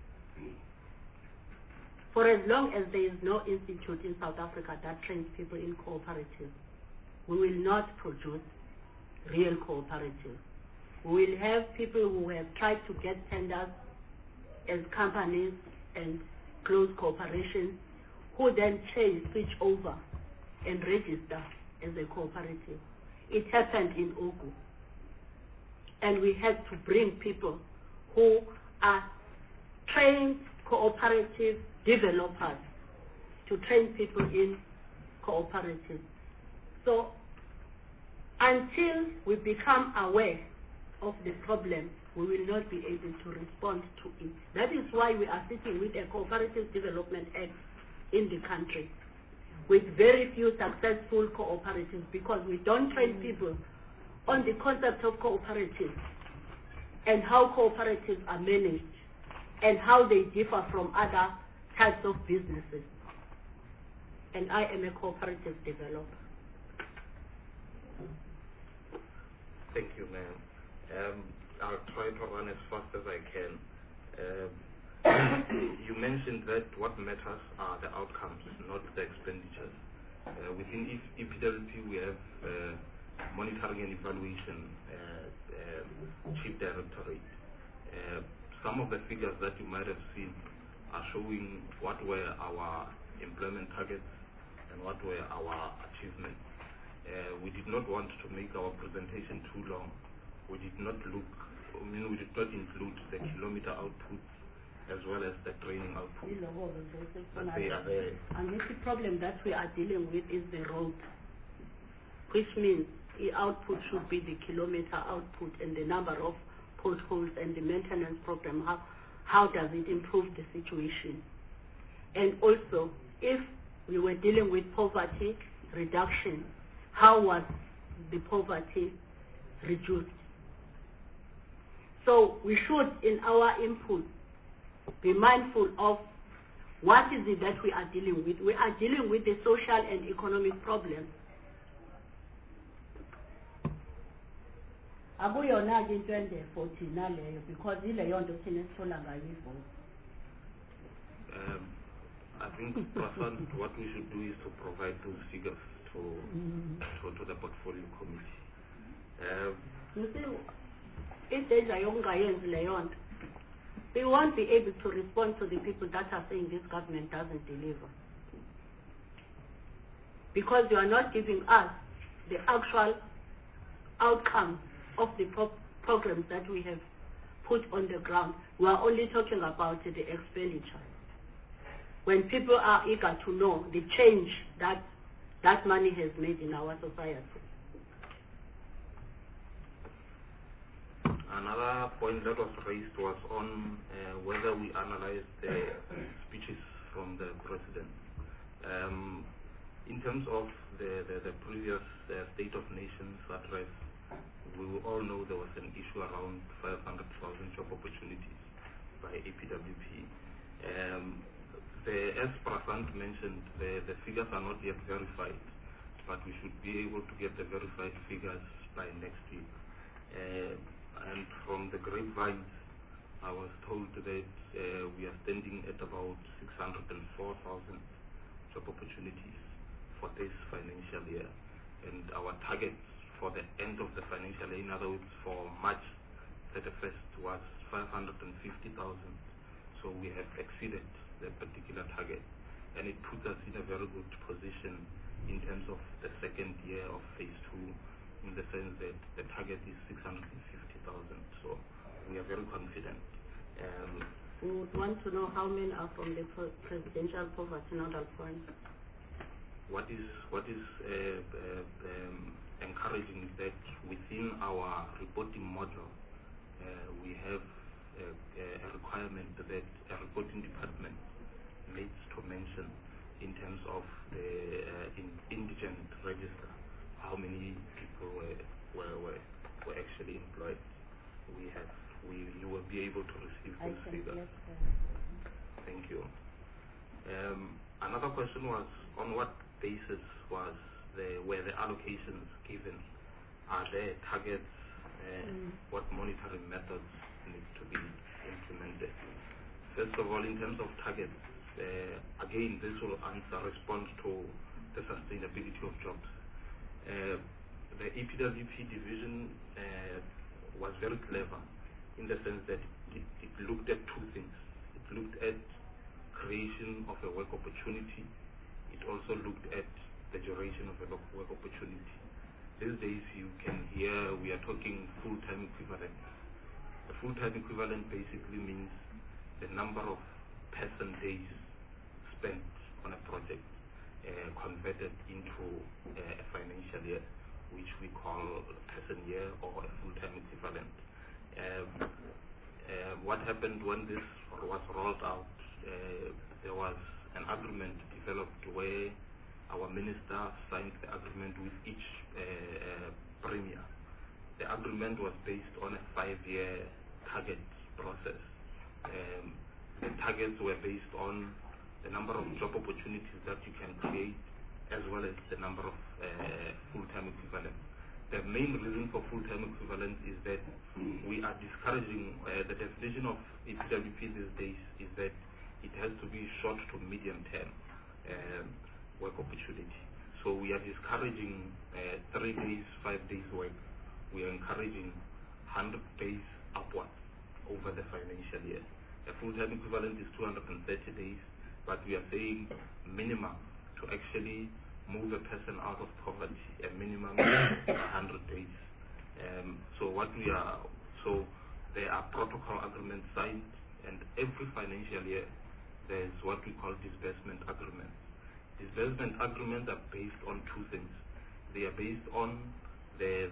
For as long as there is no institute in South Africa that trains people in cooperatives, we will not produce real cooperatives. We will have people who have tried to get tenders as companies and close corporations who then switch over and register as a cooperative. It happened in Ogu. And we had to bring people who are trained cooperative developers to train people in cooperatives. So Until we become aware of the problem, we will not be able to respond to it. That is why we are sitting with a Cooperative Development Act in the country, with very few successful cooperatives, because we don't train people on the concept of cooperatives and how cooperatives are managed and how they differ from other types of businesses. And I am a cooperative developer. Thank you, ma'am. I'll try to run as fast as I can. You mentioned that what matters are the outcomes, not the expenditures. Within EPWP, we have monitoring and evaluation chief directorate. Some of the figures that you might have seen are showing what were our employment targets and what were our achievements. We did not want to make our presentation too long. We did not include the kilometer output as well as the training output. But they are there. And the problem that we are dealing with is the road, which means the output should be the kilometer output and the number of potholes and the maintenance program. How does it improve the situation? And also, if we were dealing with poverty reduction, how was the poverty reduced? So we should, in our input, be mindful of what is it that we are dealing with. We are dealing with the social and economic problems. Akuyona ke into endefothina leyo, because ileyo nto thina esithola ngayo ivoti. I think, Prasan, what we should do is to provide those figures to the portfolio committee. You see, if there's a young guy in leyo nto, we won't be able to respond to the people that are saying this government doesn't deliver. Because you are not giving us the actual outcome of the programs that we have put on the ground. We are only talking about the expenditure. When people are eager to know the change that money has made in our society. Another point that was raised was on whether we analyzed the speeches from the president. In terms of the previous State of Nations address, we all know there was an issue around 500,000 job opportunities by EPWP. As Prasant mentioned, the figures are not yet verified, but we should be able to get the verified figures by next week. And from the grapevines, I was told that we are standing at about 604,000 job opportunities for this financial year. And our target for the end of the financial year, in other words, for March 31st, was 550,000. So we have exceeded the particular target. And it puts us in a very good position in terms of the second year of phase 2, in the sense that the target is 650,000. So we are very confident. We would want to know how many are from the presidential poverty nodal point. What is encouraging is that within our reporting model, we have a requirement that a reporting department needs to mention in terms of the indigent register how many people were actually employed. You will be able to receive those figures. Thank you. Another question was, on what basis were the allocations given? Are there targets? What monitoring methods need to be implemented? First of all, in terms of targets, again, this will respond to the sustainability of jobs. The EPWP division was very clever in the sense that it looked at two things. It looked at creation of a work opportunity. It also looked at the duration of a work opportunity. These days you can hear we are talking full-time equivalent. The full-time equivalent basically means the number of person days spent on a project converted into a financial year. which we call person year or a full-time equivalent. What happened when this was rolled out, there was an agreement developed where our minister signed the agreement with each premier. The agreement was based on a 5-year target process. The targets were based on the number of job opportunities that you can create, as well as the number of full-time equivalents. The main reason for full-time equivalents is that we are discouraging, the definition of EPWP these days is that it has to be short to medium term work opportunity. So we are discouraging 3 days, 5 days work. We are encouraging 100 days upwards over the financial year. A full-time equivalent is 230 days, but we are saying minimum to actually move a person out of poverty, a minimum of 100 days. So there are protocol agreements signed, and every financial year there is what we call disbursement agreements. Disbursement agreements are based on 2 things. They are based on the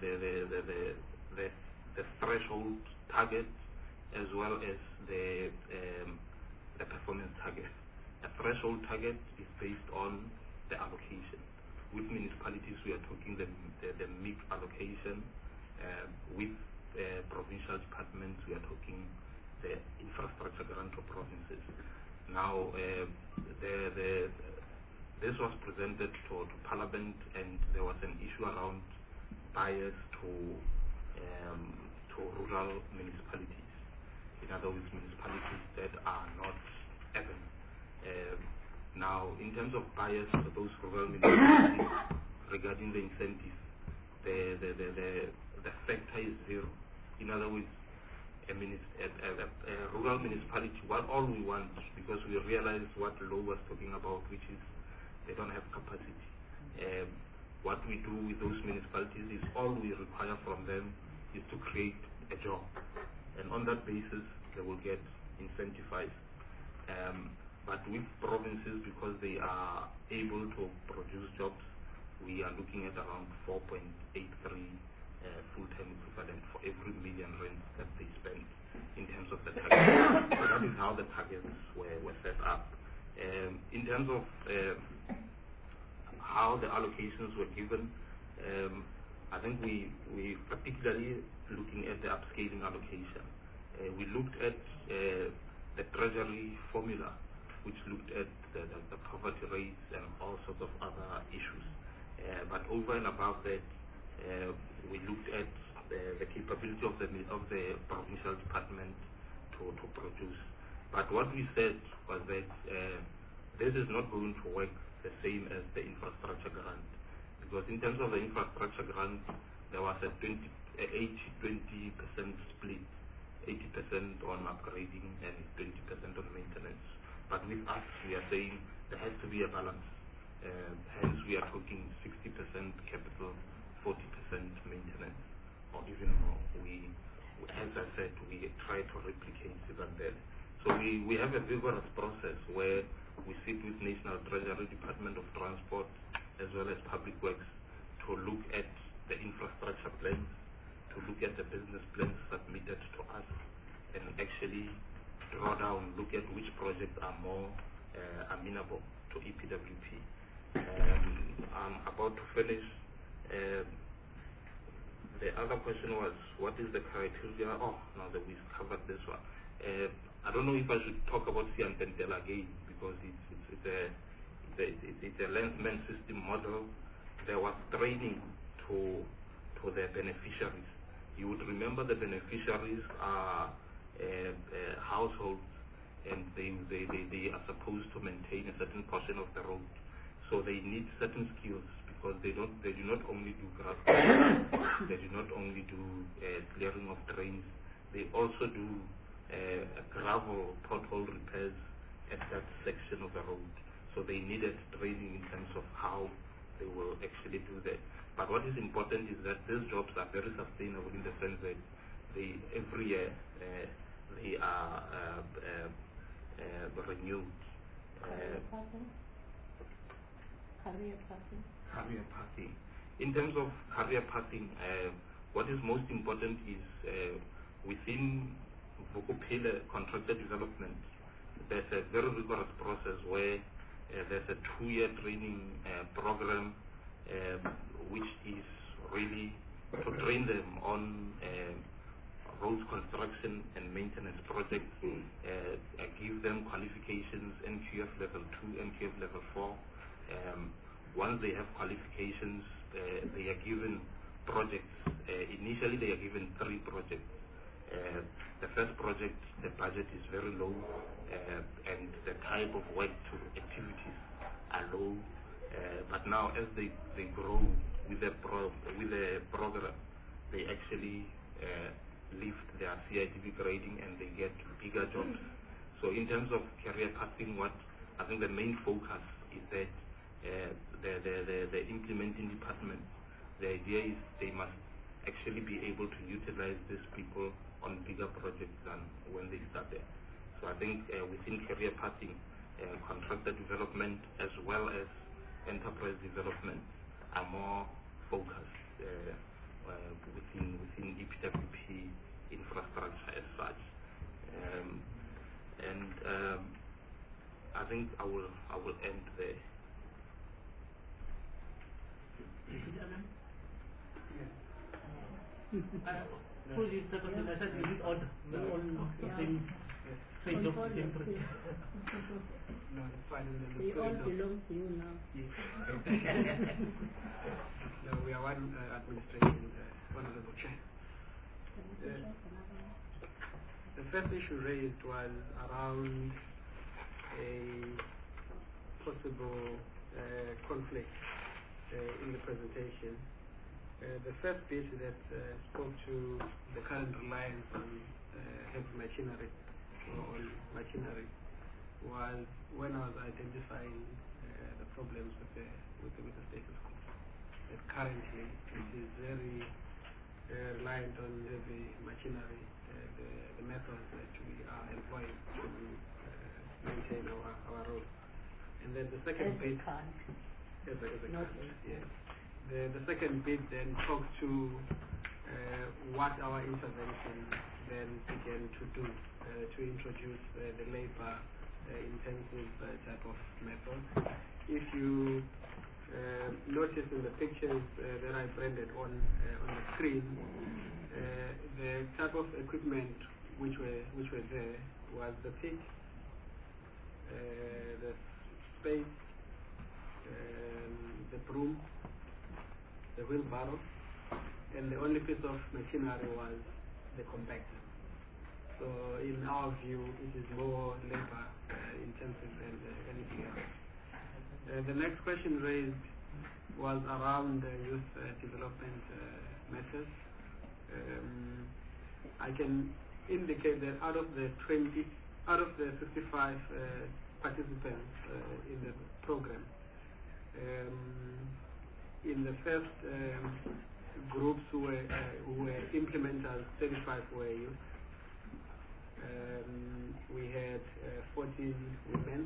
threshold target as well as the performance target. A threshold target is based on the allocation. With municipalities, we are talking the MIC allocation. With provincial departments, we are talking the infrastructure grant of provinces. Now, this was presented to Parliament, and there was an issue around bias to rural municipalities. In other words, municipalities that are not urban. Now, in terms of bias for those rural municipalities regarding the incentives, the factor is 0. In other words, a rural municipality, all we want, because we realize what Lo was talking about, which is they don't have capacity. What we do with those municipalities is all we require from them is to create a job. And on that basis, they will get incentivized. But with provinces, because they are able to produce jobs, we are looking at around 4.83 full-time equivalent for every R1 million that they spend in terms of the targets. So that is how the targets were set up. In terms of how the allocations were given, I think we particularly looking at the upscaling allocation. We looked at the treasury formula, which looked at the poverty rates and all sorts of other issues. But over and above that, we looked at the capability of the provincial department to produce. But what we said was that this is not going to work the same as the infrastructure grant, because in terms of the infrastructure grant, there was a 80-20% split, 80% on upgrading and 20% on maintenance. But with us, we are saying there has to be a balance. Hence, we are talking 60% capital, 40% maintenance, or even more. As I said, we try to replicate even that. So we have a vigorous process where we sit with National Treasury, Department of Transport, as well as Public Works, to look at the infrastructure plans, to look at the business plans submitted to us, and actually draw down, look at which projects are more amenable to EPWP. I'm about to finish. The other question was, what is the criteria? Oh, no, we covered this one. I don't know if I should talk about Siantentela again, because it's a landsman system model. There was training to the beneficiaries. You would remember the beneficiaries are households, and they are supposed to maintain a certain portion of the road. So they need certain skills, because they do not only do grass, they do not only do clearing of drains, they also do gravel pothole repairs at that section of the road. So they needed training in terms of how they will actually do that. But what is important is that these jobs are very sustainable, in the sense that every year they are renewed. Career parking. Career parking. In terms of career pathing, what is most important is within Vukupile contractor development, there's a very rigorous process where there's a 2-year training program which is really to train them on roads construction and maintenance projects, give them qualifications, NQF level 2, NQF level 4. Once they have qualifications, they are given projects. Initially, they are given 3 projects. The first project, the budget is very low, and the type of work to activities are low. But now, as they grow with the program, they actually lift their CITB grading and they get bigger jobs. So, in terms of career pathing, what I think the main focus is that the implementing department, the idea is they must actually be able to utilize these people on bigger projects than when they start there. So I think within career pathing, contractor development as well as enterprise development are more focused within EPWP infrastructure as such. I think I will end there. Who is the person that said you all the same stage of the same project? No, it's fine. They all belong to you now. No, we are one administration, Honorable Chair. The first issue raised was around a possible conflict in the presentation. The first bit that spoke to the current reliance on heavy machinery or on machinery was when I was identifying the problems with the status quo. That currently it is very reliant on heavy machinery, the methods that we are employing to maintain our roads. And then the second bit, yes. The second bit then talks to what our intervention then began to do to introduce the labor intensive type of method. If you notice in the pictures that I branded on the screen, the type of equipment which were there was the pick, the spade, the broom, the wheelbarrow, and the only piece of machinery was the compactor. So in our view, it is more labor intensive than anything else. The next question raised was around youth development methods. I can indicate that out of the 65 participants in the program, in the first groups who were implementers, 35 were youth. We had 14 women,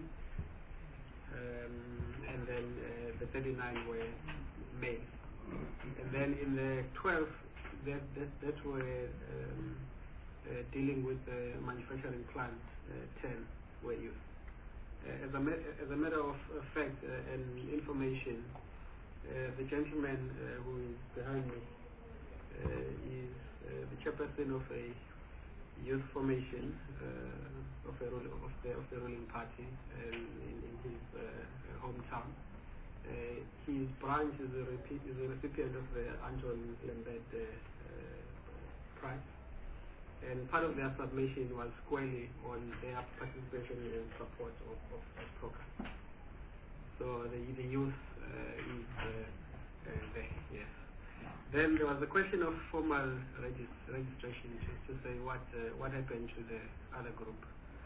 and then the 39 were males. And then in the 12 that were dealing with the manufacturing plant, 10 were youth. As a matter of fact and information, the gentleman who is behind me is the chairperson of a youth formation of the ruling party in his hometown. His branch is a recipient of the Anton Lambert Prize, and part of their submission was squarely on their participation and support of the program. So the youth is there, yes. Then there was a question of formal registration, to say what happened to the other group.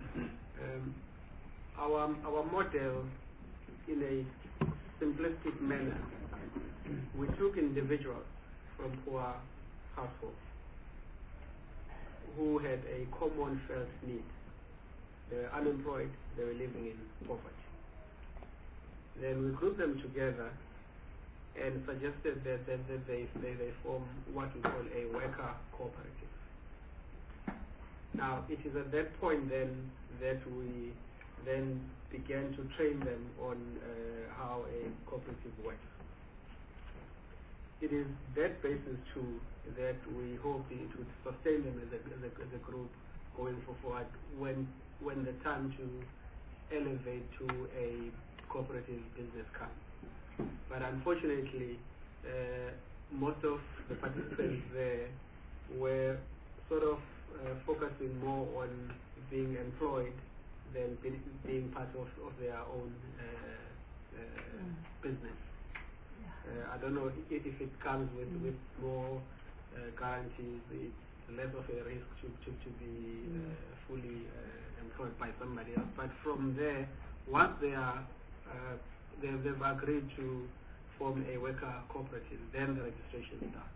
Our model, in a simplistic manner, we took individuals from poor households who had a common felt need. They were unemployed, they were living in poverty. Then we grouped them together and suggested that they form what we call a worker cooperative. Now, it is at that point then that we then began to train them on how a cooperative works. It is that basis too that we hope it would sustain them as a group going forward when the time to elevate to a cooperative business comes. But unfortunately, most of the participants there were sort of focusing more on being employed than being part of their own business. I don't know if it comes with more guarantees, it's less of a risk to be fully employed by somebody else. But from there, once they are they've agreed to form a worker cooperative, then the registration starts.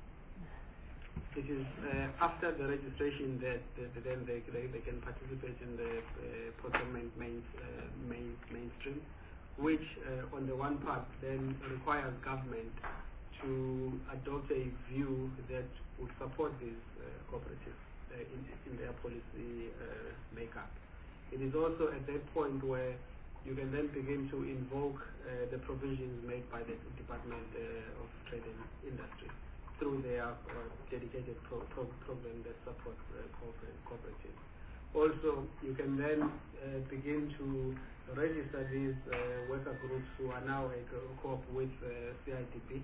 It is after the registration that then they can participate in the procurement mainstream, which on the one part then requires government to adopt a view that would support these cooperatives in their policy makeup. It is also at that point where you can then begin to invoke the provisions made by the Department of Trade and Industry through their dedicated program that supports cooperatives. Also, you can then begin to register these worker groups who are now a co-op with CIDP,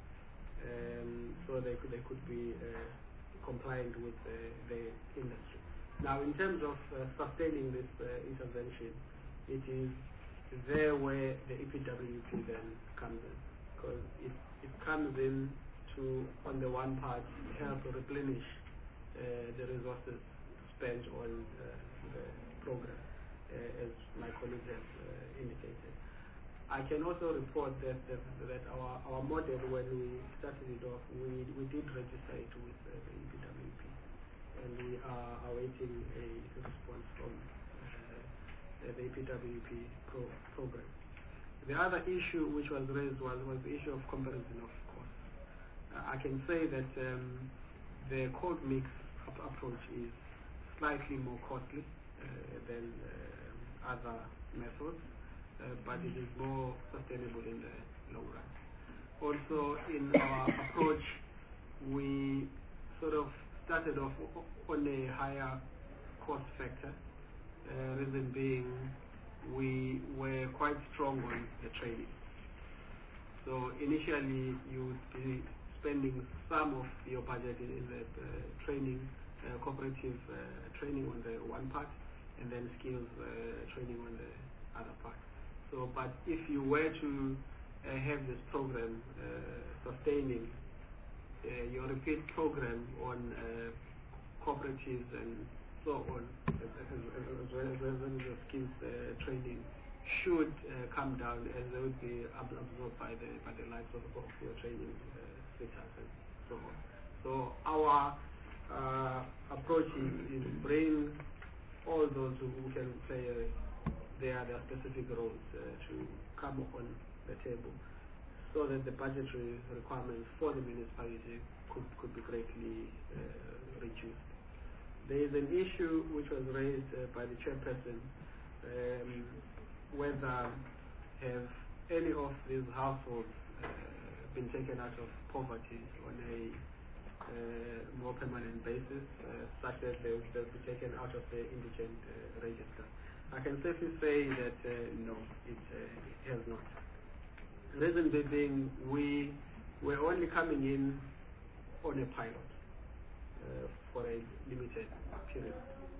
so they could be compliant with the industry. Now, in terms of sustaining this intervention, it is there where the EPWP then comes in, because it comes in to, on the one part, help replenish the resources spent on the program, as my colleagues have indicated. I can also report that our model, when we started it off, we did register it with the EPWP, and we are awaiting a response from the EPWP program. The other issue which was raised was the issue of comparison of costs. I can say that the code mix approach is slightly more costly than other methods, but it is more sustainable in the long run. Also, in our approach, we sort of started off on a higher cost factor. Reason being, we were quite strong on the training. So initially, you would be spending some of your budget in the training, cooperative training on the one part, and then skills training on the other part. So, but if you were to have this program sustaining your repeat program on cooperatives and so on, as well as the skills training should come down, as they would be absorbed by the likes of your training centers and so on. So our approach is to bring all those who can play their specific roles to come on the table, so that the budgetary requirements for the municipality could be greatly reduced. There is an issue which was raised by the chairperson, whether have any of these households been taken out of poverty on a more permanent basis, such that they'll be taken out of the indigent register. I can safely say that no, it has not. Reason being, we were only coming in on a pilot for a limited period.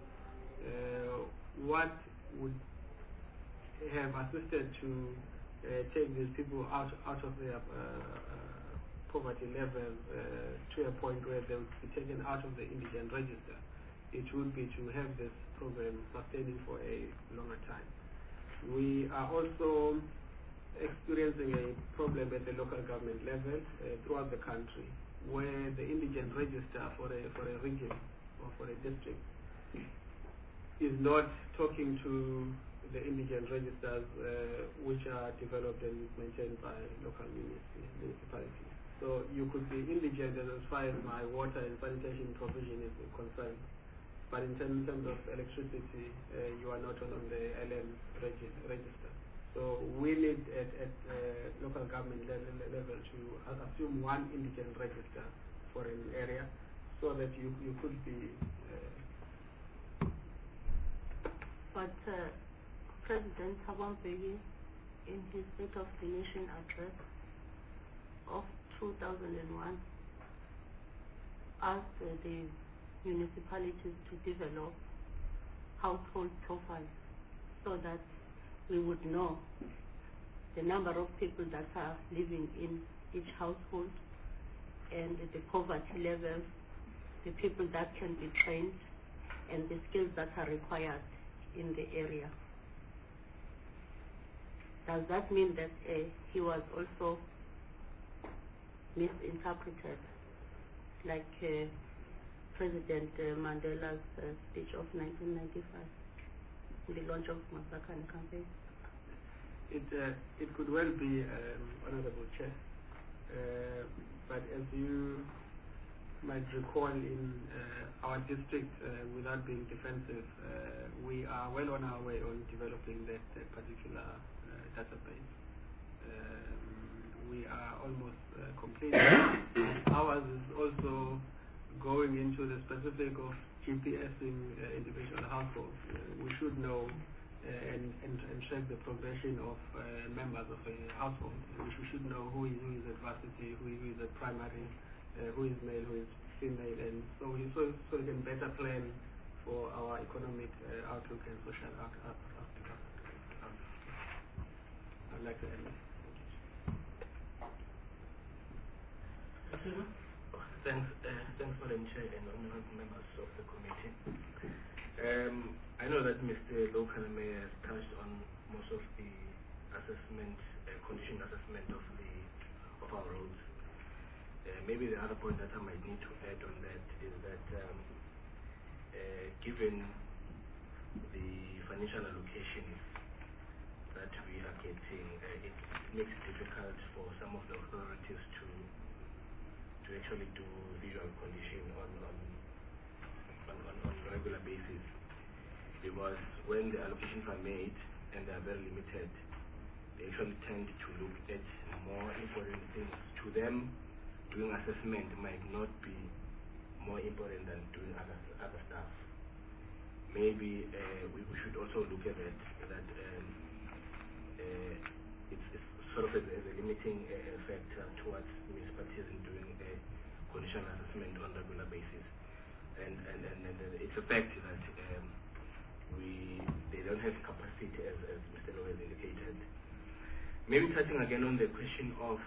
What would have assisted to take these people out of their poverty level to a point where they would be taken out of the indigent register, it would be to have this program sustaining for a longer time. We are also experiencing a problem at the local government level throughout the country, where the indigent register for a region or for a district is not talking to the indigent registers which are developed and maintained by local municipalities. So you could be indigent as far as my water and sanitation provision is concerned, but in terms of electricity, you are not on the LM register. So we need at local government level to assume one indigent register for an area, so that you could be. But President Thabo Mbeki, in his State of the Nation address of 2001, asked the municipalities to develop household profiles so that we would know the number of people that are living in each household and the poverty level, the people that can be trained, and the skills that are required in the area. Does that mean that he was also misinterpreted, like President Mandela's speech of 1995, in the launch of Masakane campaign? It could well be, Honorable Chair, but as you might recall, in our district, without being defensive, we are well on our way on developing that particular database. We are almost complete. Ours is also going into the specific of GPSing individual households. We should know and track the progression of members of a household. We should know who is at varsity, who is at primary, who is male, who is female, and so we can better plan for our economic outlook and social outlook. I'd like to end. Thanks, Madam Chair, and honourable members of the committee. I know that Mr. Lokalame has touched on most of the assessment, condition assessment of our roads. Maybe the other point that I might need to add on that is that given the financial allocations that we are getting, it makes it difficult for some of the authorities to actually do visual condition on a regular basis, because when the allocations are made and they are very limited, they actually tend to look at more important things. To them, doing assessment might not be more important than doing other stuff. Maybe we should also look at it, that it's sort of as a limiting factor towards municipalities in doing a condition assessment on a regular basis. And it's a fact that they don't have capacity, as Mr. Lowe has indicated. Maybe touching again on the question of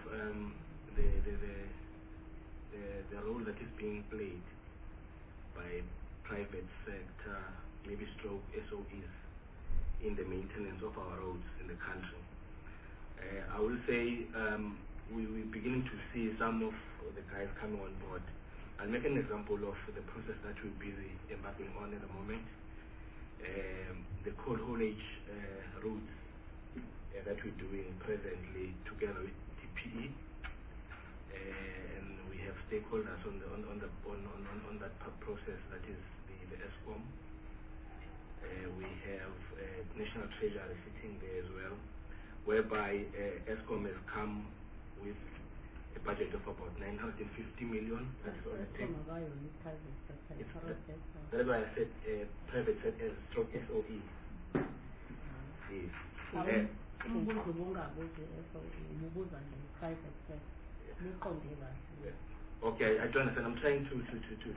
the role that is being played by private sector, maybe stroke SOEs, in the maintenance of our roads in the country. I will say we're beginning to see some of the guys coming on board. I'll make an example of the process that we're busy embarking on at the moment. The cold haulage routes that we're doing presently together with TPE, and we have stakeholders on that process, that is the ESCOM. We have National Treasury sitting there as well, whereby ESCOM has come with a budget of about 950 million. That's all it takes. That's why I said private sector stroke SOE. Yes. Okay, I do understand. I'm trying to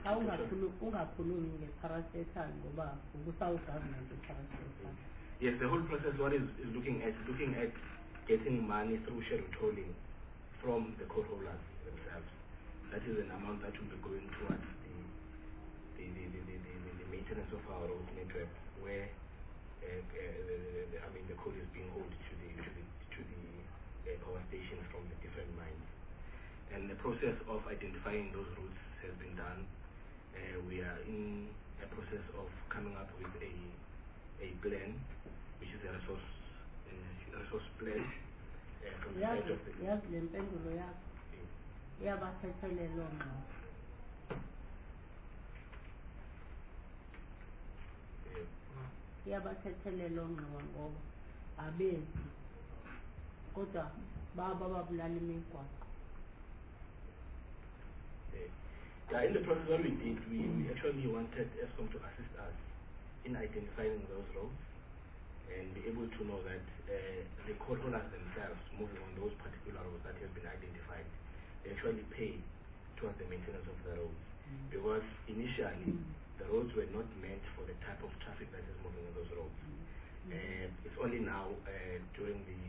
yes, the whole process what is looking at getting money through schedule tolling from the coal haulers themselves. That is an amount that will be going towards the maintenance of our road network, where the coal is being hauled to the power stations from the different mines. And the process of identifying those routes has been done. We are in a process of coming up with a plan which is a resource plan from the side of the yazi le mpendulo yakho iyabathethelelwa ngqo. Iyabathethelelwa ngqo ngoba abezi kodwa babulala imigwaqo. In the process what we did, we actually wanted ESCOM to assist us in identifying those roads and be able to know that the coal holders themselves moving on those particular roads that have been identified, they actually pay towards the maintenance of the roads. Because initially, the roads were not meant for the type of traffic that is moving on those roads. It's only now during the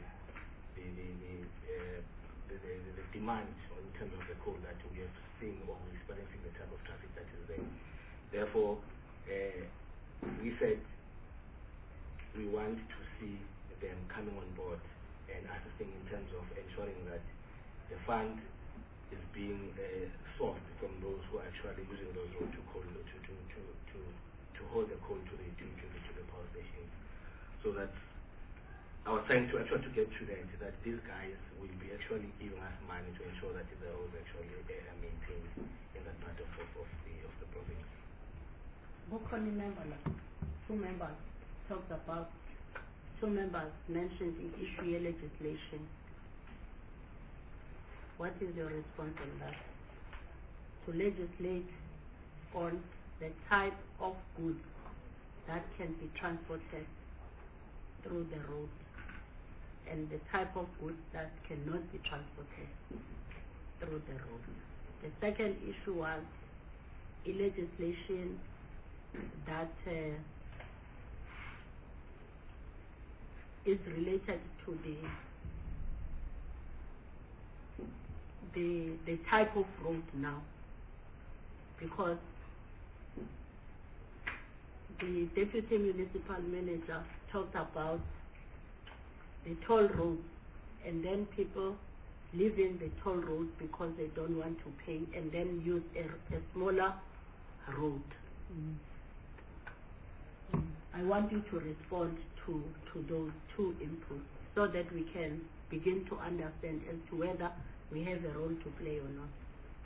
demand in terms of the coal that we have seen or we're experiencing the type of traffic that is there. Therefore, we said we want to see them coming on board and assisting in terms of ensuring that the fund is being sourced from those who are actually using those roads to hold the coal to the power stations. So that's I was trying to actually to get to that these guys will be actually giving us money to ensure that the roads actually are maintained in that part of the province. Two members talked about, two members mentioned the issue of legislation. What is your response on that? To legislate on the type of goods that can be transported through the road and the type of goods that cannot be transported through the road. The second issue was a legislation that is related to the type of road now, because the deputy municipal manager talked about the toll roads, and then people leaving the toll road because they don't want to pay, and then use a smaller road. I want you to respond to those two inputs so that we can begin to understand as to whether we have a role to play or not.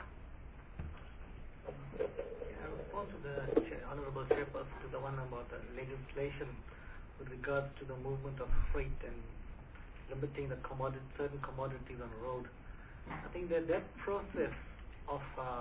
I respond to the Honorable Chairperson to the one about the legislation with regards to the movement of freight and limiting the certain commodities on the road. I think that process of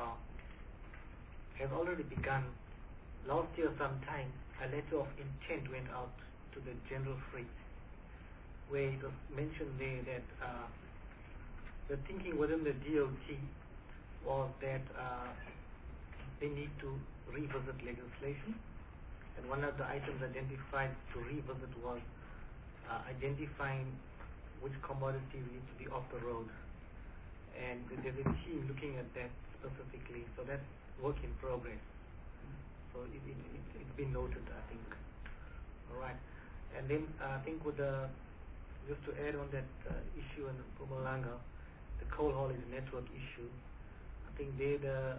has already begun. Last year sometime, a letter of intent went out to the general freight, where it was mentioned there that the thinking within the DOT was that they need to revisit legislation, and one of the items identified to revisit was identifying which commodities need to be off the road, and there's a team looking at that specifically, so that's work in progress. So it's been noted, I think. All right, and then I think with just to add on that issue in Mpumalanga, the coal haulage network issue, I think this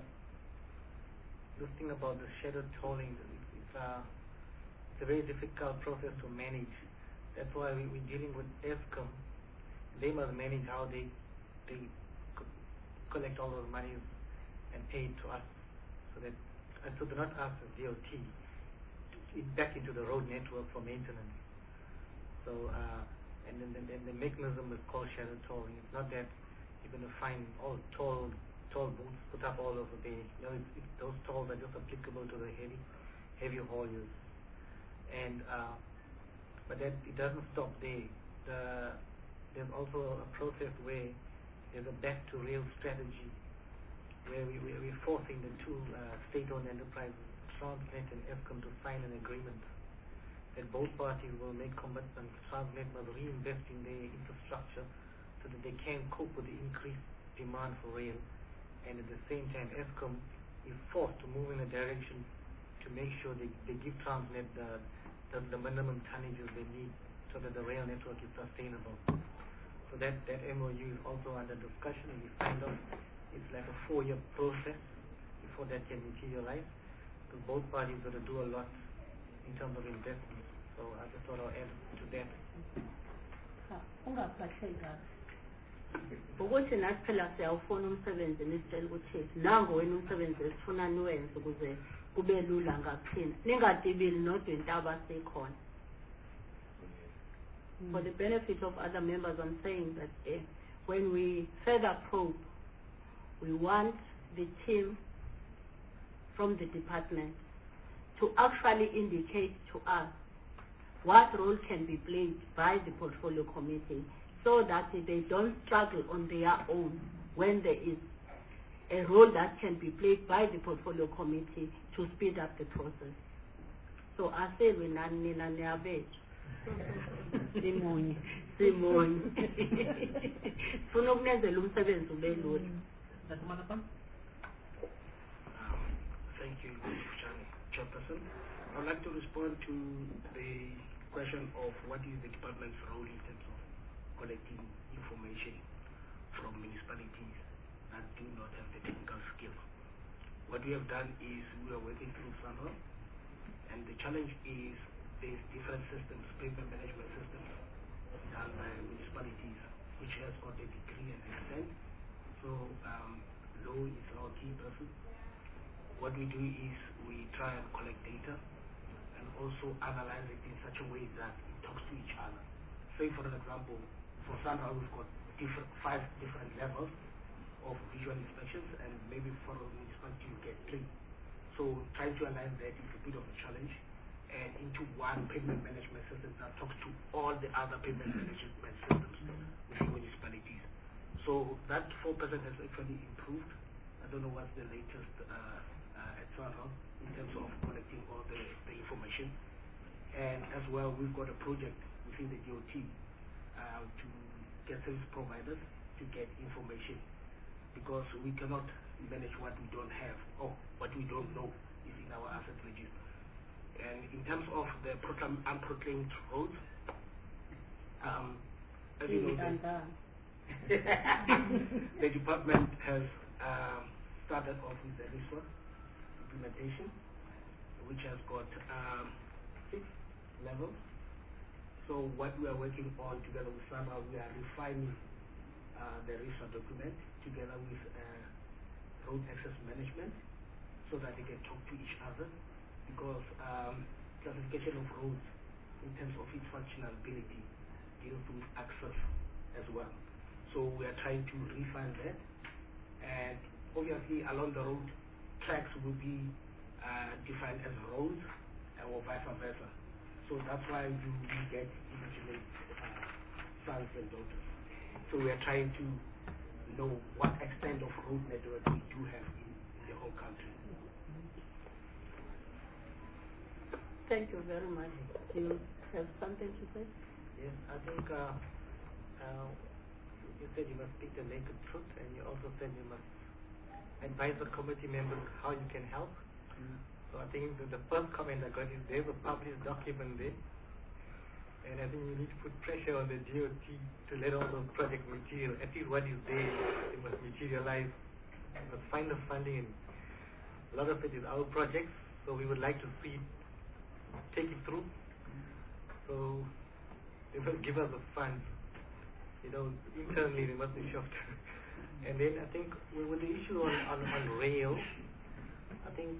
thing about the scheduled tolling, it's a very difficult process to manage. That's why we're dealing with ESCOM. They must manage how they collect all those monies and pay it to us, so they're not us as DOT, back into the road network for maintenance. So and then the mechanism is called scheduled tolling. It's not that you're going to find all toll booths put up all over there. Those tolls are just applicable to the heavy hauliers. And but that it doesn't stop there. There's also a process where there's a back to rail strategy, where we're forcing the two state-owned enterprises, Transnet and ESCOM, to sign an agreement that both parties will make commitments. Transnet must reinvest in their infrastructure so that they can cope with the increased demand for rail, and at the same time ESCOM is forced to move in a direction to make sure they give Transnet the minimum tonnages they need so that the rail network is sustainable. So that MOU is also under discussion, and we find out it's like a 4-year process before that can materialize, because both parties got to do a lot in terms of investment. So I just thought I'll add to that. ukuthi nathi phela siyawufuna umsebenzi nisitshela ukuthi nangu wena umsebenzi esifuna niwenze ukuze kube lula ngakuthina ningadibili nodwa intaba sikhona. For the benefit of other members, I'm saying that when we further probe, we want the team from the department to actually indicate to us what role can be played by the portfolio committee so that they don't struggle on their own when there is a role that can be played by the portfolio committee to speed up the process. So I say we nina niabeji. Simunye. Funa ukunenzela umsebenzi ube lula. Thank you, Chairperson. I would like to respond to the question of what is the department's role in terms of collecting information from municipalities that do not have the technical skill. What we have done is we are working through SANHA, and the challenge is there's different systems, payment management systems done by municipalities, which has got a degree and extent. So Law is our key person. What we do is we try and collect data and also analyze it in such a way that it talks to each other. Say for example, for SANHA we've got 5 different levels of visual inspections, and maybe for a municipality you get 3. So trying to align that is a bit of a challenge, and into one payment management system that talks to all the other payment management systems within municipalities. So that 4% has actually improved. I don't know what's the latest at SANHA in terms of collecting all the information. And as well, we've got a project within the DOT to get service providers to get information, because we cannot manage what we don't have or what we don't know is in our asset register. And in terms of the unproclaimed roads, as you know, the department has started off with the RISWA implementation, which has got 6 levels. So what we are working on together with SANHA, we are refining the RISWA document together with road access management so that they can talk to each other, because classification of roads in terms of its functional ability deals with access as well. So we are trying to refine that, and obviously along the road, tracks will be defined as roads or vice versa. So that's why you get illegitimate sons and daughters. So we are trying to know what extent of road network we do have in the whole country. Thank you very much. Do you have something to say? Yes, I think you said you must speak the naked truth, and you also said you must advise the committee members how you can help. So I think the first comment I got is there's a published document there, and I think you need to put pressure on the DOT to let all those projects material. At least what is there, it must materialize. We must find the funding, and a lot of it is our projects, so we would like to see take it through. So they must give us the funds. Internally they must be shocked. And then I think with the issue on rail, I think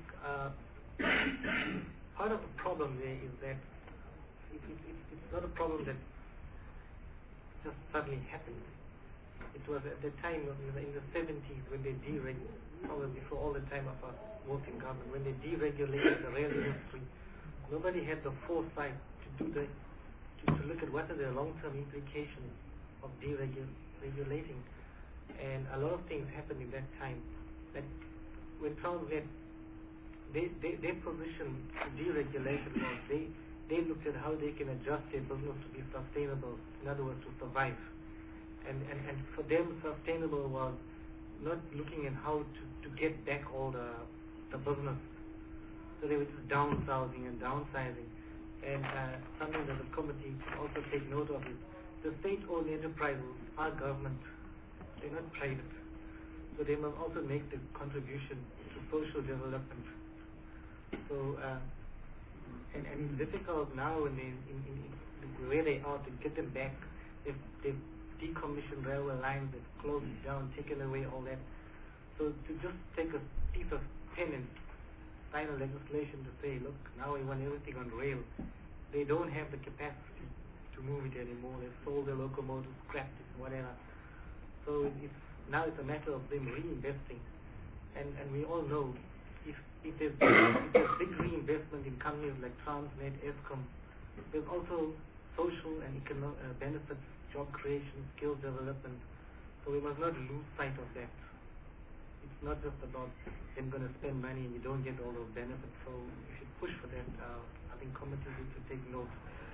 part of the problem there is that it's not a problem that just suddenly happened. It was at the time in the 70s when they deregulated, probably before all the time of our work in government, when they deregulated the rail industry. Nobody had the foresight to look at what are the long-term implications of deregulating. And a lot of things happened in that time. That when Transnet, their position to deregulation was they looked at how they can adjust their business to be sustainable, in other words, to survive. And for them, sustainable was not looking at how to get back all the business. So they were just downsizing and downsizing. And something that the committee should also take note of is the state-owned enterprises are government. They're not private. So they must also make the contribution to social development. So and it's difficult now in where they are to get them back. They've decommissioned railway lines, they've closed it down, taken away all that. So to just take a piece of pen and sign a legislation to say, look, now we want everything on rail, they don't have the capacity to move it anymore. They've sold their locomotives, scrapped it, whatever. So now it's a matter of them reinvesting. And we all know if there's big reinvestment in companies like Transnet, Eskom, there's also social and economic benefits, job creation, skills development. So we must not lose sight of that. It's not just about them going to spend money and you don't get all those benefits. So you should push for that. I think committees need to take note.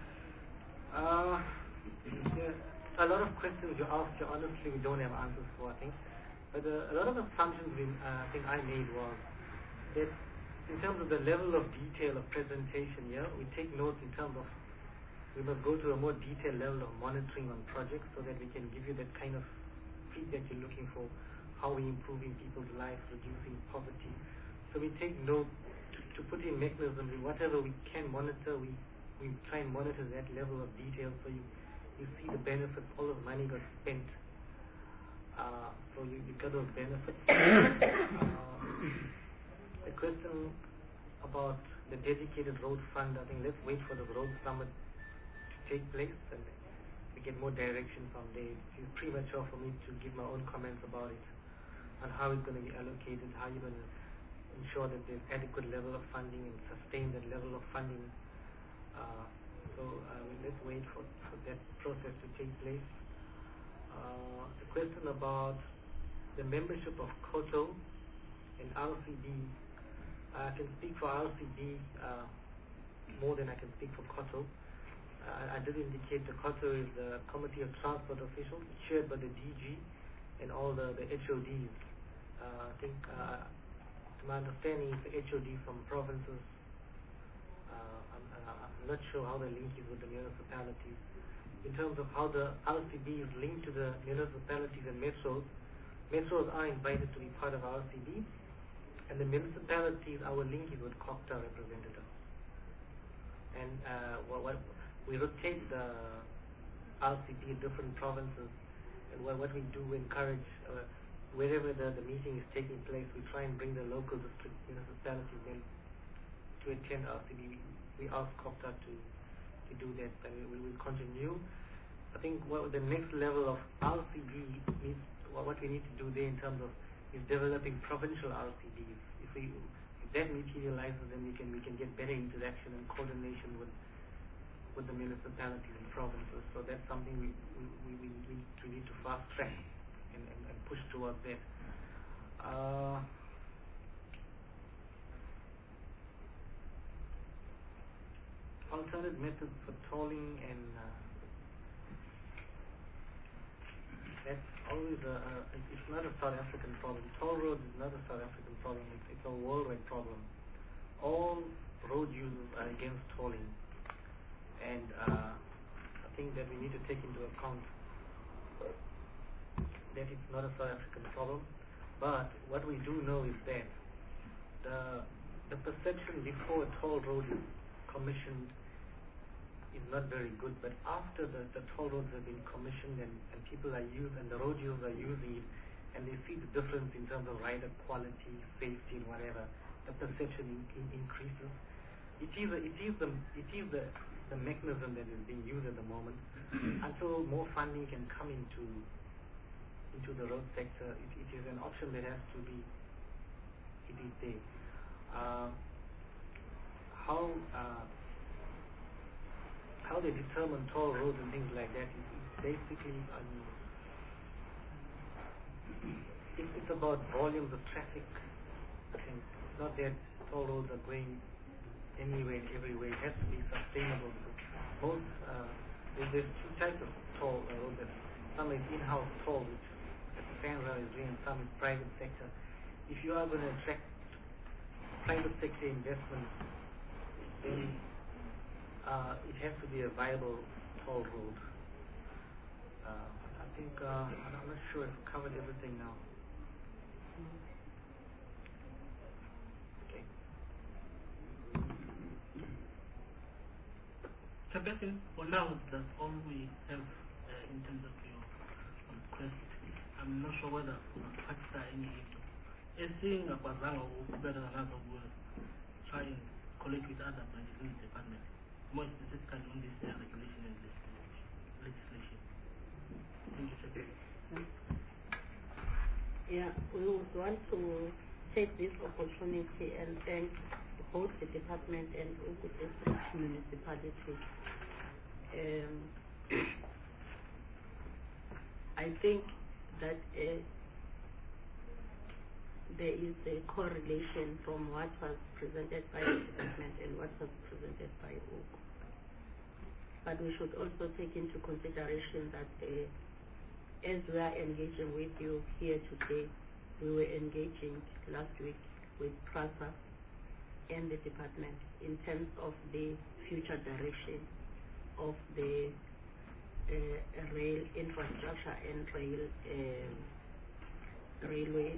A lot of questions you asked, honestly, we don't have answers for, I think. But a lot of assumptions I think I made was that in terms of the level of detail of presentation here, we take note in terms of we must go to a more detailed level of monitoring on projects so that we can give you that kind of feedback you're looking for, how we're improving people's lives, reducing poverty. So we take note to put in mechanisms, whatever we can monitor, we try and monitor that level of detail so you see the benefits, all of the money got spent. So you get those benefits. The question about the dedicated road fund, I think let's wait for the road summit to take place and we get more direction from there. It's premature for me to give my own comments about it, on how it's going to be allocated, how you're going to ensure that there's adequate level of funding and sustain that level of funding. Let's wait for that process to take place. The question about the membership of COTO and RCD, I can speak for RCD more than I can speak for COTO. I did indicate the COTO is the Committee of Transport Officials, chaired by the DG and all the HODs. I think, to my understanding, it's the HOD from provinces. I'm not sure how the link is with the municipalities. In terms of how the RCD is linked to the municipalities and metros, metros are invited to be part of RCD, and the municipalities, our link is with COCTA representatives. And we rotate the RCD in different provinces, and what we do, we encourage wherever the meeting is taking place, we try and bring the local district municipalities in to attend RCD. We ask COCTA to do that, and we will continue. I think the next level of RCD needs, what we need to do there in terms of is developing provincial RCDs. If that materializes, then we can get better interaction and coordination with the municipalities and provinces. So that's something we need to fast track and push towards that. Alternate methods for tolling, and that's always it's not a South African problem. Toll roads is not a South African problem. It's a worldwide problem. All road users are against tolling, and I think that we need to take into account that it's not a South African problem. But what we do know is that the perception before a toll road is commissioned is not very good, but after the toll roads have been commissioned and people are used and the road users are using it, and they see the difference in terms of rider quality, safety, and whatever, the perception increases. It is the mechanism that is being used at the moment. Until more funding can come into the road sector, it is an option that has to be. It is there. How they determine toll roads and things like that is basically, it's about volumes of traffic. I think it's not that toll roads are going anywhere and everywhere. It has to be sustainable. There's two types of toll roads. Some is in-house toll, which the SANRAL is doing, and some is private sector. If you are going to attract private sector investment, then it has to be a viable toll road. I think I'm not sure if I've covered everything now. Okay. Chairperson, for now, that's all we have in terms of your request. I'm not sure whether factor any. Seeing a Kwazanga or better than another will try and collect with other branches in the department, more specifically on this regulation and legislation. Thank you, Chairperson. Yeah, we would want to take this opportunity and thank both the department and Oku District Municipality. I think that there is a correlation from what was presented by the department and what was presented by Oku. But we should also take into consideration that as we are engaging with you here today, we were engaging last week with PRASA and the department in terms of the future direction of the rail infrastructure and railway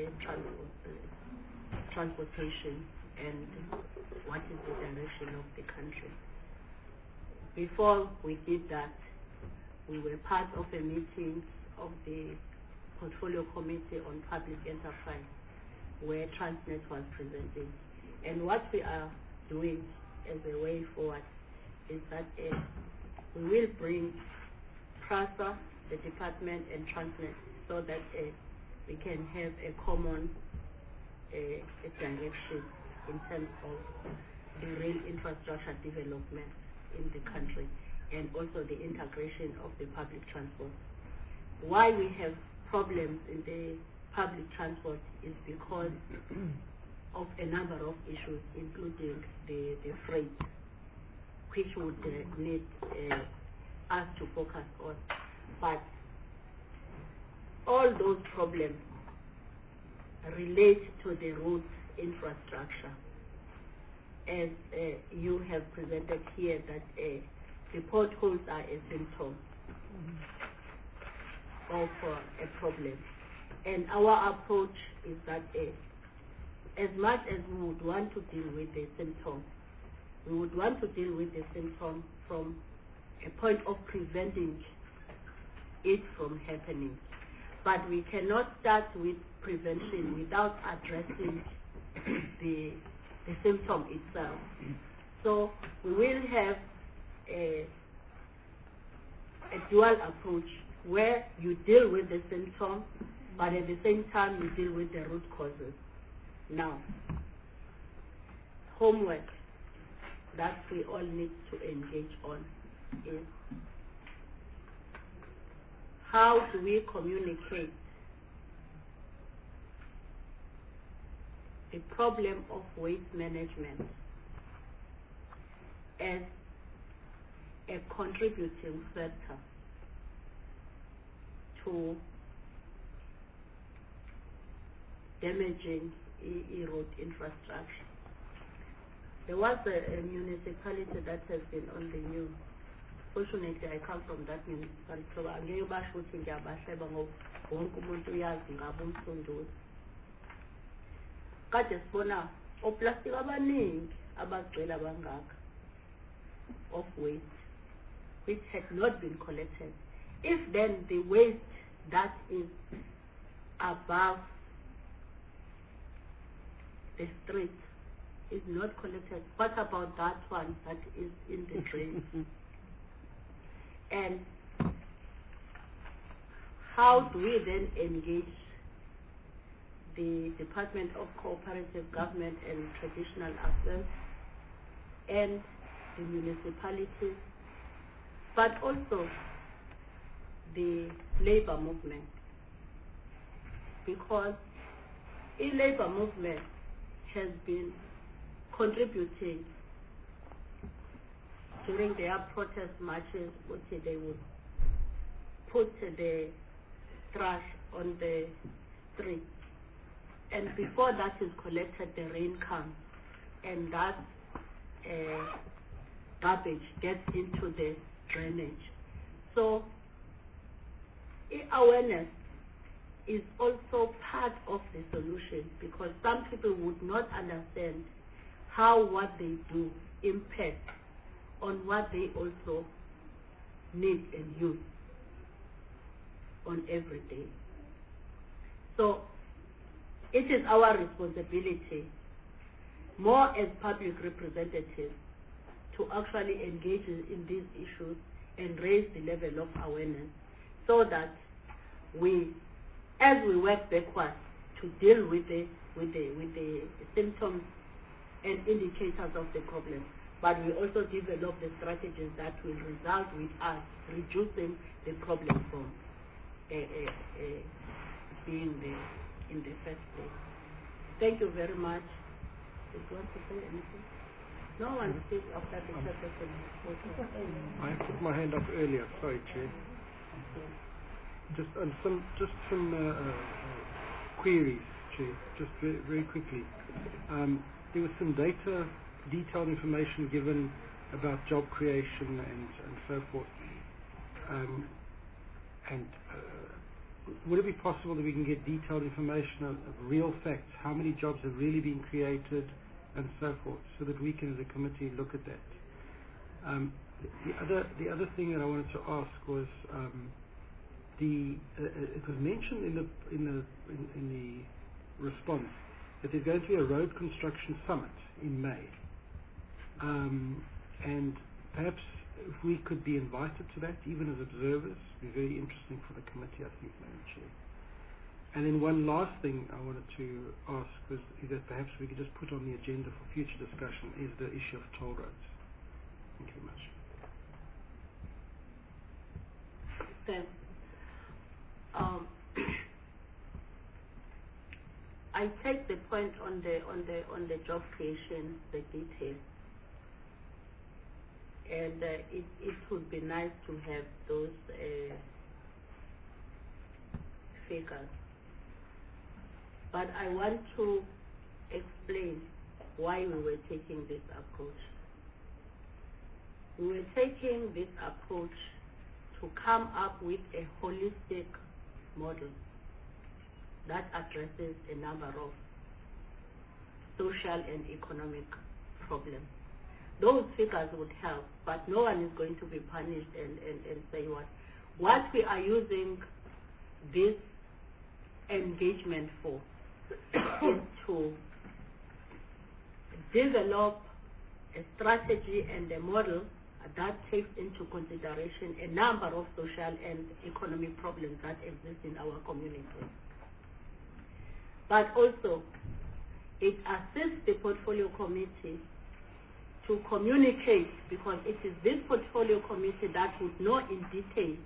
transportation and what is the direction of the country. Before we did that, we were part of a meeting of the Portfolio Committee on Public Enterprise where Transnet was presenting. And what we are doing as a way forward is that we will bring PRASA, the department, and Transnet so that we can have a common direction in terms of the rail infrastructure development in the country and also the integration of the public transport. Why we have problems in the public transport is because of a number of issues, including the freight, which would need us to focus on. But all those problems relate to the road infrastructure. As you have presented here, that the potholes are a symptom of a problem. And our approach is that as much as we would want to deal with the symptom, we would want to deal with the symptom from a point of preventing it from happening. But we cannot start with prevention without addressing the symptom itself. So we will have a dual approach where you deal with the symptom, but at the same time you deal with the root causes. Now, homework that we all need to engage on is how do we communicate the problem of waste management as a contributing factor to damaging road infrastructure. There was a municipality that has been on the news. Fortunately, I come from that municipality, so angeke basho ukuthi ngiyabahleba ngoba wonke umuntu uyazi ngabo umsunduzi. Kade sibona oplastic abaningi abagcwele abangaka of waste which had not been collected. If then the waste that is above the street is not collected, what about that one that is in the drain? And how do we then engage the Department of Cooperative Government and Traditional Affairs and the municipalities, but also the labor movement? Because the labor movement has been contributing during their protest marches, which they would put the trash on the street. And before that is collected, the rain comes, and that garbage gets into the drainage. So awareness is also part of the solution, because some people would not understand how what they do impacts on what they also need and use on every day. So it is our responsibility, more as public representatives, to actually engage in these issues and raise the level of awareness, so that we, as we work backwards to deal with the symptoms and indicators of the problem, but we also develop the strategies that will result with us reducing the problem from being there in the first place. Thank you very much. Do you want to say anything? No one speaks after the chairperson. I put my hand up earlier. Sorry, Chair. Just some queries, Chair. Just very quickly. There was some detailed information given about job creation and so forth. Would it be possible that we can get detailed information of real facts, how many jobs have really been created, and so forth, so that we can, as a committee, look at that? The other thing that I wanted to ask was it was mentioned in the response that there's going to be a road construction summit in May, and perhaps if we could be invited to that, even as observers, it would be very interesting for the committee, I think, Madam Chair. And then one last thing I wanted to ask was that perhaps we could just put on the agenda for future discussion is the issue of toll roads. Thank you very much. Thanks. I take the point on the job creation, the details. And it would be nice to have those figures. But I want to explain why we were taking this approach. We were taking this approach to come up with a holistic model that addresses a number of social and economic problems. Those figures would help, but no one is going to be punished and say what. What we are using this engagement for is to develop a strategy and a model that takes into consideration a number of social and economic problems that exist in our community. But also, it assists the portfolio committee to communicate, because it is this portfolio committee that would know in detail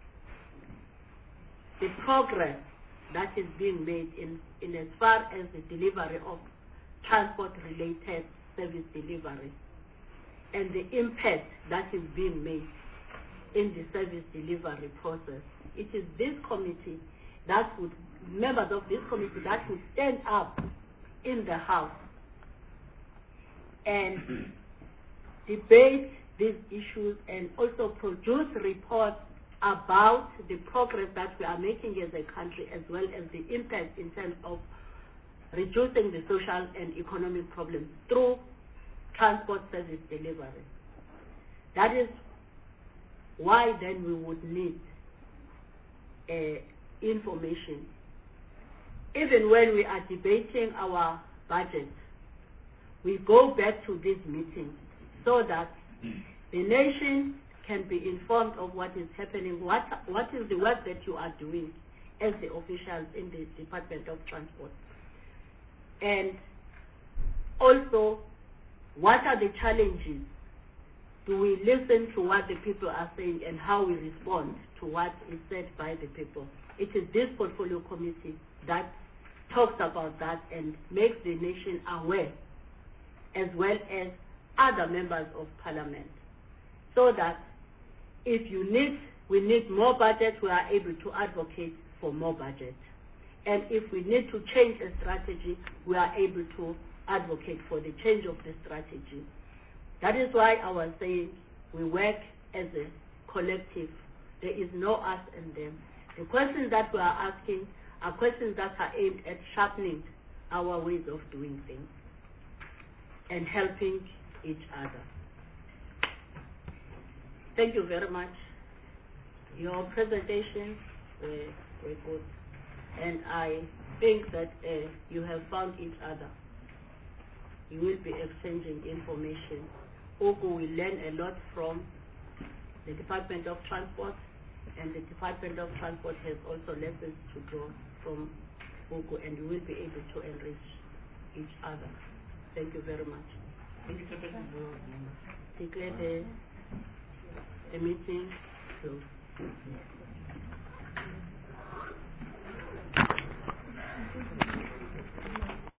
the progress that is being made in as far as the delivery of transport-related service delivery and the impact that is being made in the service delivery process. It is this committee that would, members of this committee that would stand up in the House and debate these issues and also produce reports about the progress that we are making as a country, as well as the impact in terms of reducing the social and economic problems through transport service delivery. That is why then we would need information. Even when we are debating our budget, we go back to these meetings so that the nation can be informed of what is happening, what is the work that you are doing as the officials in the Department of Transport. And also, what are the challenges? Do we listen to what the people are saying and how we respond to what is said by the people? It is this portfolio committee that talks about that and makes the nation aware, as well as other members of parliament, so that if we need more budget, we are able to advocate for more budget. And if we need to change a strategy, we are able to advocate for the change of the strategy. That is why I was saying we work as a collective. There is no us and them. The questions that we are asking are questions that are aimed at sharpening our ways of doing things and helping each other. Thank you very much. Your presentations were good, and I think that you have found each other. You will be exchanging information. Oku will learn a lot from the Department of Transport, and the Department of Transport has also lessons to draw from Oku, and you will be able to enrich each other. Thank you very much. Thank you, Chairperson. Declare the meeting closed.